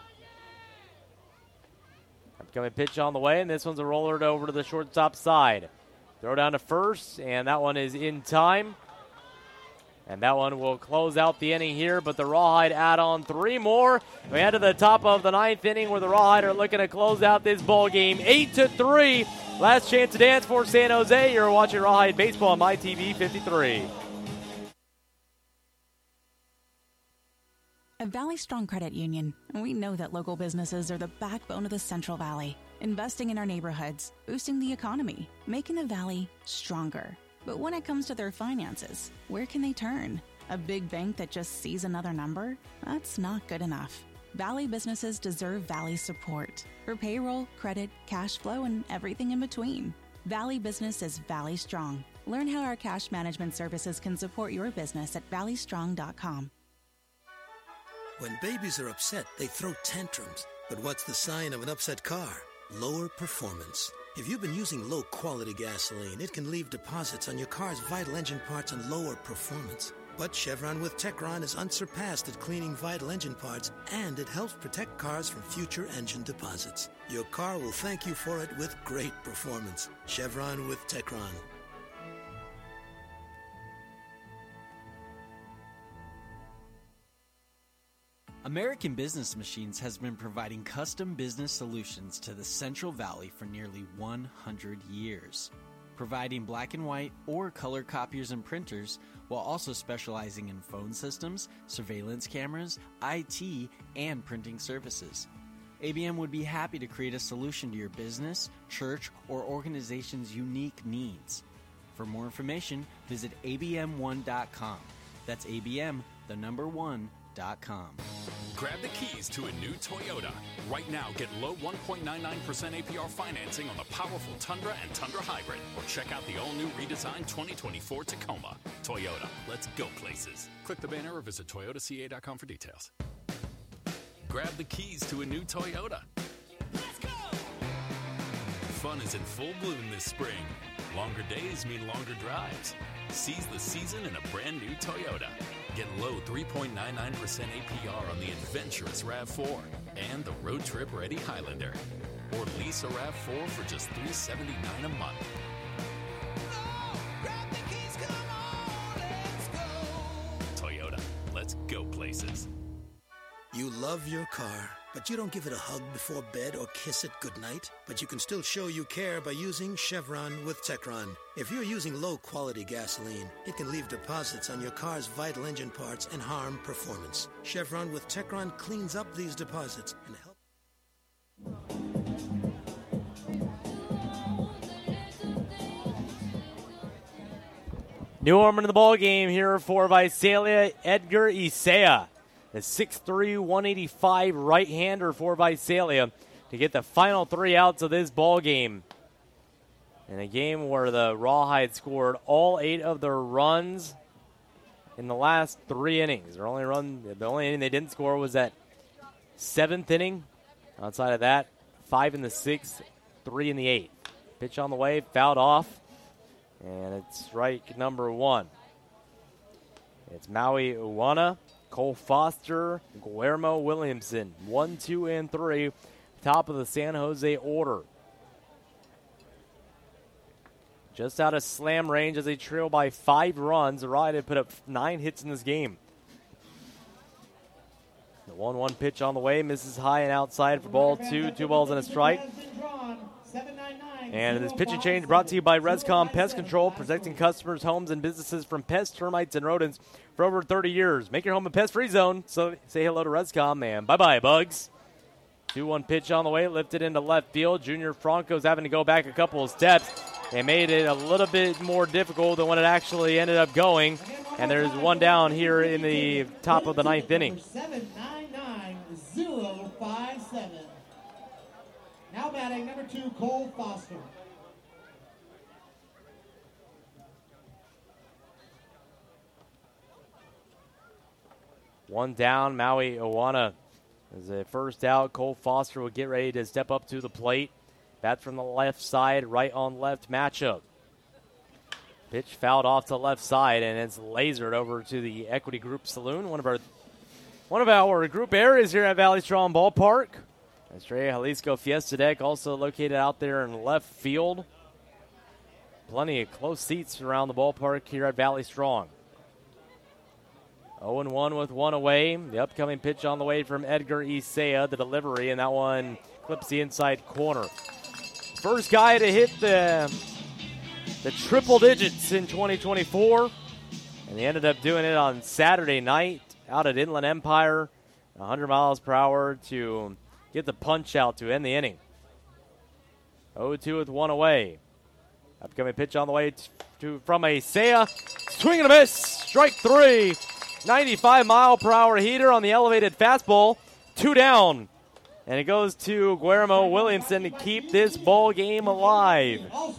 Upcoming pitch on the way, and this one's a roller over to the shortstop side. Throw down to first, and that one is in time. And that one will close out the inning here, but the Rawhide add on three more. We head to the top of the ninth inning where the Rawhide are looking to close out this ball game eight to three. Last chance to dance for San Jose. You're watching Rawhide Baseball on My T V fifty-three. At Valley Strong Credit Union, we know that local businesses are the backbone of the Central Valley, investing in our neighborhoods, boosting the economy, making the Valley stronger. But when it comes to their finances, where can they turn? A big bank that just sees another number? That's not good enough. Valley businesses deserve Valley support for payroll, credit, cash flow, and everything in between. Valley Business is Valley Strong. Learn how our cash management services can support your business at valley strong dot com. When babies are upset, they throw tantrums. But what's the sign of an upset car? Lower performance. If you've been using low-quality gasoline, it can leave deposits on your car's vital engine parts and lower performance. But Chevron with Techron is unsurpassed at cleaning vital engine parts, and it helps protect cars from future engine deposits. Your car will thank you for it with great performance. Chevron with Techron. American Business Machines has been providing custom business solutions to the Central Valley for nearly one hundred years, providing black and white or color copiers and printers, while also specializing in phone systems, surveillance cameras, I T, and printing services. A B M would be happy to create a solution to your business, church, or organization's unique needs. For more information, visit A B M one dot com. That's A B M, the number one, dot com. Grab the keys to a new Toyota. Right now, get low one point nine nine percent A P R financing on the powerful Tundra and Tundra Hybrid. Or check out the all-new redesigned twenty twenty-four Tacoma. Toyota, let's go places. Click the banner or visit toyota c a dot com for details. Grab the keys to a new Toyota. Let's go! Fun is in full bloom this spring. Longer days mean longer drives. Seize the season in a brand new Toyota. Get low three point nine nine percent A P R on the adventurous RAV four and the road trip ready Highlander. Or lease a RAV four for just three hundred seventy-nine dollars a month. Toyota, let's go places. You love your car, but you don't give it a hug before bed or kiss it goodnight. But you can still show you care by using Chevron with Techron. If you're using low-quality gasoline, it can leave deposits on your car's vital engine parts and harm performance. Chevron with Techron cleans up these deposits and helps. New Ormond in the ball game here for Visalia, Edgar Isaiah. The six three, one eighty-five right-hander for Visalia to get the final three outs of this ball game. In a game where the Rawhide scored all eight of their runs in the last three innings. Their only run, the only inning they didn't score was that seventh inning. Outside of that, five in the sixth, three in the eighth. Pitch on the way, fouled off, and it's strike number one. It's Maui Uwana, Cole Foster, Guillermo Williamson. One, two, and three. Top of the San Jose order. Just out of slam range as they trail by five runs. The Rawhide put up nine hits in this game. The one one pitch on the way. Misses high and outside for ball two. Two balls and a strike. And this pitching change brought to you by Rescom Pest Control, protecting customers, homes, and businesses from pests, termites, and rodents for over thirty years. Make your home a pest-free zone. So say hello to Rescom, and bye-bye, bugs. two one pitch on the way, lifted into left field. Junior Franco's having to go back a couple of steps. They made it a little bit more difficult than what it actually ended up going. And there's one down here in the top of the ninth inning. seven nine nine zero five seven. Now batting number two, Cole Foster. One down, Maui Owana is a first out. Cole Foster will get ready to step up to the plate. Bat from the left side, right on left matchup. Pitch fouled off to the left side, and it's lasered over to the Equity Group Saloon, one of our one of our group areas here at Valley Strong Ballpark. Estrella Jalisco Fiesta Deck also located out there in left field. Plenty of close seats around the ballpark here at Valley Strong. oh and one with one away. The upcoming pitch on the way from Edgar Isea, the delivery, and that one clips the inside corner. First guy to hit the, the triple digits in twenty twenty-four, and they ended up doing it on Saturday night out at Inland Empire, one hundred miles per hour to get the punch out to end the inning. oh two with one away. Upcoming pitch on the way to from Isea. Swing and a miss. Strike three. ninety-five mile per hour heater on the elevated fastball. Two down. And it goes to Guillermo Williamson to keep this ball game alive.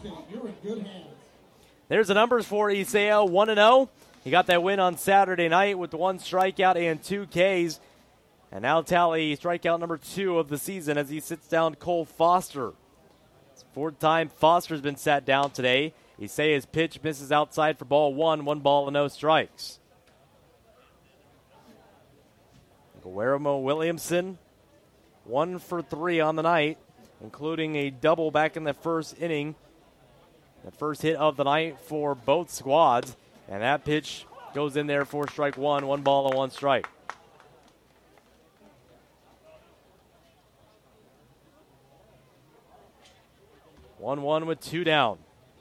There's the numbers for Isea, one and oh. He got that win on Saturday night with the one strikeout and two Ks. And now tally strikeout number two of the season as he sits down Cole Foster. It's fourth time Foster's been sat down today. Isea's pitch misses outside for ball one, one ball and no strikes. Guillermo Williamson, one for three on the night, including a double back in the first inning. The first hit of the night for both squads. And that pitch goes in there for strike one, one ball and one strike. one one with two down.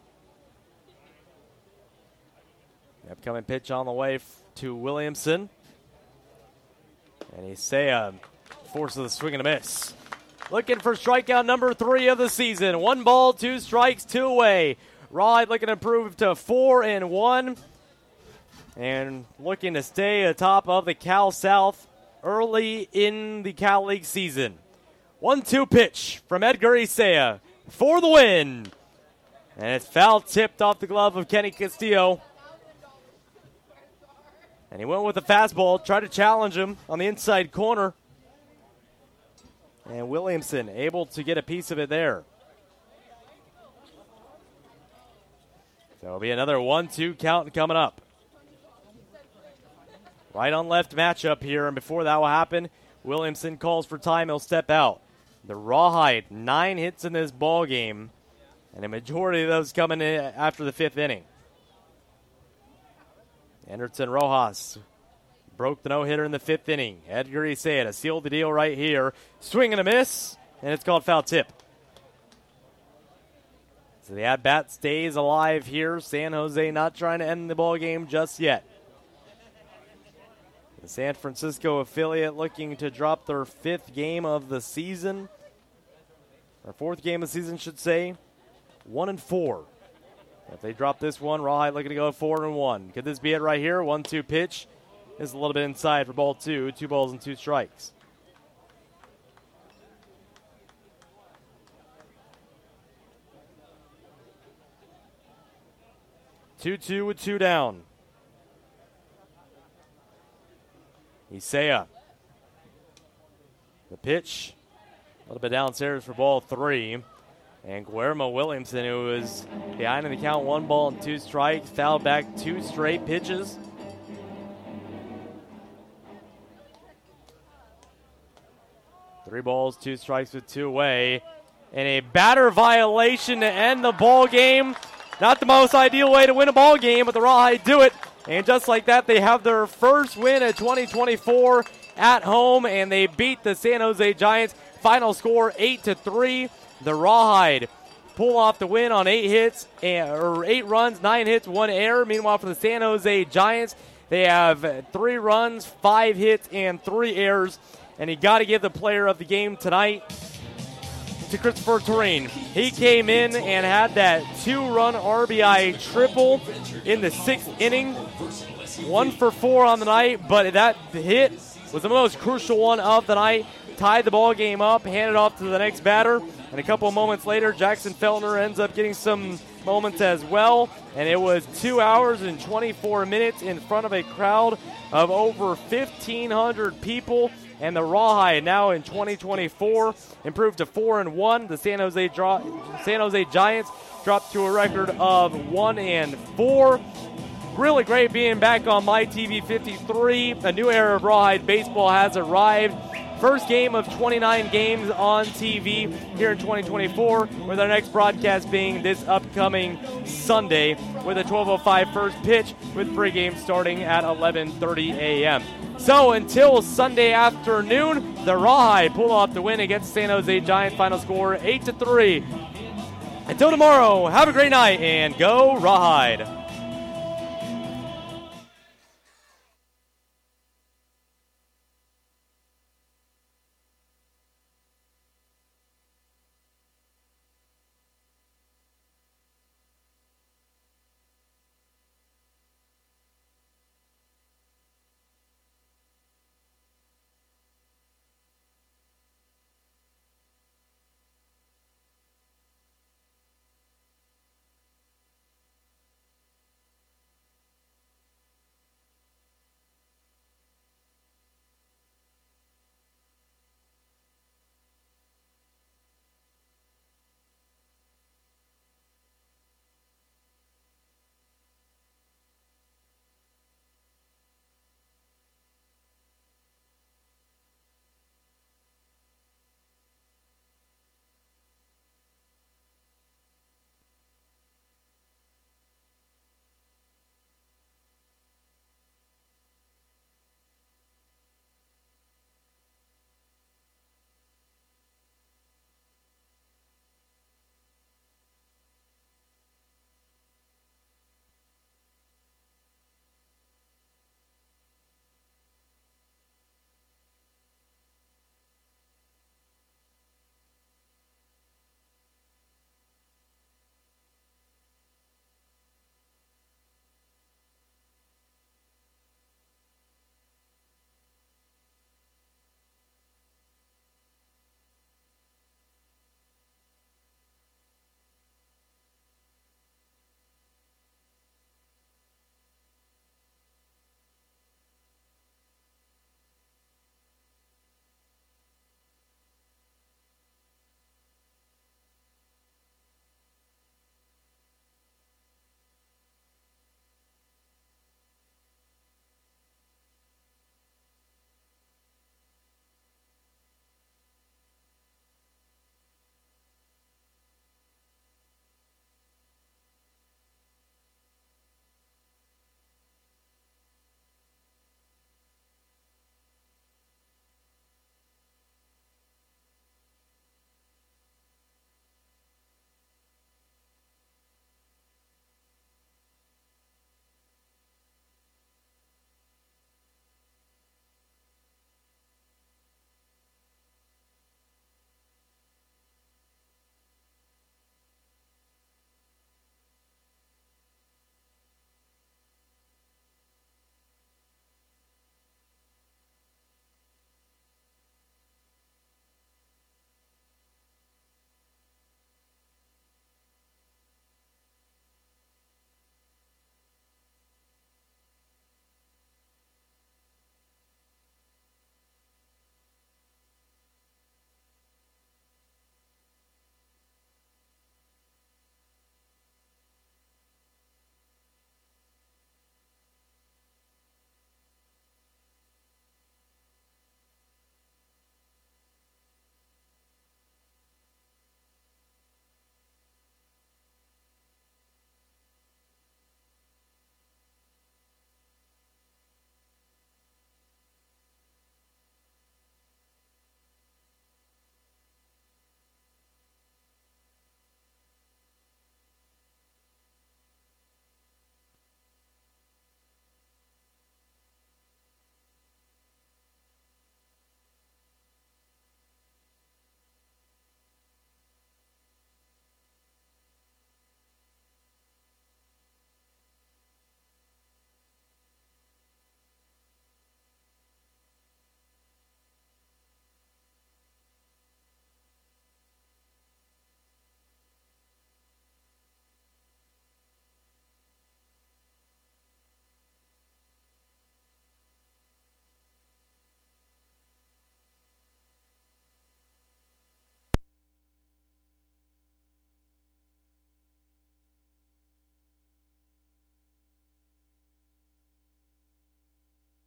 The upcoming pitch on the way f- to Williamson. And Isea forces a swing and a miss. Looking for strikeout number three of the season. One ball, two strikes, two away. Rawhide looking to improve to four and one. And looking to stay atop of the Cal South early in the Cal League season. one two pitch from Edgar Isea for the win. And it's foul tipped off the glove of Kenny Castillo. And he went with the fastball, tried to challenge him on the inside corner. And Williamson able to get a piece of it there. So it'll be another one two count coming up. Right on left matchup here, and before that will happen, Williamson calls for time, he'll step out. The Rawhide, nine hits in this ball game, and a majority of those coming in after the fifth inning. Anderson Rojas broke the no-hitter in the fifth inning. Edgar Isea to seal the deal right here. Swing and a miss, and it's called foul tip. So the at-bat stays alive here. San Jose not trying to end the ball game just yet. The San Francisco affiliate looking to drop their fifth game of the season. Or fourth game of the season, should say. One and four. If they drop this one, Rawhide looking to go four and one. Could this be it right here? One two pitch. This is a little bit inside for ball two. Two balls and two strikes. two two with two down. Isea. The pitch. A little bit downstairs for ball three. And Guillermo Williamson, who was behind in the count, one ball and two strikes, fouled back two straight pitches. Three balls, two strikes with two away. And a batter violation to end the ball game. Not the most ideal way to win a ball game, but the Rawhide do it. And just like that, they have their first win of twenty twenty-four at home, and they beat the San Jose Giants. Final score eight to three. The Rawhide pull off the win on eight hits, and, or eight runs, nine hits, one error. Meanwhile, for the San Jose Giants, they have three runs, five hits, and three errors. And you got to give the player of the game tonight to Christopher Terrain. He came in and had that two-run R B I triple in the sixth inning. One for four on the night, but that hit was the most crucial one of the night. Tied the ball game up, handed off to the next batter, and a couple of moments later, Jackson Feltner ends up getting some moments as well, and it was two hours and twenty-four minutes in front of a crowd of over fifteen hundred people, And the Rawhide now in twenty twenty-four improved to four and one. The San Jose draw, San Jose Giants dropped to a record of one and four. Really great being back on My T V fifty-three. A new era of Rawhide baseball has arrived. First game of twenty-nine games on T V here in twenty twenty-four, with our next broadcast being this upcoming Sunday with a twelve oh five first pitch with pregame starting at eleven thirty a.m. So until Sunday afternoon, the Rawhide pull off the win against San Jose Giants. Final score eight to three. Until tomorrow, have a great night and go Rawhide.